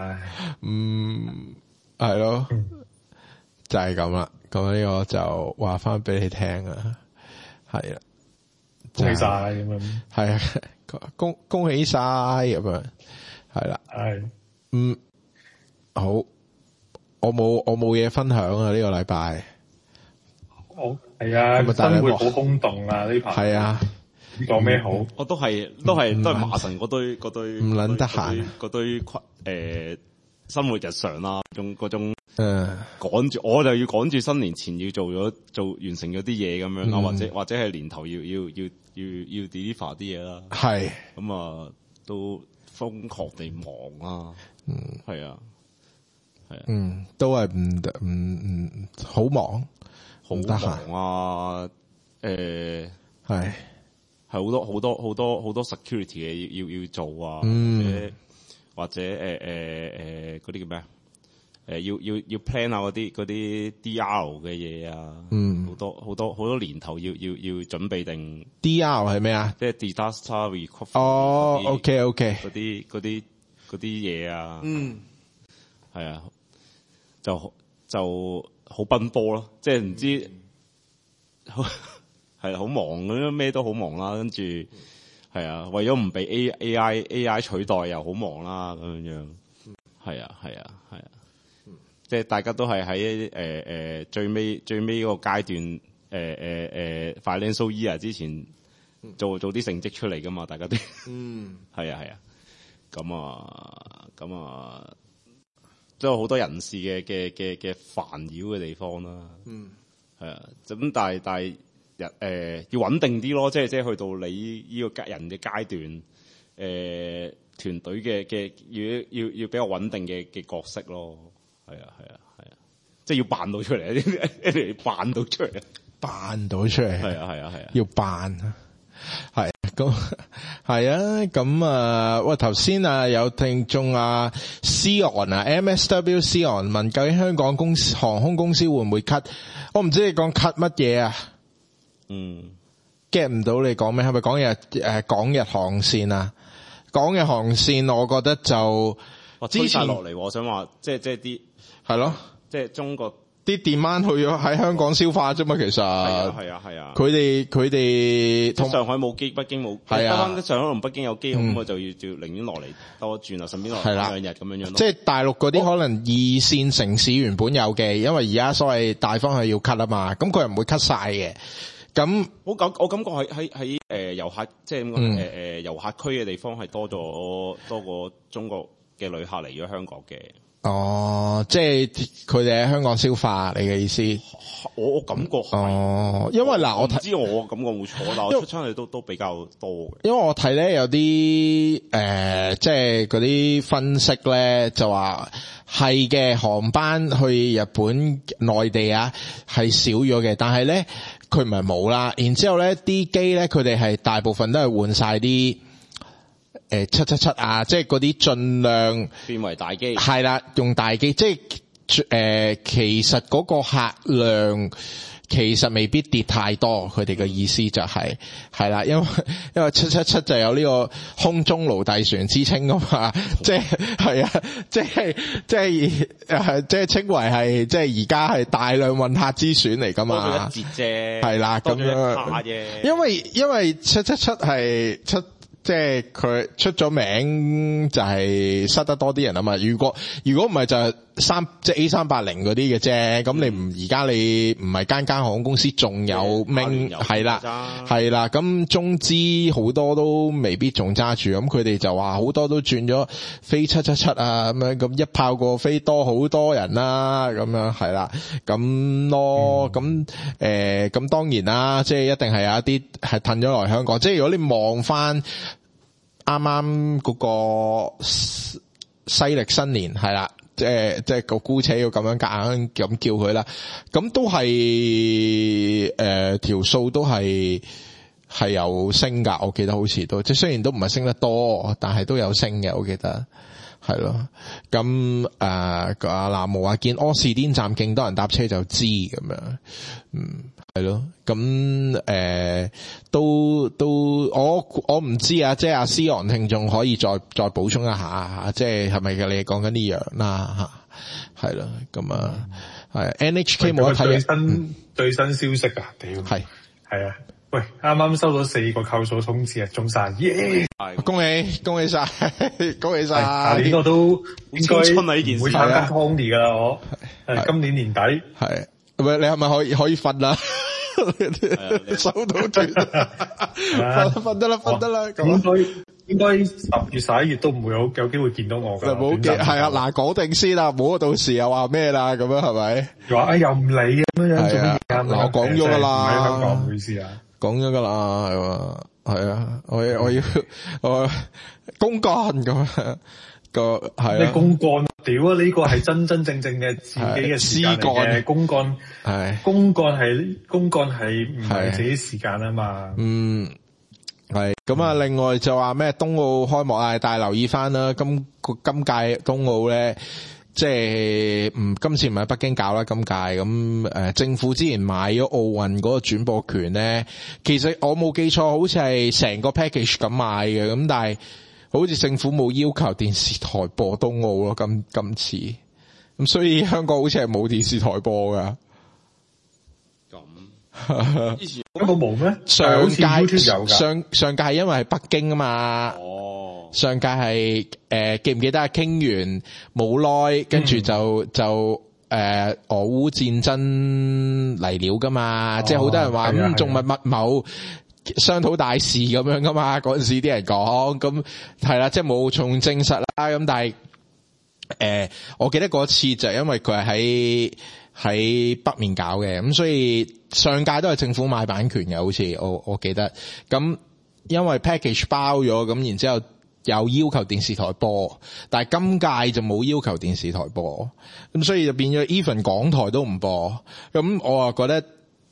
係咯，就係咁啦。咁呢個就話翻俾你聽啊，係啦， 恭喜晒咁樣， 係啊，恭喜晒咁樣，係啦， 係， 好，我冇嘢分享啊，呢個禮拜。 係啊，生活好空洞啊呢排。係啊，講咩好？ 我都係馬神嗰堆唔撚得閒嗰堆生活日常啦，嗰種趕住，我就要趕住新年前要做完成咗啲嘢咁樣啦，或者係年頭要 deliver 啲嘢啦。係咁啊，都瘋狂地忙啊。係啊， 都係唔好忙。 好忙啊！係好多 security 嘅要做啊，或者嗰啲叫咩啊？要 plan 下嗰啲 DR 嘅嘢啊，好多年頭要準備定 DR 係咩啊？ 即係 disaster recovery。 哦，OK， 嗰啲嘢啊，係啊，就好奔波咯，即係唔知係好忙咁樣，咩都好忙啦。跟住係啊，為咗唔被 AI 取代又好忙啦咁樣。係啊，即係大家都係喺最尾嗰個階段financial year 之前做啲成績出嚟噶嘛，大家都係啊，咁啊。都有好多人事嘅煩擾嘅地方啦，係啊，咁但係要穩定啲咯，即係去到你呢個人嘅階段，團隊嘅要比較穩定嘅角色咯，係啊，即係要扮到出嚟，一定要扮到出嚟，係啊， 要扮啊，係。咁係啊，咁啊，喂，頭先啊有聽眾啊 Sion 啊 MSW Sion 問究竟香港航空公司會唔會 cut？ 我唔知你講 cut 乜嘢啊？get 唔到你講咩？係咪講港日航線啊？港日航線我覺得就之前落嚟，我想話即係啲係咯， 即係中國。 啲 demand 去咗喺香港消化啫嘛，其實係啊， 佢哋同上海冇機，北京冇，係啊，上海同北京有機，咁我就寧願落嚟多轉啊，順便落嚟2日咁樣咯。 即係大陸嗰啲可能二線城市原本有嘅，因為而家所謂大方向要 cut 啊嘛，咁佢又唔會 cut 晒嘅。咁我感覺喺遊客即係遊客區嘅地方係多過中國嘅旅客嚟咗香港嘅。 哦，即係佢哋喺香港消化，你嘅意思？ 我感覺係。 哦，因為嗱，我睇， 知我感覺會錯，但我出親去都比較多嘅。 因為我睇咧有啲即係嗰啲分析咧就話係嘅，航班去日本內地啊係少咗嘅，但係咧佢唔係冇啦。然之後咧啲機咧佢哋係大部分都係換晒啲。777啊，即係嗰啲盡量變為大機， 係啦，用大機，即係其實嗰個客量其實未必跌太多，佢哋嘅意思就係啦，因為777就有呢個空中奴隸船之稱噶嘛，即係啊，即係稱為係即係而家係大量運客之選嚟噶嘛， 多咗一截啫， 係啦，咁樣，因為777係即係佢出咗名就係塞得多啲人啊嘛，如果唔係就係即係 A380 嗰啲嘅啫，咁你而家你唔係間航空公司仲有名係啦，咁中資好多都未必仲揸住，咁佢哋就話好多都轉咗飛777啊咁樣，咁一炮過飛多好多人啦，咁樣係啦，咁咯，咁咁當然啦，即係一定係有一啲係褪咗來香港，即係如果你望翻啱啱嗰個西歷新年係啦，即係個姑且要咁樣夾硬咁叫佢啦，咁都係條數都係係有升㗎，我記得好似都即係雖然都唔係升得多，但係都有升嘅，我記得係咯。咁阿南無話見柯士甸站勁多人搭車就知咁樣，係咯。咁都我唔知啊，即係阿思昂聽眾可以再補充一下，即係係咪嘅你講緊呢樣啦嚇，係咯。咁係 NHK 冇得睇最新消息啊，屌係啊！喂，啱啱收到4個扣數通知啊，中晒耶！ 恭喜晒，恭喜晒！ 下年我都應該青春啊呢件事， 唔會參加 Tony 噶啦，我今年年底係喂，你係咪可以瞓啦？收到斷，瞓得啦。應該10月11月都唔會有機會見到我噶。冇嘅，係啊，嗱講定先啦，唔好到時又話咩啦，咁樣係咪？ 話又唔理咁樣做乜嘢？嗱， 我講咗噶啦， 喺香港唔好意思啊， 講咗噶啦，係啊，我要公幹咁樣個係你公幹屌啊！呢個係真真正正嘅自己嘅時間嚟嘅，公幹係唔係自己時間啊嘛？ 係咁啊！另外就話咩冬奧開幕啊，但係留意翻啦，今屆冬奧咧，即係今次唔係北京搞啦，今屆咁政府之前買咗奧運嗰個轉播權咧，其實我冇記錯，好似係成個 package 咁買嘅，咁但係好似政府冇要求電視台播冬奧咯，今次咁所以香港好似係冇電視台播噶。 以前有冇咩？ 上屆係因為係北京啊嘛。 哦。 上屆係記唔記得啊？傾完冇耐，跟住就俄烏戰爭嚟了噶嘛。即係好多人話仲密謀商討大事咁樣噶嘛。嗰陣時啲人講咁係啦，即係冇從證實啦。咁但係我記得嗰次就係因為佢係喺北面搞嘅，咁所以上屆都係政府買版權嘅，好似我記得。咁因為 package 包咗，咁然之後有要求電視台播，但係今屆就冇要求電視台播，咁所以就變咗 even 港台都唔播。咁我啊覺得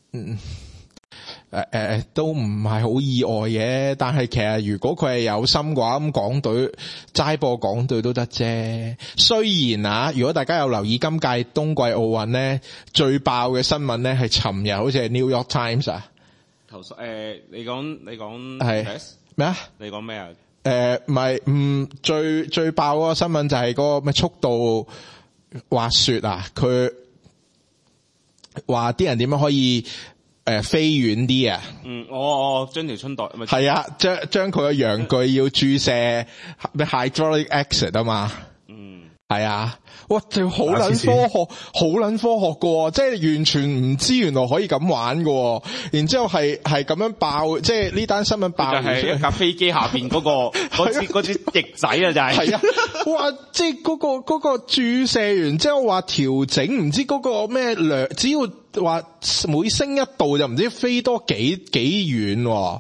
都唔係好意外嘅，但係其實如果佢係有心嘅話，咁港隊齋播港隊都得啫。雖然啊，如果大家有留意今屆冬季奧運咧，最爆嘅新聞咧係尋日好似係 New York Times 啊。 你講係咩啊？ 你講咩啊？ 唔係，最爆嗰個新聞就係嗰個咩速度滑雪啊，佢話啲人點樣可以飛遠啲啊？ 將條春袋係啊，將佢個陽具要注射咩 hydraulic exit 啊嘛。係啊，哇，就好撚科學噶，即係完全唔知原來可以咁玩噶。然之後係咁樣爆，即係呢單新聞爆就係一架飛機下邊嗰支翼仔啊，就係。係啊， 哇，即係嗰個注射完之後話調整，唔知嗰個咩量，只要話每升一度就唔知飛多幾遠。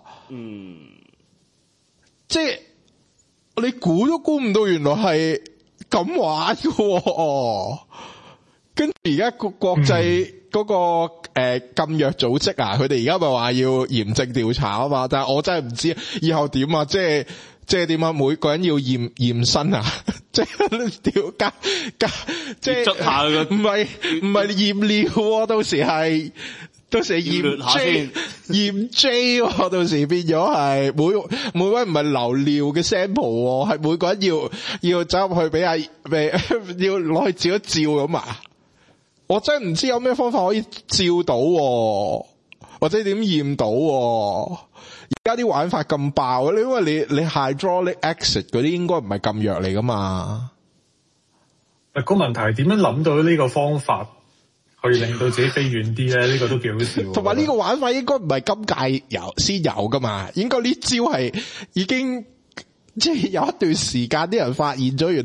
即係你估都估唔到，原來係咁玩嘅。跟住而家個國際嗰個禁藥組織啊，佢哋而家咪話要嚴正調查啊嘛，但係我真係唔知以後點啊，即係點啊？每個人要驗身啊，即係調加，即係捽下佢， 唔係驗尿，到時係驗 J， 到時變咗係每位唔係流尿嘅 sample， 係每個人要走入去俾要攞去照一照咁啊！我真係唔知有咩方法可以照到，或者點驗到。而家啲玩法咁爆，因為你 hydraulic exit 嗰啲應該唔係禁藥嚟噶嘛。 個問題係點樣諗到呢個方法去令到自己飛遠啲咧？呢個都幾好笑。同埋呢個玩法應該唔係今屆先有噶嘛，應該呢招係已經即係有一段時間啲人發現咗，原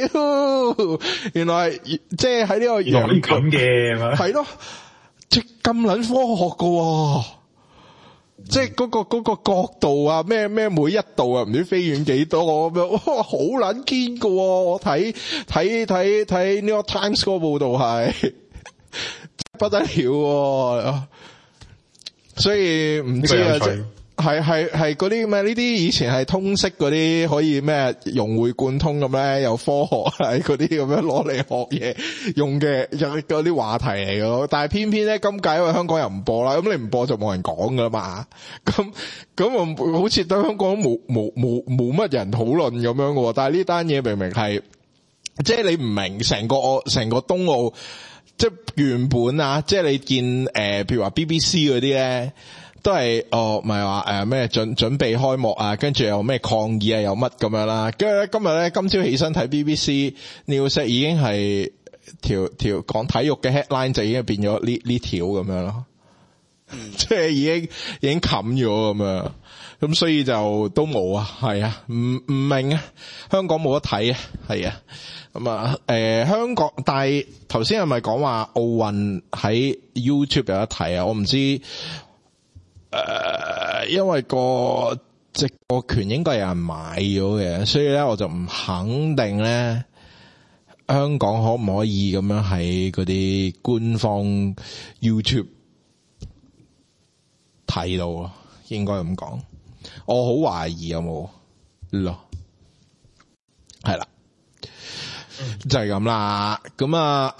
來即係喺呢個原來可以咁嘅，係咯，即係咁撚科學噶。即係嗰個角度啊，咩每一度啊，唔知飛遠幾多咁樣，哇，好撚堅噶！我睇 New York Times 嗰個報道係不得了，所以唔知啊， 係嗰啲咩？呢啲以前係通識嗰啲可以咩融會貫通咁咧，有科學係嗰啲咁樣攞嚟學嘢用嘅嗰啲話題嚟嘅咯。但係偏偏咧今屆因為香港又唔播啦，咁你唔播就冇人講噶啦嘛。咁好似對香港冇乜人討論咁樣嘅。但係呢單嘢明明係，即係你唔明成個冬奧，即係原本啊，即係你見譬如話 BBC 嗰啲咧。都係咪話咩準備開幕啊，跟住又咩抗議啊，又乜咁樣啦。跟住咧今日咧今朝起身睇 BBC News 已經係條講體育嘅 headline 就已經變咗呢條咁樣咯，即係已經冚咗咁樣。咁所以就都冇啊，係啊，唔明啊，香港冇得睇啊，係啊。咁啊香港，但係頭先係咪講話奧運喺 YouTube 有得睇啊？我唔知。因為個直播權應該有人買咗嘅，所以咧我就唔肯定咧香港可唔可以咁樣喺嗰啲官方 YouTube 睇到，應該咁講。我好懷疑有冇咯，係啦，就係咁啦。咁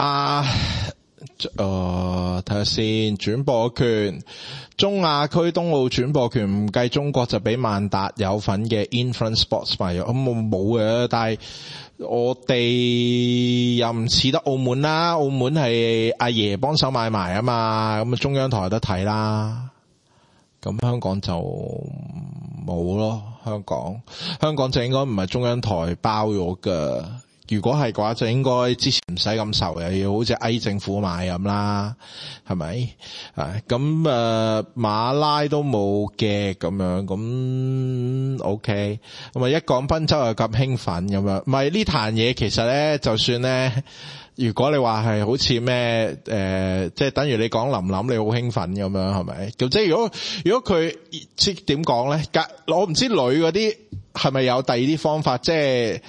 睇下先，轉播權。中亞區冬奧轉播權唔計中國就俾萬達有份嘅 Infront Sports 賣咗，咁冇嘅。但係我哋又唔似得澳門啦，澳門係阿爺幫手買埋啊嘛，咁中央台有得睇啦。咁香港就冇咯，香港就應該唔係中央台包咗㗎。如果係嘅話，就應該之前唔使咁愁嘅，要好似嗌政府買咁啦，係咪？咁馬拉都冇嘅咁樣，咁 OK。咁啊，一講賓州又咁興奮咁樣，唔係呢壇嘢其實咧，就算咧，如果你話係好似咩即係等於你講林林你好興奮咁樣，係咪？咁即係如果佢即點講咧？我唔知女嗰啲係咪有第二啲方法，即係。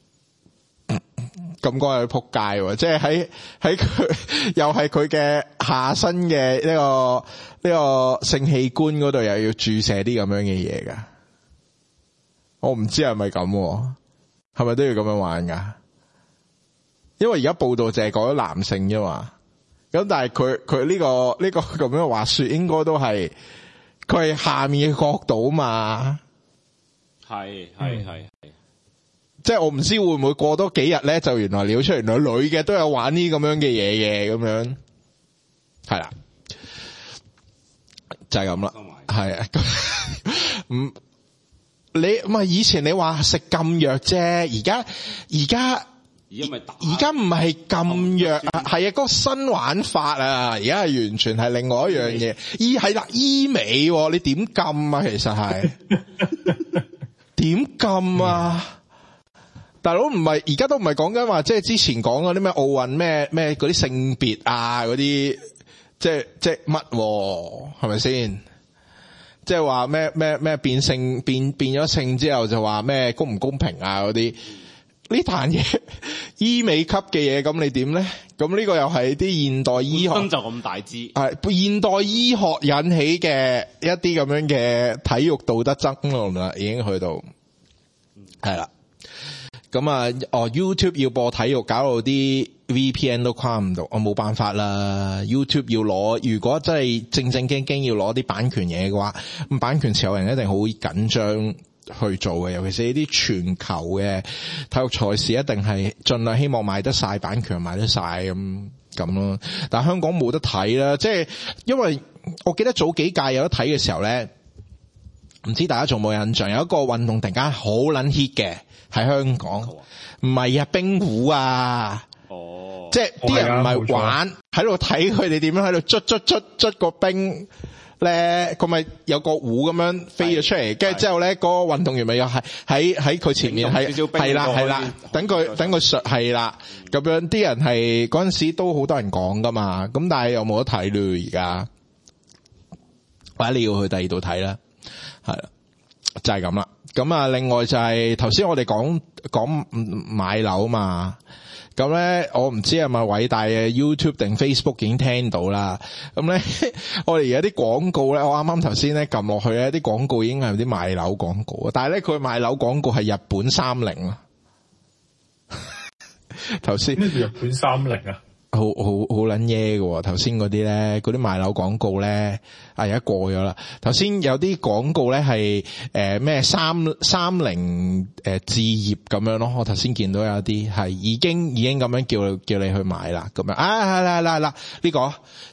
咁講係仆街喎，即係喺佢又係佢嘅下身嘅呢個性器官嗰度又要注射啲咁樣嘅嘢噶，我唔知係咪咁，係咪都要咁樣玩噶？因為而家報道就係講咗男性啫嘛，咁但係佢呢個咁樣話說，應該都係佢係下面嘅角度嘛，係。即係我唔知會唔會過多幾日咧，就原來撩出嚟，原來女嘅都有玩呢咁樣嘅嘢嘅，咁樣係啦，就係咁啦，係啊，你唔係以前你話食禁藥啫，而家唔係禁藥啊，係啊，嗰個新玩法啊，而家係完全係另外一樣嘢，係啦，醫美，你點禁啊？其實係點禁啊？大佬唔係，而家都唔係講緊話，即係之前講嗰啲咩奧運咩嗰啲性別啊嗰啲，即係乜係咪先？即係話咩變性變咗性之後就話咩公唔公平啊嗰啲，呢壇嘢醫美級嘅嘢，咁你點咧？咁呢個又係啲現代醫學就咁大支，係現代醫學引起嘅一啲咁樣嘅體育道德爭論啦，已經去到係啦。咁啊，YouTube 要播體育，搞到啲 VPN 都跨唔到，我冇辦法啦。YouTube 要攞，如果真係正正經經要攞啲版權嘢嘅話，咁版權持有人一定好緊張去做嘅，尤其是呢啲全球嘅體育賽事，一定係盡量希望買得晒版權，買得晒咁咯。但係香港冇得睇啦，即係因為我記得早幾屆有得睇嘅時候咧，唔知大家仲冇印象，有一個運動突然間好撚 hit 嘅。喺香港唔係啊，冰壺啊，即係啲人唔係玩，喺度睇佢哋點樣喺度捽個冰咧，佢咪有個壺咁樣飛咗出嚟，跟住之後咧，嗰個運動員咪又係喺佢前面係啦，等佢上係啦，咁樣啲人係嗰陣時都好多人講噶嘛，咁但係又冇得睇咯而家，或者你要去第二度睇啦，係啦，就係咁啦。 咁啊，另外就係頭先我哋講買樓嘛。咁咧，我唔知係咪偉大嘅 YouTube 定 Facebook 已經聽到啦。咁咧，我哋而家啲廣告咧，我啱啱頭先咧撳落去咧，啲廣告已經係啲賣樓廣告啊。但係咧，佢賣樓廣告係日本30啊。頭先咩叫日本30啊？ 好撚嘢嘅，頭先嗰啲咧，嗰啲賣樓廣告咧，而家過咗啦。頭先有啲廣告咧係咩30置業咁樣咯，我頭先見到有啲係已經咁樣叫你去買啦，咁樣係啦呢個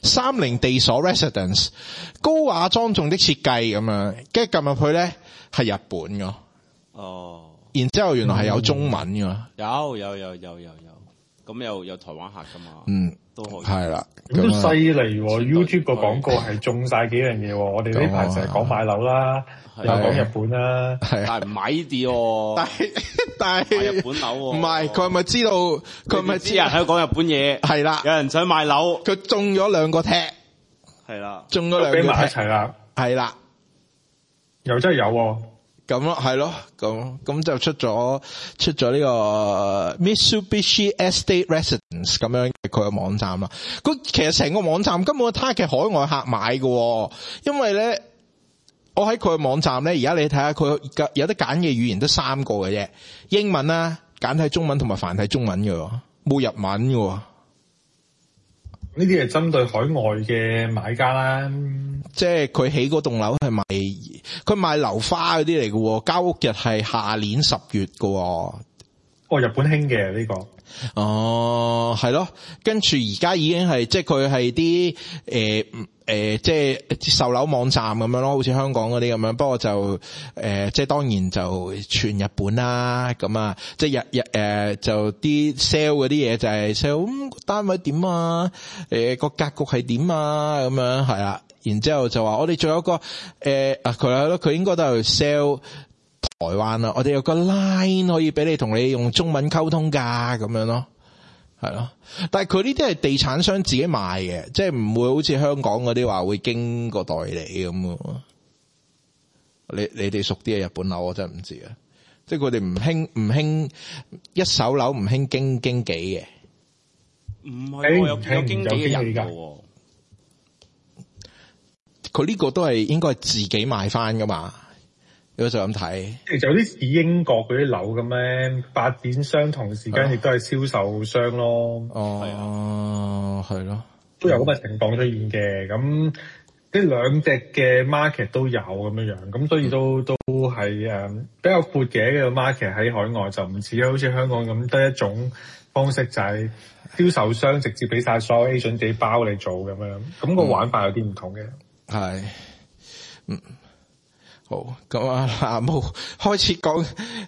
30地所 Residence 高雅莊重的設計咁樣，跟住撳入去咧係日本噶，然之後原來係有中文噶， 有。咁有台灣客噶嘛？都可以。係啦， 咁都犀利喎 ！YouTube 個廣告係中晒幾樣嘢喎。我哋呢排成日講買樓啦，又講日本啦， 但係唔買呢啲喎。 但係買日本樓喎。 唔係，佢係咪知道？佢係咪知人喺度講日本嘢？係啦，有人想買樓， 佢中咗2個踢。係啦，中咗2個踢。 俾埋一齊啦。 係啦， 又真係有喎。 咁咯，係咯，咁就出咗呢個 Mitsubishi Estate Residence 咁樣佢個網站啦。佢其實成個網站根本係target海外客買嘅，因為咧，我喺佢個網站咧，而家你睇下佢有得揀嘅語言得3個嘅啫，英文啦、簡體中文同埋繁體中文嘅，冇日文嘅。 呢啲係針對海外嘅買家啦， 即係佢起嗰棟樓係佢賣樓花嗰啲嚟嘅，交屋日係下年10月嘅。 日本興嘅呢個。 係咯，跟住而家已經係即係佢係啲即係售樓網站咁樣咯，好似香港嗰啲咁樣。不過就即係當然就全日本啦，咁啊，即係就啲 sell 嗰啲嘢就係 sell 單位點啊，個格局係點啊，咁樣係啦。然之後就話我哋仲有個佢係咯，佢應該都係 sell。台灣啦，我哋有個 line 可以俾你同你用中文溝通噶，咁樣咯，係咯。但係佢呢啲係地產商自己賣嘅，即係唔會好似香港嗰啲話會經過代理咁。你哋熟啲嘅日本樓，我真係唔知啊。即係佢哋唔興一手樓，唔興經紀嘅。 唔係，有經紀嘅人㗎。 佢呢個都係應該係自己賣翻噶嘛。如果就咁睇， 其實有啲似英國嗰啲樓咁咧，發展商同時間亦都係銷售商咯。 係咯， 都有咁嘅情況出現嘅。咁呢兩隻嘅 market 都有咁樣，咁所以都係比較闊嘅一個 market 喺海外，就唔似好似香港咁得一種方式，就係銷售商直接俾晒所有 agent 自己包你做咁樣。咁個玩法有啲唔同嘅。 係，好，咁啊，阿毛開始講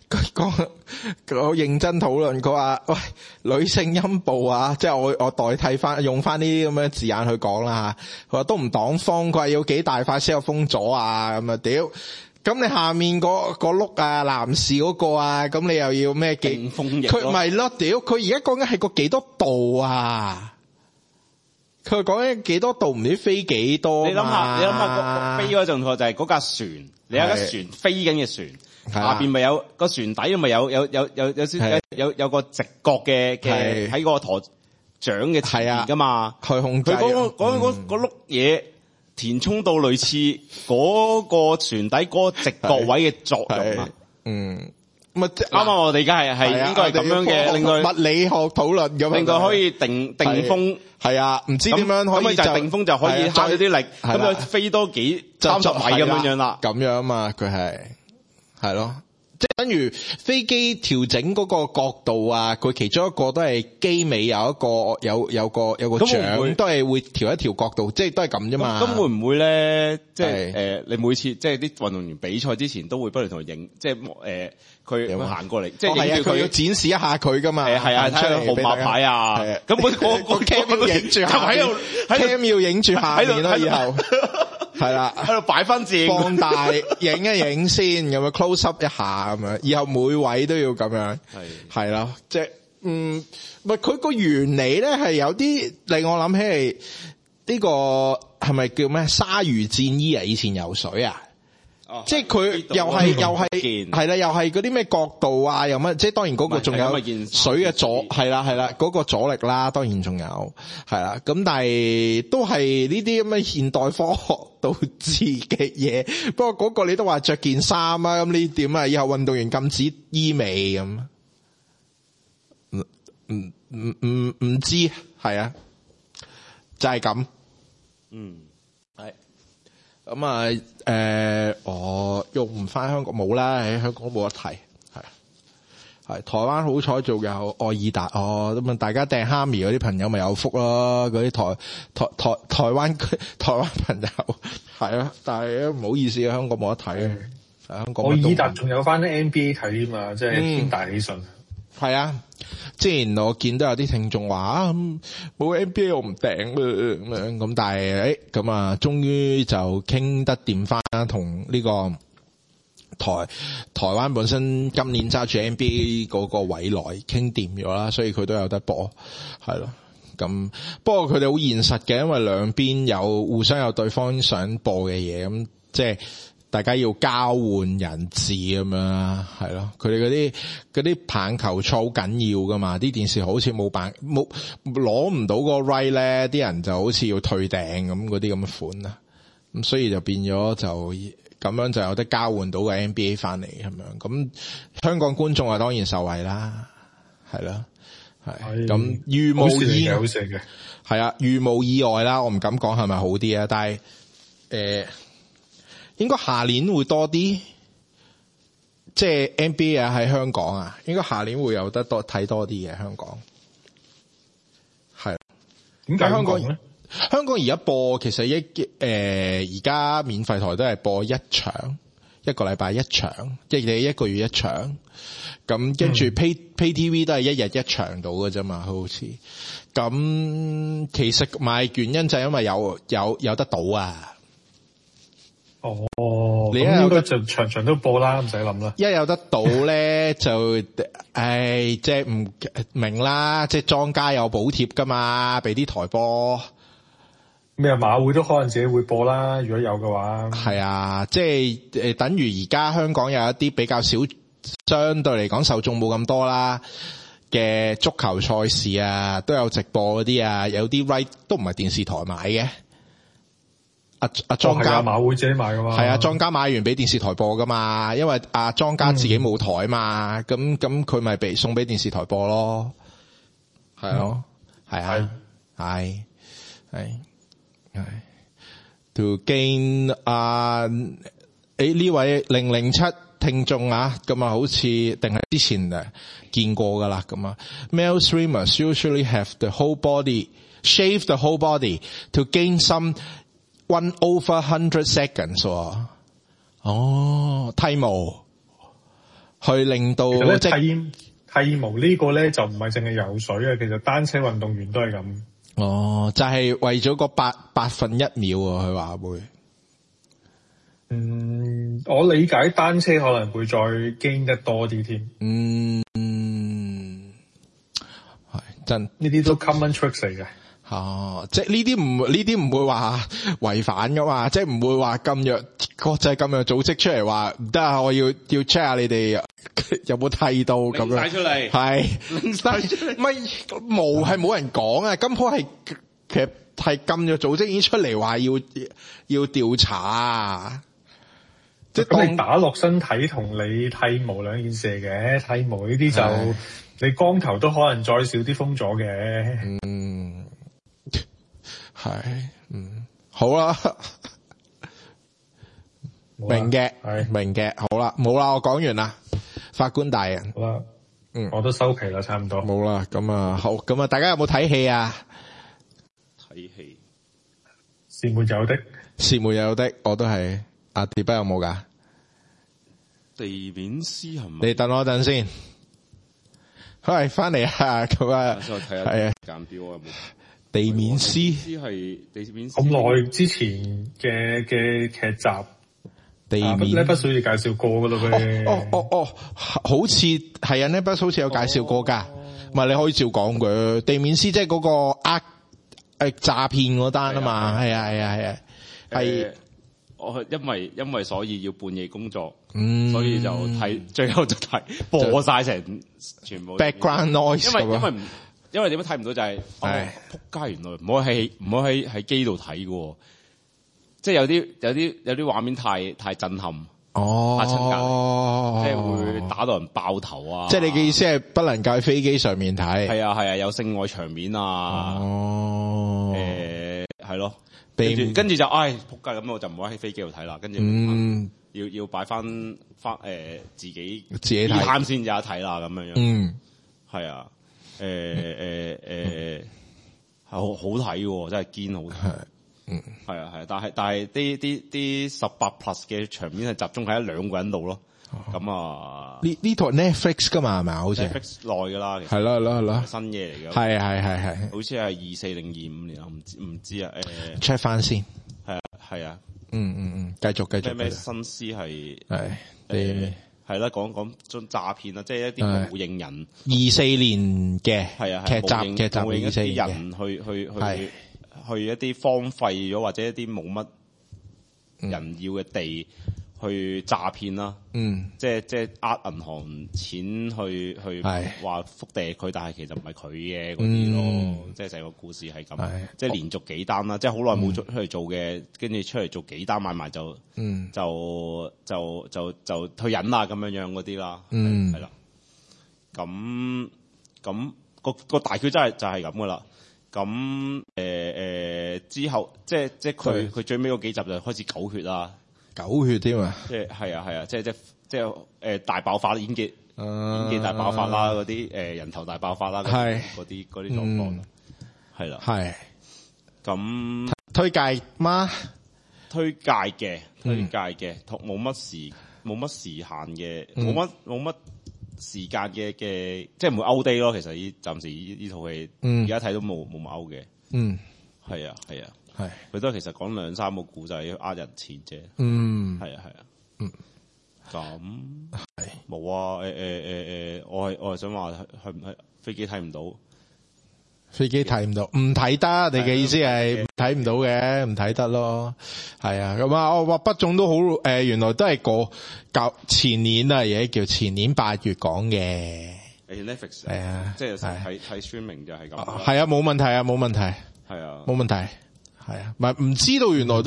認真討論，佢話喂，女性陰部啊，即係我代替翻用翻呢啲咁嘅字眼去講啦吓，佢話都唔擋風，佢話要幾大塊先有風阻啊，咁啊屌，咁你下面嗰碌啊，男士嗰個啊，咁你又要咩幾風翼？佢咪咯，屌，佢而家講緊係個幾多度啊？佢講緊幾多度唔知飛幾多？你諗下飛嗰種就係嗰架船，你有架船飛緊嘅船，下邊咪有個船底，咪有個直角嘅喺個舵槳嘅前面噶嘛？去控制佢嗰碌嘢填充到類似嗰個船底嗰個直角位嘅作用啊！啱啱我哋而家係應該係咁樣嘅，令佢物理學討論咁， 令佢可以定風。 係啊，唔知點樣可以就定風就可以慳咗啲力，咁就飛多幾30米咁樣啦。 咁樣嘛，佢係咯，即係等於飛機調整嗰個角度啊，佢其中一個都係機尾有個槳，都係會調一調角度，即係都係咁啫嘛。 咁會唔會咧？即係你每次即係啲運動員比賽之前都會不斷同佢影，即係佢行過嚟，即係佢要展示一下佢噶嘛。 係啊，睇下號碼牌啊。咁我 cam 要影住下面 ，cam 要影住下面咯，以後係啦， 喺度擺翻字， 放大影一影先，咁樣 close up 一下咁樣，以後每位都要咁樣，係咯，即係佢個原理咧係有啲令我諗起係呢個係咪叫咩鯊魚戰衣啊？以前游水啊， 即係佢又係係啦，又係嗰啲咩角度啊，又乜？即係當然嗰個仲有水嘅係啦，嗰個阻力啦，當然仲有係啦。咁但係都係呢啲咁嘅現代科學導致嘅嘢。不過嗰個你都話着件衫啊，咁呢點啊？以後運動員禁止醫美咁，唔知係啊，就係咁。係。咁我用唔翻香港冇啦，喺香港冇得睇，係台灣好彩仲有愛爾達咁啊！大家訂蝦米嗰啲朋友咪有福咯，嗰啲台灣朋友係啊，但係唔好意思啊，香港冇得睇啊，香港愛爾達仲有翻啲 NBA 睇嘛，即係天大喜訊。 係啊，之前我見到有啲聽眾話冇 NBA 我唔訂咁，但係咁啊，終於就傾得掂翻，同呢個台灣本身今年揸住 NBA 嗰個委內傾掂咗啦，所以佢都有得播，係咯。咁不過佢哋好現實嘅，因為兩邊互相有對方想播嘅嘢，咁即係。大家要交換人質咁樣，係咯。佢哋嗰啲棒球賽好緊要噶嘛，啲電視好似冇攞唔到個 right 咧，啲人就好似要退訂咁嗰啲咁嘅款啊。咁所以就變咗就咁樣就有得交換到個 NBA 翻嚟咁樣。咁香港觀眾啊當然受惠啦，係啦，係咁如無意外嘅，係啊，如無意外啦。我唔敢講係咪好啲啊，但係應該下年會多啲，即係 NBA 喺香港啊，應該下年會有得睇多啲嘅香港。係點解香港咧？香港而家播其實而家免費台都係播一場，一個禮拜一場，即係一個月一場。咁跟住 Pay TV 都係一日一場到嘅啫嘛，好似。咁其實原因就係因為有得賭啊。 你應該就場場都播啦，唔使諗啦。一有得到咧就，即係唔明啦，即係莊家有補貼噶嘛，俾啲台播。 咩馬會都可能自己會播啦，如果有嘅話。 係啊，即係等於而家香港有一啲比較少，相對嚟講受眾冇咁多啦嘅足球賽事啊，都有直播嗰啲啊，有啲 right 都唔係電視台買嘅。莊家馬會自己買噶嘛？ 係啊，莊家買完俾電視台播噶嘛，因為莊家自己冇台嘛，咁佢咪送俾電視台播咯，係咯，係啊，係 to gain 呢位007聽眾啊，咁啊好似定係之前見過噶啦，咁啊 male streamers usually have the whole body shave the whole body to gain some 1/100 seconds 剃毛去令到其實剃毛呢個咧就唔係淨係游水啊，其實單車運動員都係咁。 就係為咗個百分一秒啊，佢話會。 我理解單車可能會再 gain 得多啲添。 係真呢啲都 common tricks 嚟嘅。 即係呢啲唔會話違反噶嘛，即係唔會話禁藥國際禁藥組織出嚟話唔得啊，我要 check 下你哋有冇剃到咁樣。 拎晒出嚟， 係拎晒出嚟，毛係冇人講啊，今鋪係其實係禁藥組織已經出嚟話要調查啊。 即係咁，你打落身體同你剃毛兩件事嘅，剃毛呢啲就你光頭都可能再少啲風阻嘅。 係，好啦，明嘅，明嘅，好啦，冇啦，我講完啦，法官大人， 好啦，我都收皮啦，差唔多， 冇啦，咁啊，好，咁啊，大家有冇睇戲啊？ 睇戲， 是沒有的， 是沒有的，我都係，阿迪北有冇噶？ 地面師係咪？ 你等我一陣先，喂，翻嚟啊，咁啊，係啊， 鑑表有冇？ 地面師係地面師咁耐之前嘅劇集， 地面呢筆好似介紹過噶咯佢。 好似係啊，呢筆好似有介紹過噶，唔係你可以照講佢。地面師即係嗰個詐騙嗰單啊嘛，係啊，係。 我因為所以要半夜工作， 嗯， 所以就睇最後就睇播晒成全部 background noise 因為點解睇唔到就係撲街，原來唔可以喺機度睇嘅，即係有啲畫面太震撼。 哦， 嚇親隔離，即係會打到人爆頭啊！ 即係你嘅意思係不能夠喺飛機上面睇？係啊，有性愛場面啊！ 哦， 係咯，跟住就仆街咁，我就唔可以喺飛機度睇啦。跟住要擺翻自己睇睇先有得睇啦，咁樣樣。 嗯，係啊，係好睇喎，真係堅好睇。係啊，但係啲18 plus 嘅場面係集中喺1-2個人度咯。咁啊，呢套 Netflix 噶嘛係咪啊？好似 Netflix 內噶啦， 係咯， 新嘢嚟嘅。 係，好似係24定25年啊，唔知啊。 check 翻先。 係啊。 繼續。 咩新詩係係啦，講種詐騙啊，即係一啲冒認人。 24年嘅劇集冒認一啲人去一啲荒廢咗或者一啲冇乜人要嘅地去詐騙啦，即係呃銀行錢去話福地佢，但係其實唔係佢嘅嗰啲咯，即係成個故事係咁，即係連續幾單啦，即係好耐冇出嚟做嘅，跟住出嚟做幾單買賣就退隱啦咁樣嗰啲啦，係啦，咁個大橋真係就係咁噶啦。咁之後即係佢最尾嗰幾集就開始狗血啦， 狗血添啊！ 即係係啊，即係大爆發演技大爆發啦，嗰啲人頭大爆發啦，嗰啲狀況係啦，係咁推介嗎？ 推介嘅，冇乜時限嘅，冇乜時間嘅，即係唔會 out day 咯。其實暫時呢套戲，而家睇都冇乜 out 嘅。係啊，佢都係其實講2-3個故仔呃人錢啫。係啊。咁冇啊。我係想話係飛機睇唔到。 飛機睇唔到，唔睇得。你嘅意思係睇唔到嘅，唔睇得咯。係啊，咁啊，我話北總都好原來都係前年啊，而家叫前年8月講嘅。 Netflix 係啊， 即係睇 streaming 就係咁。 係啊，冇問題啊，冇問題。 係啊， 冇問題。係啊，唔知道原來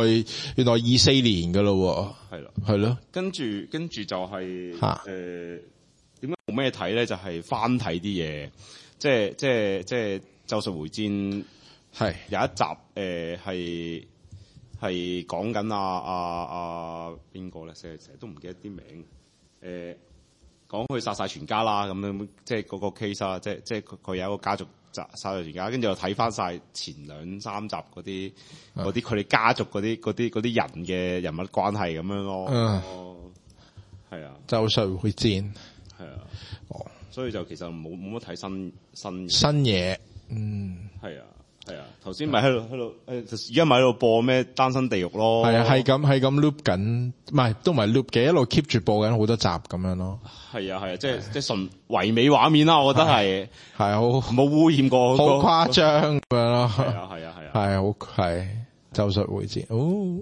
24年噶咯。係咯。跟住就係點解冇咩睇咧？就係翻睇啲嘢。即係咒術迴戰係有一集係講緊邊個咧？成日都唔記得啲名。講佢殺晒全家啦，咁樣即係嗰個 case 啦，即係佢有一個家族殺晒全家，跟住又睇翻晒前2-3集嗰啲佢哋家族嗰啲人嘅人物關係咁樣咯。係啊，咒術迴戰係啊。所以就其實冇乜睇新嘢，係啊，頭先咪喺度，而家咪喺度播咩單身地獄咯，係啊，係咁 loop 緊，唔係都唔係 loop 嘅，一路 keep 住播緊好多集咁樣咯，係啊，即係純唯美畫面啦，我覺得係好冇污染過，好誇張咁樣咯，係啊，好係咒術迴戰，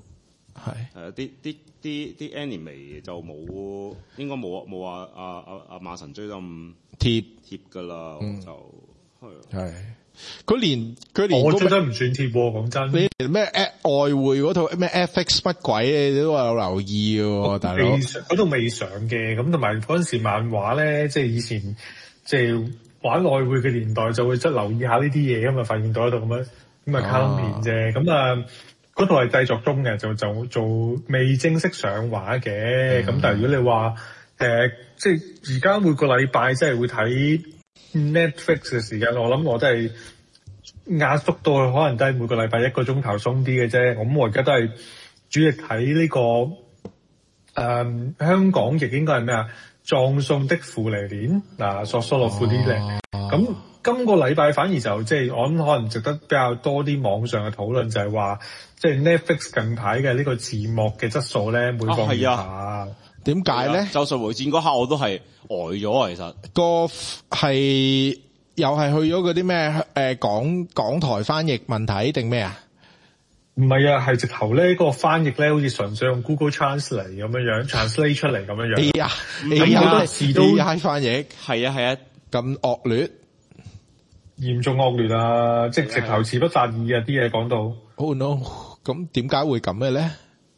啲 anime 就冇，應該冇話阿馬神追得咁貼噶啦，就係佢連我追得唔算貼喎，講真。你咩外匯嗰套咩 FX 乜鬼你都有留意喎，大佬。嗰度未上嘅，咁同埋嗰陣時漫畫咧，即係以前即係玩外匯嘅年代，就會即係留意下呢啲嘢，咁啊發現到一度咁啊卡通片啫，咁啊。嗰套係製作中嘅，就做未正式上畫嘅。咁但係如果你話即係而家每個禮拜即係會睇 Netflix 嘅時間，我諗我都係壓縮到可能都係每個禮拜1個鐘頭鬆啲嘅啫。咁我而家都係主力睇呢個香港亦應該係咩啊？葬送的芙莉蓮嗱，索蘇洛芙莉蓮咁。今個禮拜反而就即係我諗可能值得比較多啲網上嘅討論，就係話即係 Netflix 近排嘅呢個字幕嘅質素咧，每況愈下。點解咧？咒術迴戰嗰刻我都係呆咗啊！其實個係又係去咗嗰啲咩港台翻譯問題定咩啊？ 唔係啊，係直頭咧嗰個翻譯咧，好似純粹用 Google Translate 咁樣 translate 出嚟咁樣樣。 哎呀， 咁好多字都 AI 翻譯係啊， 咁惡劣， 嚴重惡劣啊！即係直頭詞不達意啊！啲嘢講到。 Oh no！ 咁點解會咁嘅咧？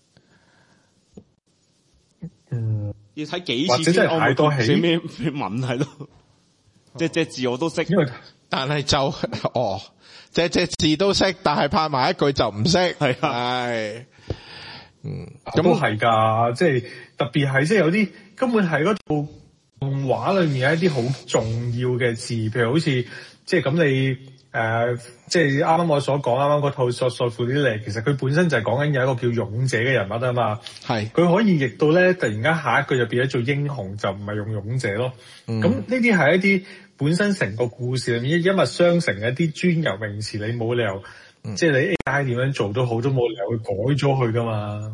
要睇幾次或者真係太多戲咩文係咯，隻字我都識， 因為但係就隻字都識，但係拍埋一句就唔識， 係啊， 係， 咁都係㗎，即係特別係即係有啲根本係嗰套動畫裏面有一啲好重要嘅字，譬如好似即係咁你即係啱啱我所講啱啱嗰套索庫啲嚟，其實佢本身就係講緊有一個叫勇者嘅人物啊嘛，係佢可以譯到咧，突然間下一句就變咗做英雄，就唔係用勇者咯。咁呢啲係一啲本身成個故事裏面一脈相承嘅一啲專有名詞，你冇理由即係你 AI 點樣做都好，都冇理由去改咗佢噶嘛。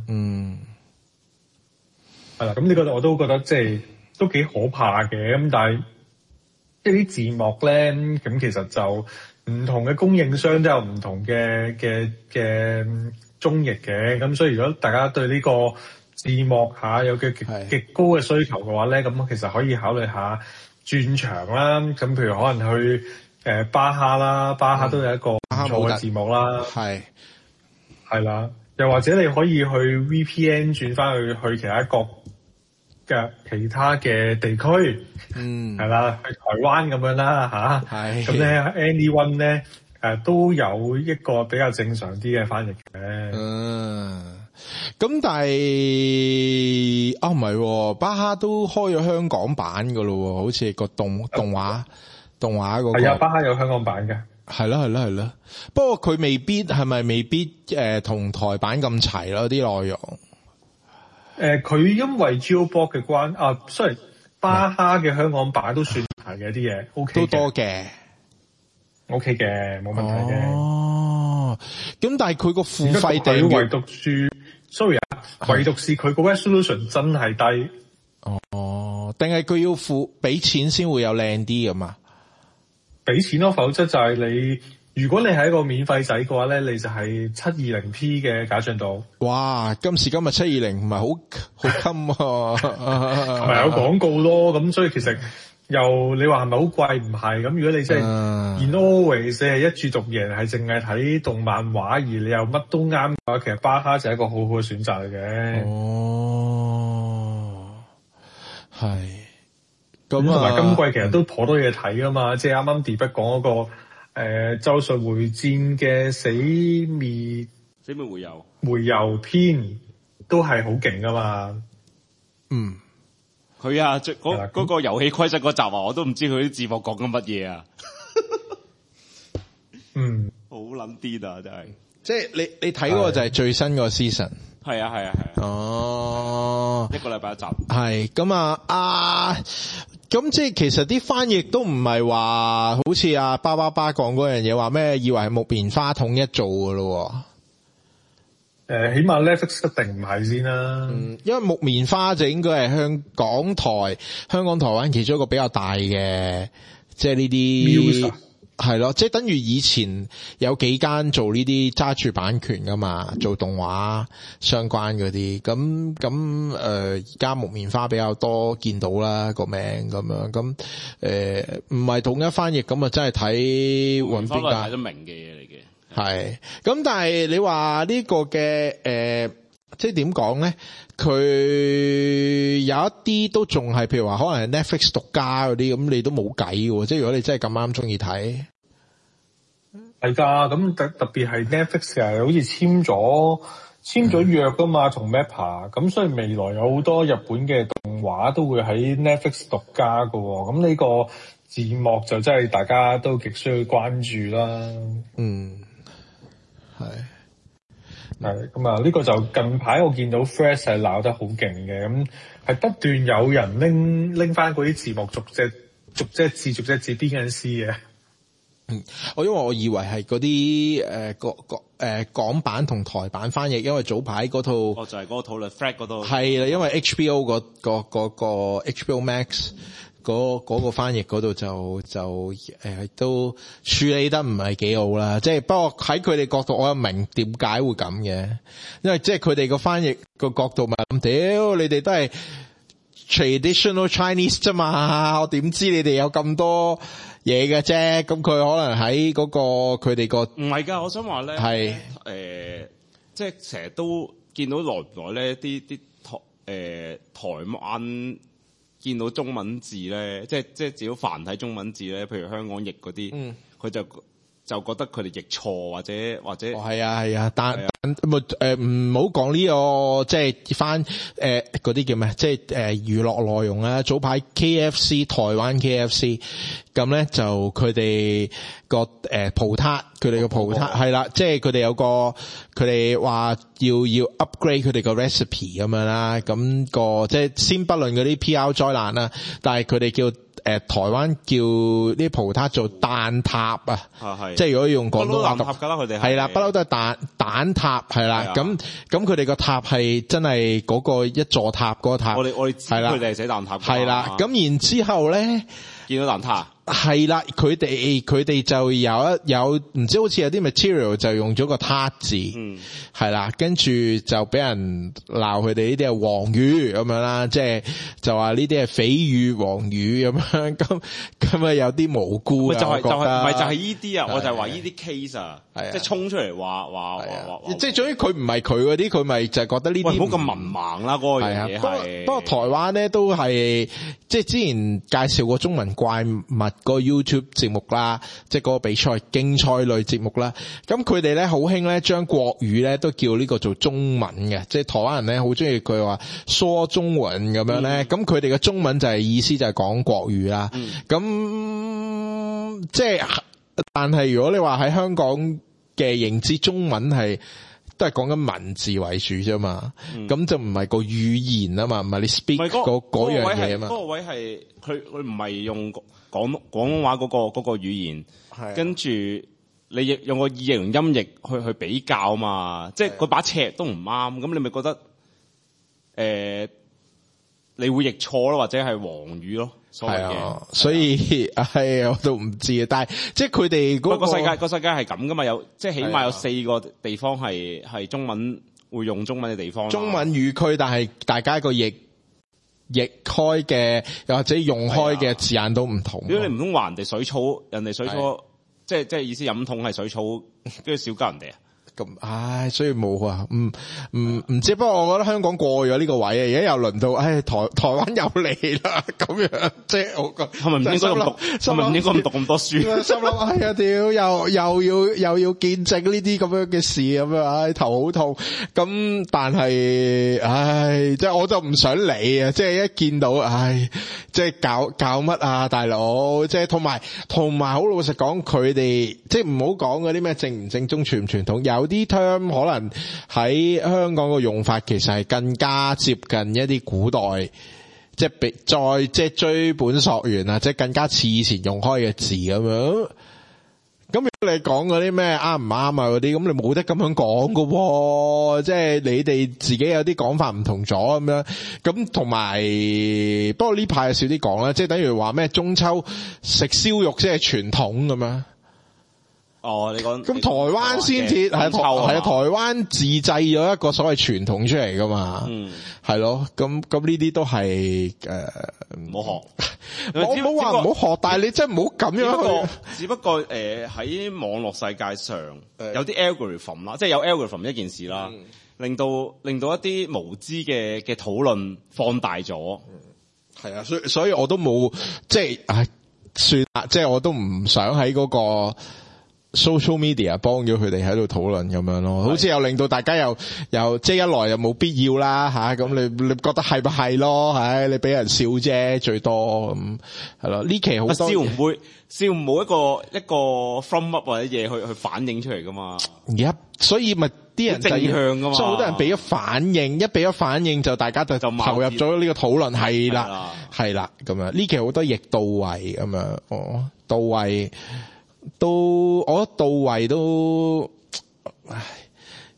係啦，咁呢個我都覺得即係都幾可怕嘅。咁但係即係啲字幕咧，咁其實就唔同嘅供應商都有唔同嘅中譯嘅。咁所以如果大家對呢個字幕有嘅極高嘅需求嘅話咧，咁其實可以考慮下轉場啦。咁譬如可能去巴哈啦，巴哈都有一個唔錯嘅字幕啦。係啦，又或者你可以去 VPN 轉翻去其他國嘅其他嘅地區，係啦，去台灣咁樣啦嚇，咁咧 Anyone 咧都有一個比較正常啲嘅翻譯嘅。 咁但係唔係，巴哈都開咗香港版噶咯，好似個動畫嗰個。係啊，巴哈有香港版嘅。係咯。不過佢未必同台版咁齊咯啲內容。 佢因為 GeoBox 嘅sorry， 巴哈嘅香港版都算係嘅啲嘢 ，OK 都多嘅 ，OK 嘅，冇問題嘅。 咁但係佢個付費訂閱唯獨唯獨是佢個 resolution 真係低。 定係佢要俾錢先會有靚啲㗎嘛？ 俾錢咯，否則就係你。如果你係一個免費仔嘅話咧，你就係 720P 嘅解像度。哇！ 今時今日720唔係好襟喎， 同埋有廣告咯。咁所以其實又你話係咪好貴？唔係。咁如果你真係 in always 係一注獨贏，係淨係睇動漫畫，而你又乜都啱嘅話，其實巴哈就係一個好好嘅選擇嚟嘅。 係。 咁同埋今季其實都頗多嘢睇噶嘛，即係啱啱 Debut 講嗰個咒術迴戰嘅死滅回遊篇都係好勁噶嘛。 佢嗰個遊戲規則嗰集我都唔知佢啲字幕講緊乜嘢啊。好撚癲啊！真係， 即係你睇嗰個就係最新個 season。 係啊。一個禮拜一集。係咁咁即係其實啲翻譯都唔係話好似阿巴講嗰樣嘢話咩，以為係木棉花統一做噶咯。 起碼 Netflix 一定唔係先啦。 因為木棉花就應該係香港台灣其中一個比較大嘅，即係呢啲係咯，即係等於以前有幾間做呢啲揸住版權噶嘛，做動畫相關嗰啲，咁而家木棉花比較多見到啦個名咁樣，咁唔係統一翻譯，咁啊真係睇揾邊間睇得明嘅嘢嚟嘅。 係，咁但係你話呢個嘅即係點講咧？佢有一啲都仲係，譬如話可能係 Netflix 獨家嗰啲，咁你都冇計嘅。即係如果你真係咁啱中意睇， 係㗎。咁特別係 Netflix 啊，好似簽咗約㗎嘛，同 Mappa。咁所以未來有好多日本嘅動畫都會喺 Netflix 獨家㗎。咁呢個字幕就真係大家都極需要關注啦。係咁啊！呢個就近排我見到 Fresh 係鬧得好勁嘅，咁係不斷有人拎翻嗰啲字幕逐隻字編緊詩嘅。 因為我以為係嗰啲港版同台版翻譯，因為早排嗰套就係嗰套啦 ，Flag 嗰套係啦，因為 HBO 個 HBO Max 嗰個翻譯嗰度就都處理得唔係幾好啦。即係不過喺佢哋角度，我又明點解會咁嘅，因為即係佢哋個翻譯個角度咪咁，屌你哋都係 traditional Chinese 啫嘛，我點知你哋有咁多嘢嘅啫？咁佢可能喺嗰個佢哋個唔係㗎，我想話咧係即係成日都見到耐唔耐咧啲台灣見到中文字咧，即係只要繁體中文字咧，譬如香港譯嗰啲，佢就覺得佢哋譯錯或者係啊，但唔好講呢個即係翻嗰啲叫咩？即係娛樂內容啊！早排 KFC 台灣 KFC 咁咧就佢哋個葡撻，佢哋個葡撻係啦，即係佢哋有個佢哋話要 upgrade 佢哋個 recipe 咁樣啦，咁個即係先不論嗰啲 PR 災難啦，但係佢哋叫台灣叫啲葡撻做蛋撻啊，即係如果用廣東話讀㗎啦，佢哋係啦，不嬲都係蛋撻係啦，咁佢哋個塔係真係嗰個一座塔嗰個塔， 我哋知佢哋係寫蛋撻係啦，咁然之後咧見到蛋撻。 係啦，佢哋就有唔知好似有啲 material 就用咗個撻字，係啦，跟住就俾人鬧佢哋呢啲係黃魚咁樣啦，即係就話呢啲係匪魚黃魚咁樣，咁啊有啲無辜啊，我覺得唔係就係呢啲啊，我就係話呢啲 case 啊，即係衝出嚟話， 即係總之佢唔係佢嗰啲，佢咪就係覺得呢啲唔好咁文盲啦，嗰個嘢係。 不過台灣咧都係即係之前介紹過中文怪物個 YouTube 節目啦，即係嗰個比賽競賽類節目啦。咁佢哋咧好興咧將國語咧都叫呢個做中文嘅，即係台灣人咧好中意佢話說中文咁樣咧。咁佢哋嘅中文就係意思就係講國語啦。咁即係，但係如果你話喺香港嘅認知，中文係都係講緊文字為主啫嘛。咁就唔係個語言啊嘛，唔係你 speak 嗰樣嘢啊嘛。 嗰個位係佢唔係用廣東話嗰個語言，跟住你亦用個意形音譯去比較嘛，即係佢把尺都唔啱，咁你咪覺得你會譯錯咯，或者係黃語咯，所謂嘅。 所以我都唔知啊，但係即係佢哋嗰個世界係咁噶嘛，有即係起碼有4個地方係中文會用中文嘅地方。中文語區，但係大家個譯開嘅又或者用開嘅字眼都唔同。如果你唔通話人哋水草，即係意思飲桶係水草，跟住少加人哋啊？咁所以冇啊，唔知。不過我覺得香港過咗呢個位啊，而家又輪到台灣又嚟啦，咁樣即係我覺得係咪唔應該咁讀？係咪唔應該咁讀咁多書？心諗屌又要見證呢啲咁樣嘅事咁樣，頭好痛。咁但係即係我就唔想理啊！即係一見到即係搞乜啊，大佬！即係同埋好老實講，佢哋即係唔好講嗰啲咩正唔正宗、傳唔傳統，有啲 term 可能喺香港個用法其實係更加接近一啲古代，即係再追本溯源啊，即係更加似以前用開嘅字咁樣。咁如果你講嗰啲咩啱唔啱啊嗰啲，咁你冇得咁樣講噶喎，即係你哋自己有啲講法唔同咗咁樣。咁同埋，不過呢排少啲講啦，即係等於話咩中秋食燒肉即係傳統咁樣。你講咁台灣先至係台灣自製咗一個所謂傳統出嚟噶嘛，係咯，咁呢啲都係唔好學，我冇話唔好學，但係你真係唔好咁樣去。只不過喺網絡世界上有啲 algorithm 啦，即係有 algorithm 一件事啦，令到一啲無知嘅討論放大咗。係啊，所以我都冇即係算啦，即係我都唔想喺嗰個social media 幫咗佢哋喺度討論咁樣咯，好似又令到大家又即係一來又冇必要啦咁你覺得係咪係咯？你俾人笑啫，最多咁係咯。呢期好多笑唔冇一個 from up 或者嘢去反映出嚟噶嘛。所以咪啲人正向噶嘛，所以好多人俾咗反應，一俾咗反應就大家就投入咗呢個討論，係啦咁樣。呢期好多亦到位咁樣，到位。我覺得到位都，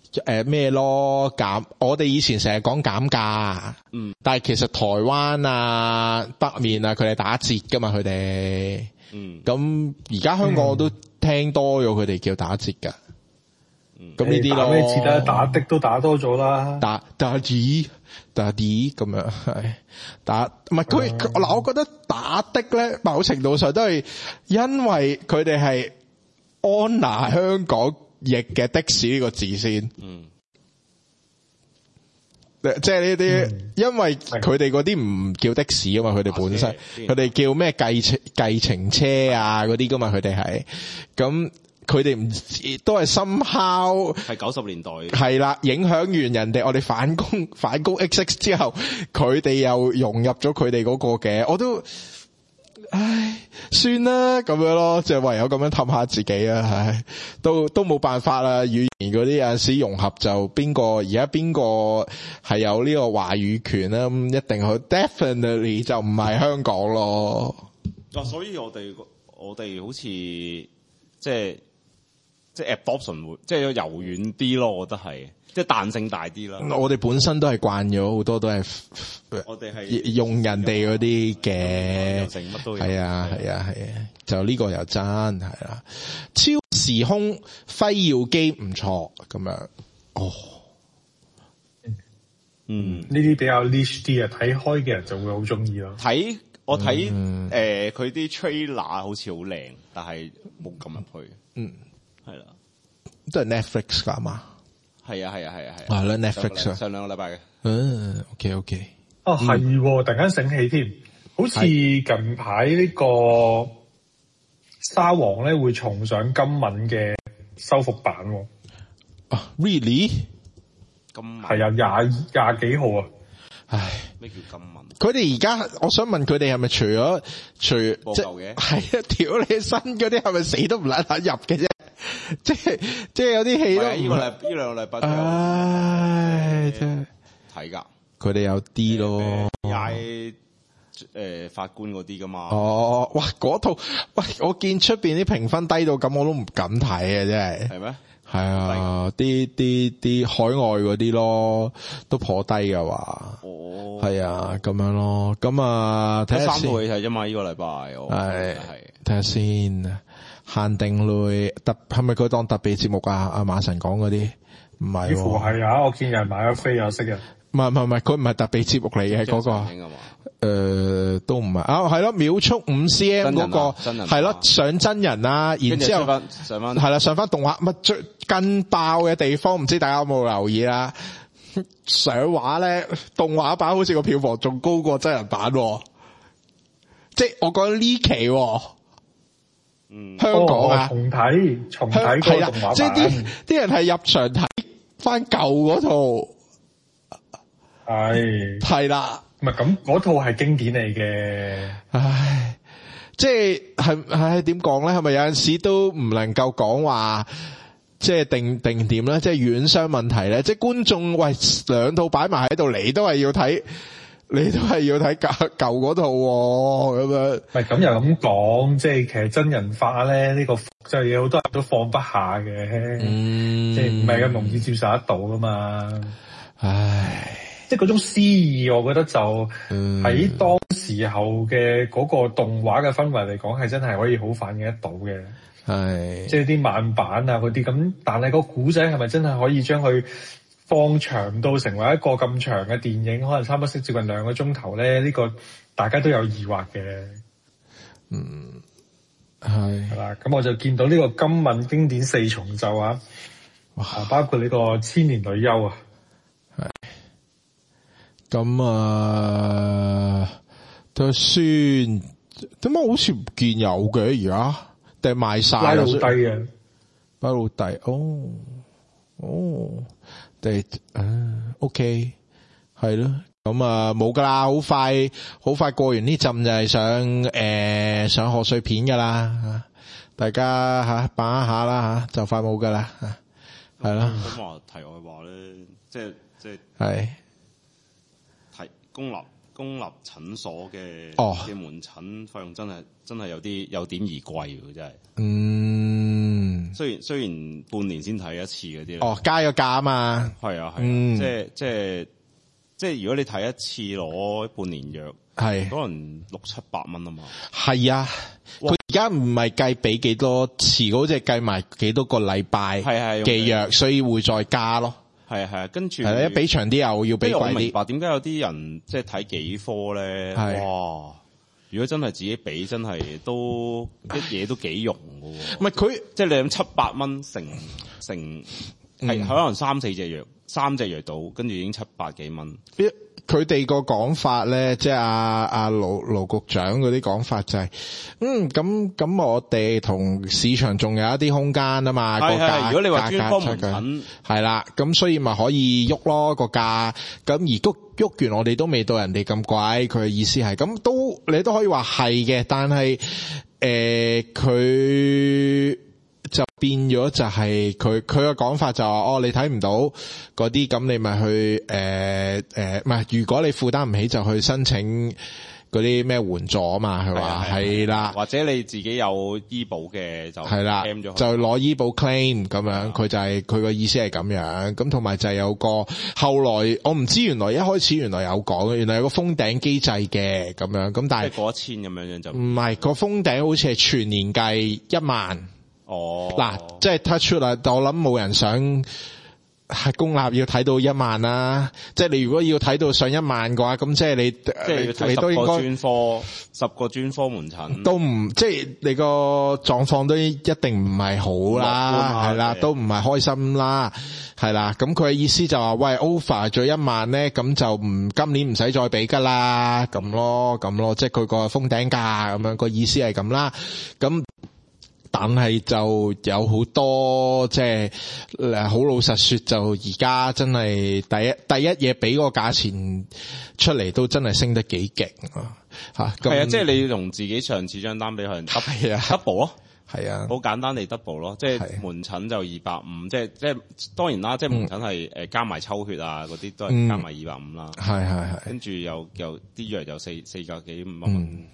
咩咯減，我哋以前成日講減價，但係其實台灣啊北面啊佢哋打折噶嘛佢哋，咁而家香港我都聽多咗佢哋叫打折噶，咁呢啲咯， 打咩折咧？打的都打多咗啦， 打啲咁樣係打，唔係佢嗱，我覺得打的咧，某程度上都係因為佢哋係安拿香港譯嘅的士呢個字先，即係呢啲，因為佢哋嗰啲唔叫的士啊嘛，佢哋本身佢哋叫咩計程車啊嗰啲噶嘛，佢哋係咁。佢哋唔都係somehow係 90年代係啦，影響完人哋，我哋反攻 XX 之後，佢哋又融入咗佢哋嗰個嘅，我都算啦咁樣咯，就唯有咁樣氹下自己啊，唉，都冇辦法啦，語言嗰啲有陣時融合就而家邊個係有呢個話語權啦，咁一定好 definitely 就唔係香港咯。 所以我哋好似即係 adoption 會即係要柔軟啲咯，我覺得係即係彈性大啲啦。我哋本身都係慣咗好多都係我哋係用人哋嗰啲嘅， 乜都係啊，就呢個又真係啦。超時空輝耀機唔錯咁樣， 呢啲比較 niche 啲啊，睇開嘅人就會好中意咯。 我睇佢啲 trailer 好似好靚，但係冇撳入去。係啦， 都係 Netflix 噶嘛？ 係啊， 係啦 Netflix 上兩個禮拜嘅。 OK。 係，突然間醒起添，好似近排呢個沙皇咧會重上今敏嘅修復版。 Really？ 今敏係啊，廿幾號啊。 唉， 咩叫今敏？ 佢哋而家，我想問佢哋係咪除播舊嘅？ 係啊，屌你新嗰啲係咪死都唔撚入嘅啫？即係有啲戲都呢兩個禮拜， 真係睇噶。 佢哋有啲咯， 法官嗰啲噶嘛。 哇，嗰套喂，我見出邊啲評分低到咁，我都唔敢睇啊！真係。係咩？係啊，啲海外嗰啲咯，都頗低㗎話。係啊，咁樣咯。咁啊，睇下先。3套戲睇啫嘛，呢個禮拜。係睇下先。限定類係咪佢當特別節目啊？阿馬神講嗰啲唔係， 似乎係啊！我見人買咗飛啊，識人。 唔係，佢唔係特別節目嚟嘅嗰個。都唔係啊，係咯，秒速5cm 嗰個係咯，上真人啦，然之後上翻係啦，上翻動畫乜最更爆嘅地方，唔知大家有冇留意啦？上畫咧，動畫版好似個票房仲高過真人版，即係我講呢期。香港啊， 重睇個動畫版， 即係啲人係入場睇翻舊嗰套，係啦， 唔係咁嗰套係經典嚟嘅， 唉，即係點講咧？係咪有陣時都唔能夠講話，即係定點咧？即係院商問題咧？即係觀眾喂兩套擺埋喺度，你都係要睇舊嗰套咁樣。 唔係咁又咁講，即係其實真人化咧呢個就有好多人都放不下嘅，即係唔係咁容易接受得到噶嘛。 唉， 即係嗰種詩意，我覺得就喺當時候嘅嗰個動畫嘅氛圍嚟講，係真係可以好反映得到嘅。 係， 即係啲慢版啊嗰啲咁，但係個古仔係咪真係可以將佢放長到成為一個咁長嘅電影，可能差唔多接近2個鐘頭咧？呢個大家都有疑惑嘅。係啦，咁我就見到呢個今敏經典4重奏啊，包括呢個千年女優啊。 係。咁都算點解好似唔見有嘅而家？定賣晒啦？ 拉到低嘅， 拉到低。OK， 係咯，咁冇噶啦，好快過完呢陣就係上賀歲片噶啦，大家把握下啦就快冇噶啦，係咯。 咁話題外話咧，即係睇公立診所嘅門診費用真係有點而貴喎，真係。 雖然半年先睇一次嗰啲。 哦，加咗價啊嘛。 係啊，即係如果你睇一次攞半年約，係可能600-700蚊啊嘛。係啊，佢而家唔係計俾幾多次，嗰隻計埋幾多個禮拜嘅約，所以會再加咯。 係，跟住係一俾長啲又要俾貴啲。我明白點解有啲人即係睇幾科咧？哇！如果真係自己俾，真係都一嘢都幾用㗎喎。唔係佢，即係你諗700蚊乘係可能3-4隻藥到，跟住已經700幾蚊。 佢哋個講法咧，即係阿盧局長嗰啲講法就係，咁我哋同市場仲有一啲空間啊嘛。 係，如果你話專科門診係啦，咁所以咪可以喐咯個價。咁而喐完我哋都未到人哋咁貴。佢嘅意思係，咁你都可以話係嘅，但係佢就變咗就係佢嘅講法就話你睇唔到嗰啲，咁你咪去唔係，如果你負擔唔起就去申請嗰啲咩援助啊嘛，佢話係啦， 或者你自己有醫保嘅就係啦，就攞醫保 claim 咁樣，佢就係佢個意思係咁樣。咁同埋就係有個後來我唔知，原來一開始原來有講嘅，原來有個封頂機制嘅咁樣，咁但係過1000咁樣就唔係，個封頂好似係全年計1萬。嗱，即係 touch 啦，但我諗冇人想係公立要睇到1萬啦。即係你如果要睇到上1萬嘅話，咁即係你都應該 10個專科門診都唔，即係你個狀況都一定唔係好啦，係啦，都唔係開心啦，係啦。咁佢嘅意思就話，喂 over 咗1萬咧，咁就今年唔使再俾噶啦，咁咯，即係佢個封頂價咁樣，個意思係咁啦，咁。但係就有好多即係好老實說，就而家真係第一嘢俾個價錢出嚟都真係升得幾勁啊！ 係啊，即係你同自己上次張單俾佢 double 咯， 係啊， 好簡單地 double 咯，即係門診就250，即係當然啦，即係門診係加埋抽血啊嗰啲都係加埋250啦， 係， 跟住又啲藥又400幾500蚊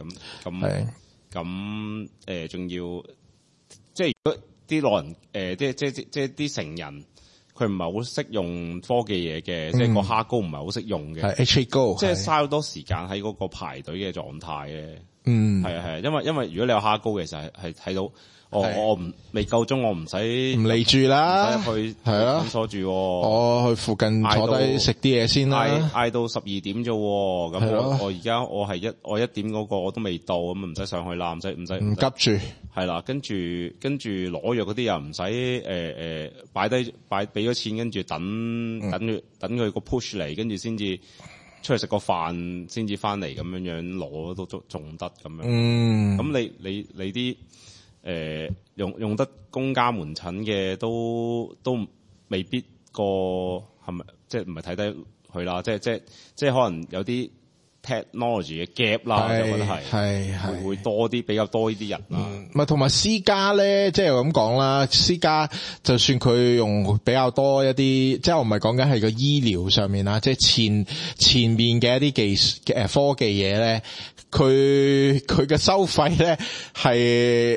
咁仲要。即係如果啲老人即係啲成人，佢唔係好識用科技嘢嘅，即係個蝦膏唔係好識用嘅， 係 HA 膏， 即係嘥好多時間喺嗰個排隊嘅狀態嘅。係啊，因為如果你有蝦膏嘅時候係睇到。我未夠鐘，我唔嚟住啦， 去診所住。 我去附近坐低食啲嘢先啦。 嗌到12點啫，咁我而家我1點嗰個我都未到，咁唔使上去啦，唔急住。係啦，跟住攞藥嗰啲又唔使俾咗錢，跟住等佢個 push 嚟，跟住先至出去食個飯，先至翻嚟咁樣攞都仲得咁樣。咁你啲。用得公家門診嘅都未必係咪即係唔係睇低佢啦？即係可能有啲 technology 嘅 gap 啦，我覺得係會多啲比較多呢啲人啦。 咪同埋私家咧，即係咁講啦，私家就算佢用比較多一啲，即係我唔係講緊係個醫療上面啦，即係前面嘅一啲科技嘢咧，佢嘅收費咧係。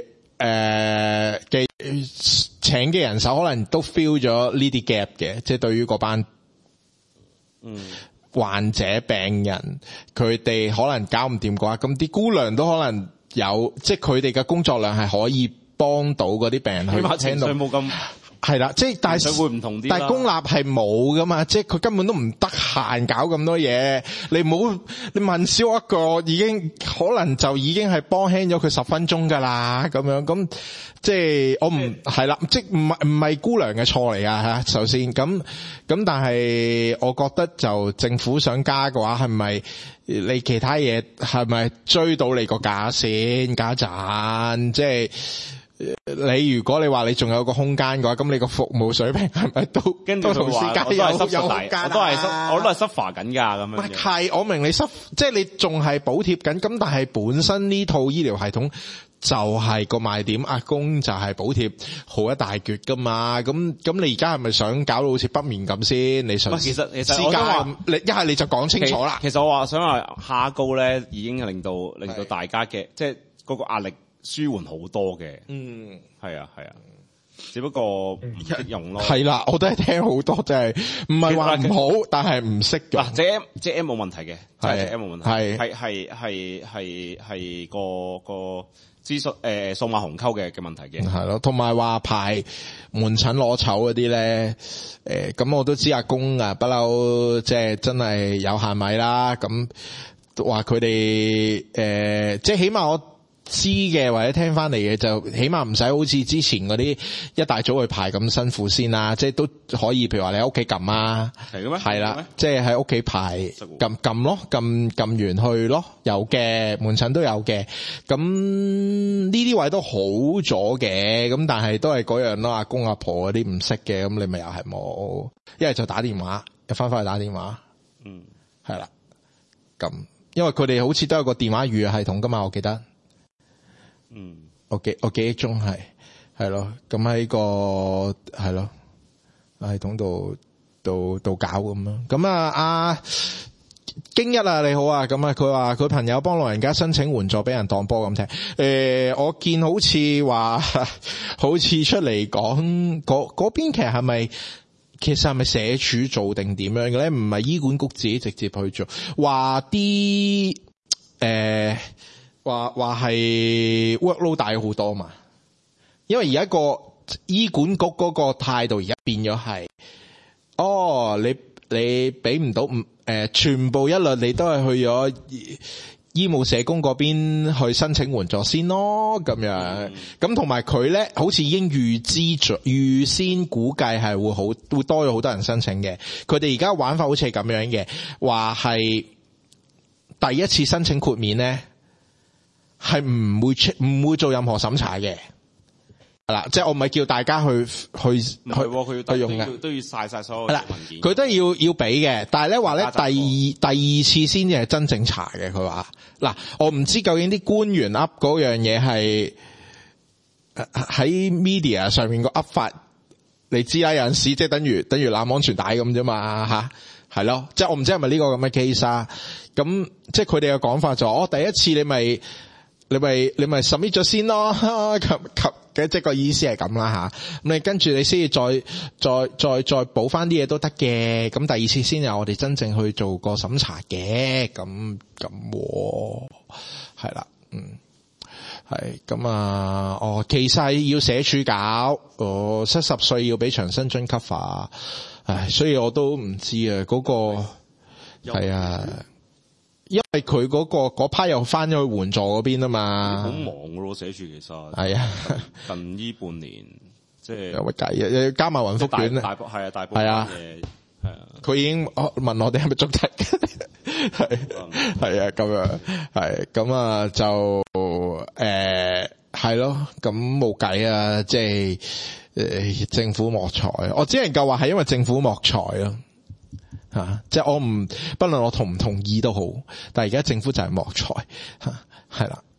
請嘅人手可能都 feel 咗呢啲 gap 嘅，即係對於嗰班患者病人，佢哋可能搞唔掂嘅話，咁啲姑娘都可能有，即係佢哋嘅工作量係可以幫到嗰啲病人去聽到。 冇咁係啦，即係但係會唔同啲， 但係公立係冇噶嘛，即係佢根本都唔得閒搞咁多嘢。你問少一個已經可能就已經係幫輕咗佢10分鐘噶啦，咁樣咁即係我唔係啦，即係唔係姑娘嘅錯嚟噶吓。首先咁，但係我覺得就政府想加嘅話，係咪你其他嘢係咪追到你個價先加賺？即係。你如果你話你仲有個空間嘅話，咁你個服務水平係咪都跟住同私家有空間？ 我都係 suffer 緊㗎咁樣。 係，我明你即係你仲係補貼緊，咁但係本身呢套醫療系統就係個賣點，阿公就係補貼好一大橛㗎嘛。咁你而家係咪想搞到好似北面咁先？你想其實私家你一係你就講清楚啦。 其實我想話蝦膏咧，已經令到大家嘅即係嗰個壓力舒緩好多嘅，係啊， 只不過唔識用咯。 係啦，我都係聽好多，就係唔係話唔好，但係唔識用。 嗱，JM 冇問題嘅，真係 JM 冇問題，係個資訊數碼鴻溝嘅問題嘅。 係咯，同埋話排門診攞籌嗰啲咧，咁我都知阿公啊不嬲，即係真係有限米啦。咁話佢哋即係起碼我知嘅或者聽翻嚟嘅，就起碼唔使好似之前嗰啲一大早去排咁辛苦先啦，即係都可以，譬如話你喺屋企撳啊， 係嘅咩？ 係啦，即係喺屋企排撳咯，撳完去咯，有嘅門診都有嘅，咁呢啲位都好咗嘅，咁但係都係嗰樣咯，阿公阿婆嗰啲唔識嘅，咁你咪又係冇，一係就打電話，又翻去打電話，係啦，咁因為佢哋好似都有個電話預約系統噶嘛，我記得。我記憶中係咯，咁喺個係咯系統度搞咁樣。咁阿京一啊，你好啊，咁啊佢話佢朋友幫老人家申請援助，俾人當波咁聽。我見好似話好似出嚟講嗰邊其實係咪社署做定點樣嘅咧？唔係醫管局自己直接去做，話啲話係 workload 大好多嘛，因為而家個醫管局嗰個態度而家變咗係，你俾唔到全部一律你都係去咗醫務社工嗰邊去申請援助先咯，咁樣。咁同埋佢咧，好似已經預先估計係會多咗好多人申請嘅。佢哋而家玩法好似係咁樣嘅，話係第一次申請豁免咧。係唔會做任何審查嘅，係啦，即係我唔係叫大家去用嘅， 都要晒所有文件。 佢都要俾嘅，但係咧話咧第二次先至係真正查嘅。佢話嗱，我唔知究竟啲官員噏嗰樣嘢係喺 media 上面個噏法，你知啦，有陣時即係等於攬安全帶咁啫嘛吓，係咯，即係我唔知係咪呢個咁嘅 case 啊？咁即係佢哋嘅講法就第一次你咪 submit 咗先咯，及嘅即係個意思係咁啦吓。咁你跟住你先至再補翻啲嘢都得嘅。咁第二次先有我哋真正去做個審查嘅。咁係啦，係咁啊。其實要社署搞，70歲要俾長生津 cover。唉，所以我都唔知啊，嗰個係啊。因為佢嗰批又翻咗去援助嗰邊啊嘛， 好忙噶咯，社署其實係啊， 近呢半年即係有乜計啊？又要加埋雲福卷咧， 大部分嘢係啊， 佢已經問我哋係咪捉齊，係啊，咁樣係咁啊，就係咯，咁冇計啊，即係政府莫才，我只能夠話係因為政府莫才咯。即係不論我同唔同意都好，但係而家政府就係莫才，係啦，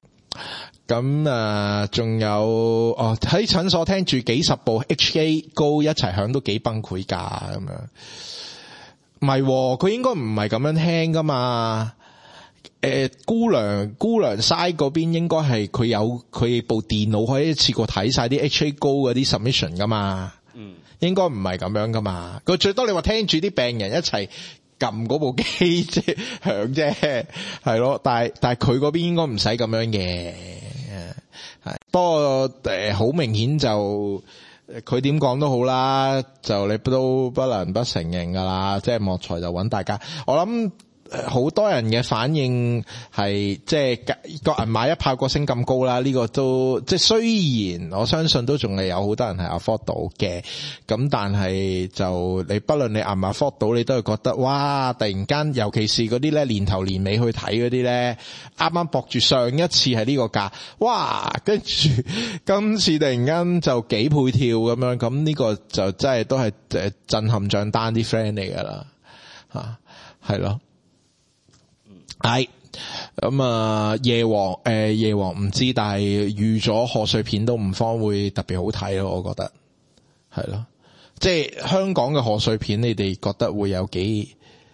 咁仲有喺診所聽住幾十部 HK 高一齊響都幾崩潰㗎咁樣，唔係，佢應該唔係咁樣聽㗎嘛，姑娘嘥嗰邊應該係佢部電腦可以一次過睇晒啲 HK 高嗰啲 submission 㗎嘛。應該唔係咁樣噶嘛，佢最多你話聽住啲病人一齊撳嗰部機即係響啫，係咯，但係佢嗰邊應該唔使咁樣嘅，係。不過好明顯就佢點講都好啦，就你都不能不承認噶啦，即係莫才就揾大家，我諗。好多人嘅反應係即係個銀碼一炮過升咁高啦，呢個都即係雖然我相信都仲係有好多人係 afford 到嘅，咁但係就你不論你銀碼 afford 到，你都係覺得哇！突然間，尤其是嗰啲咧年頭年尾去睇嗰啲咧，啱啱搏住上一次係呢個價，哇！跟住今次突然間就幾倍跳咁樣，咁呢個就真係都係震撼賬單啲 friend 嚟噶啦，係咯。係咁夜王唔知，但係預咗賀歲片都唔方會特別好睇咯，我覺得係咯，即係香港嘅賀歲片，你哋覺得會有幾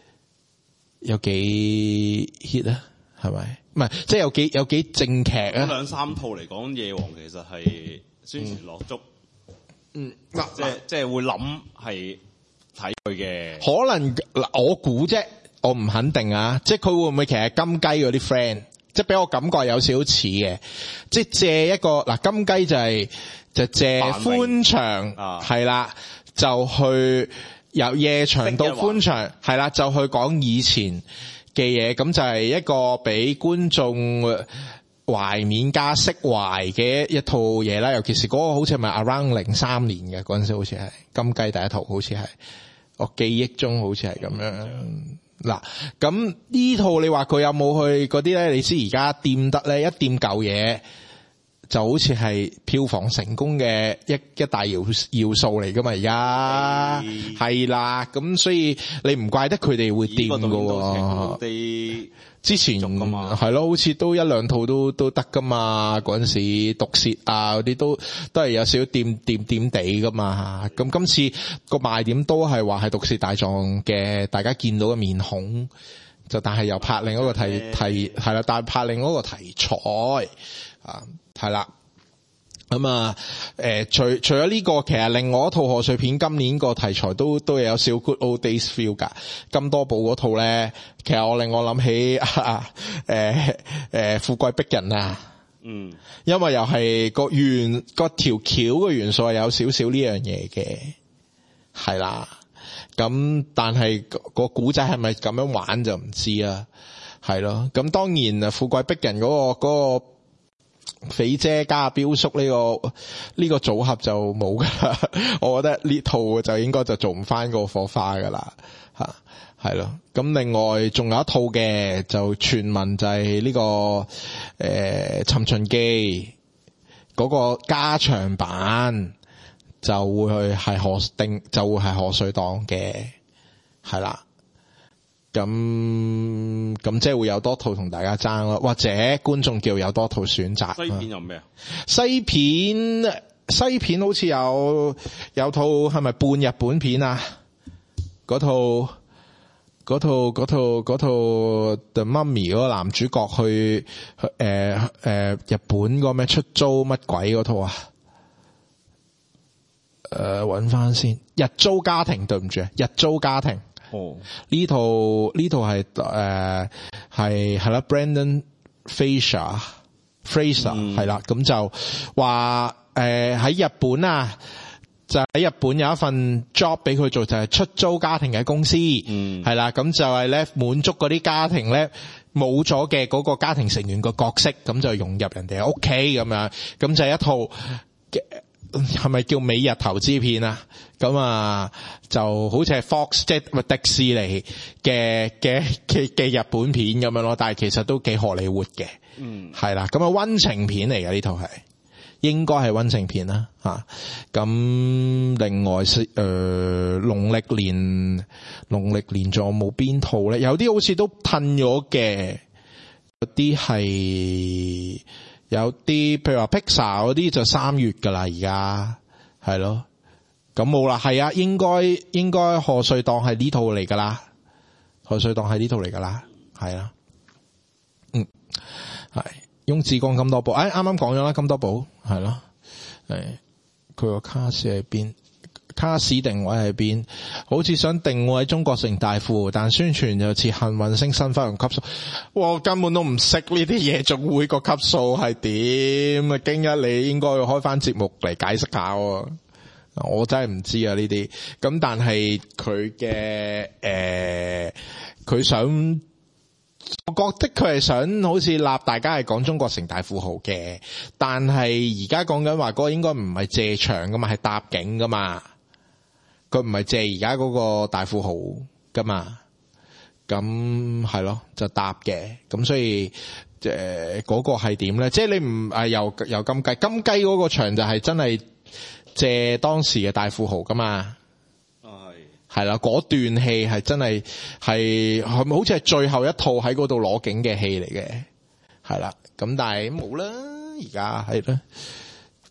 hit 啊？係咪？唔係，即係有幾正劇啊？ 兩三套嚟講，夜王其實係宣傳落足， 即係會諗係睇佢嘅。 可能嗱，我估啫，我唔肯定啊。即係佢會唔會其實金雞嗰啲 friend， 即係俾我感覺有少少似嘅，即係借一個嗱金雞就借寬場係啦，就去由夜場到寬場係啦，就去講以前嘅嘢，咁就係一個俾觀眾懷緬加釋懷嘅一套嘢啦。尤其是嗰個好似係咪 around 03年嘅嗰陣時，好似係金雞第一套，好似係我記憶中好似係咁樣。嗱，咁呢套你話佢有冇去嗰啲咧？你知而家掂得咧，一掂舊嘢就好似係票房成功嘅一大要素嚟噶嘛。而家係啦，咁所以你唔怪得佢哋會掂噶喎。之前係咯，好似都一兩套都得噶嘛。嗰陣時毒舌啊嗰啲都係有少少掂地噶嘛。咁今次個賣點都係話係毒舌大狀嘅，大家見到嘅面孔，就但係又拍另一個題係啦，但係拍另一個題材啊，係啦。咁啊，除咗呢個，其實另外一套賀歲片今年個題材都有少 Good Old Days feel 㗎。金多寶嗰套咧，其實令我諗起富貴逼人啊。因為又係個條橋嘅元素係有少少呢樣嘢嘅，係啦。咁但係個古仔係咪咁樣玩就唔知啦，係咯。咁當然富貴逼人嗰個肥姐加彪叔呢個組合就冇噶啦，我覺得呢套就應該就做唔翻個火花噶啦，吓係咯。咁另外仲有一套嘅就傳聞就係呢個尋秦記嗰個加長版就會係賀歲檔嘅，係啦。咁即係會有多套同大家爭咯，或者觀眾叫有多套選擇。 西片有咩啊？ 西片好似有套係咪半日本片啊？嗰套 The Mummy 嗰個男主角去日本個咩出租乜鬼嗰套啊？搵翻先，日租家庭，對唔住，日租家庭。呢套係係啦 ，Brandon Fraser 係啦，咁就話喺日本啊，就喺日本有一份 job 俾佢做，就係出租家庭嘅公司，係啦，咁就係咧滿足嗰啲家庭咧冇咗嘅嗰個家庭成員個角色，咁就融入人哋嘅屋企咁樣，咁就係一套係咪叫美日投資片啊？咁啊，就好似係 Fox 即係迪士尼嘅日本片咁樣咯，但係其實都幾荷里活嘅，係啦。咁啊溫情片嚟嘅呢套係，應該係溫情片啦吓。咁另外農曆年仲有冇邊套咧？有啲好似都褪咗嘅，有啲譬如話 Pixar 嗰啲就3月噶啦，而家係咯。咁冇啦，係啊，應該賀歲檔係呢套嚟噶啦，賀歲檔係呢套嚟噶啦，係啦，係翁子光金多寶，啱啱講咗啦，金多寶係咯，佢個卡士喺邊？卡士定位喺邊？好似想定位喺中國城大富豪，但宣傳又似幸運星新花紅級數，我根本都唔識呢啲嘢，仲會個級數係點啊？經一你應該要開翻節目嚟解釋下喎。我真係唔知啊呢啲，咁但係佢嘅佢想，我覺得佢係想好似立大家係講中國城大富豪嘅，但係而家講緊話嗰個應該唔係借場噶嘛，係搭景噶嘛，佢唔係借而家嗰個大富豪噶嘛，咁係咯就搭嘅，咁所以嗰個係點咧？即係你唔由金雞嗰個場就係真係借當時嘅大富豪噶嘛，係啦，嗰段戲係真係係咪好似係最後一套喺嗰度攞景嘅戲嚟嘅，係啦，咁但係冇啦，而家係啦，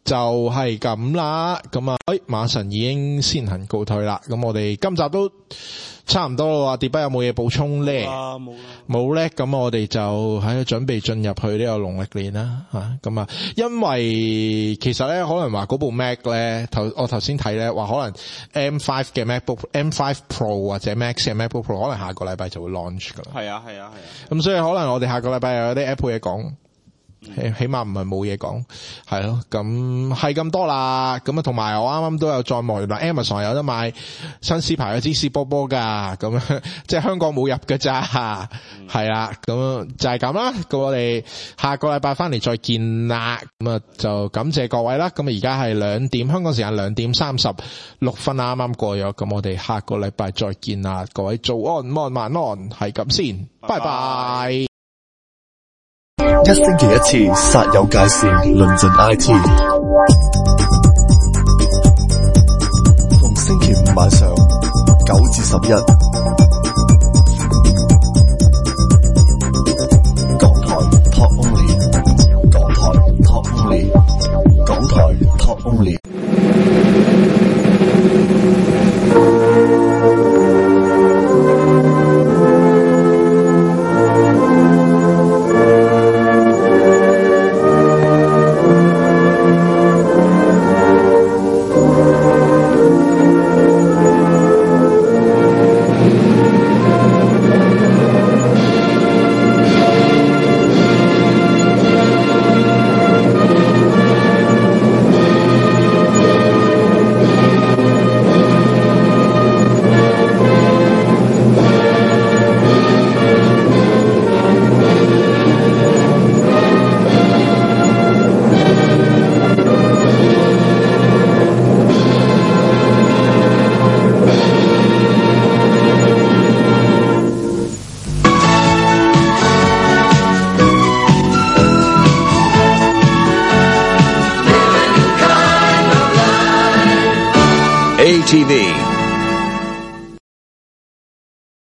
就係咁啦。咁啊，馬神已經先行告退啦。咁我哋今集都差唔多啦。跌筆有冇嘢補充咧？冇咧。咁我哋就喺度準備進入去呢個農曆年啦。咁啊，因為其實咧可能話嗰部 Mac 咧，我頭先睇咧話可能 M5 嘅 MacBook、M5 Pro 或者 Max 嘅 MacBook Pro 可能下個禮拜就會 launch 噶啦。係啊。咁所以可能我哋下個禮拜又有啲 Apple 嘢講。起碼唔係冇嘢講，係咯，咁係咁多啦。咁啊，同埋我啱啱都有再望，原來 Amazon 有得買新絲牌嘅芝士波波噶，咁樣即係香港冇入㗎咋，係啦，咁就係咁啦。咁我哋下個禮拜翻嚟再見啦。咁啊，就感謝各位啦。咁啊，而家係2點，香港時間2點36分，啱啱過咗。咁我哋下個禮拜再見啦。各位早安，晚安，係咁先，拜拜。 一星期一次，煞有介事，論盡 IT。逢星期五晚上9至11，港台 Talk Only， 港台 Talk Only， 港台 Talk Only。 ATV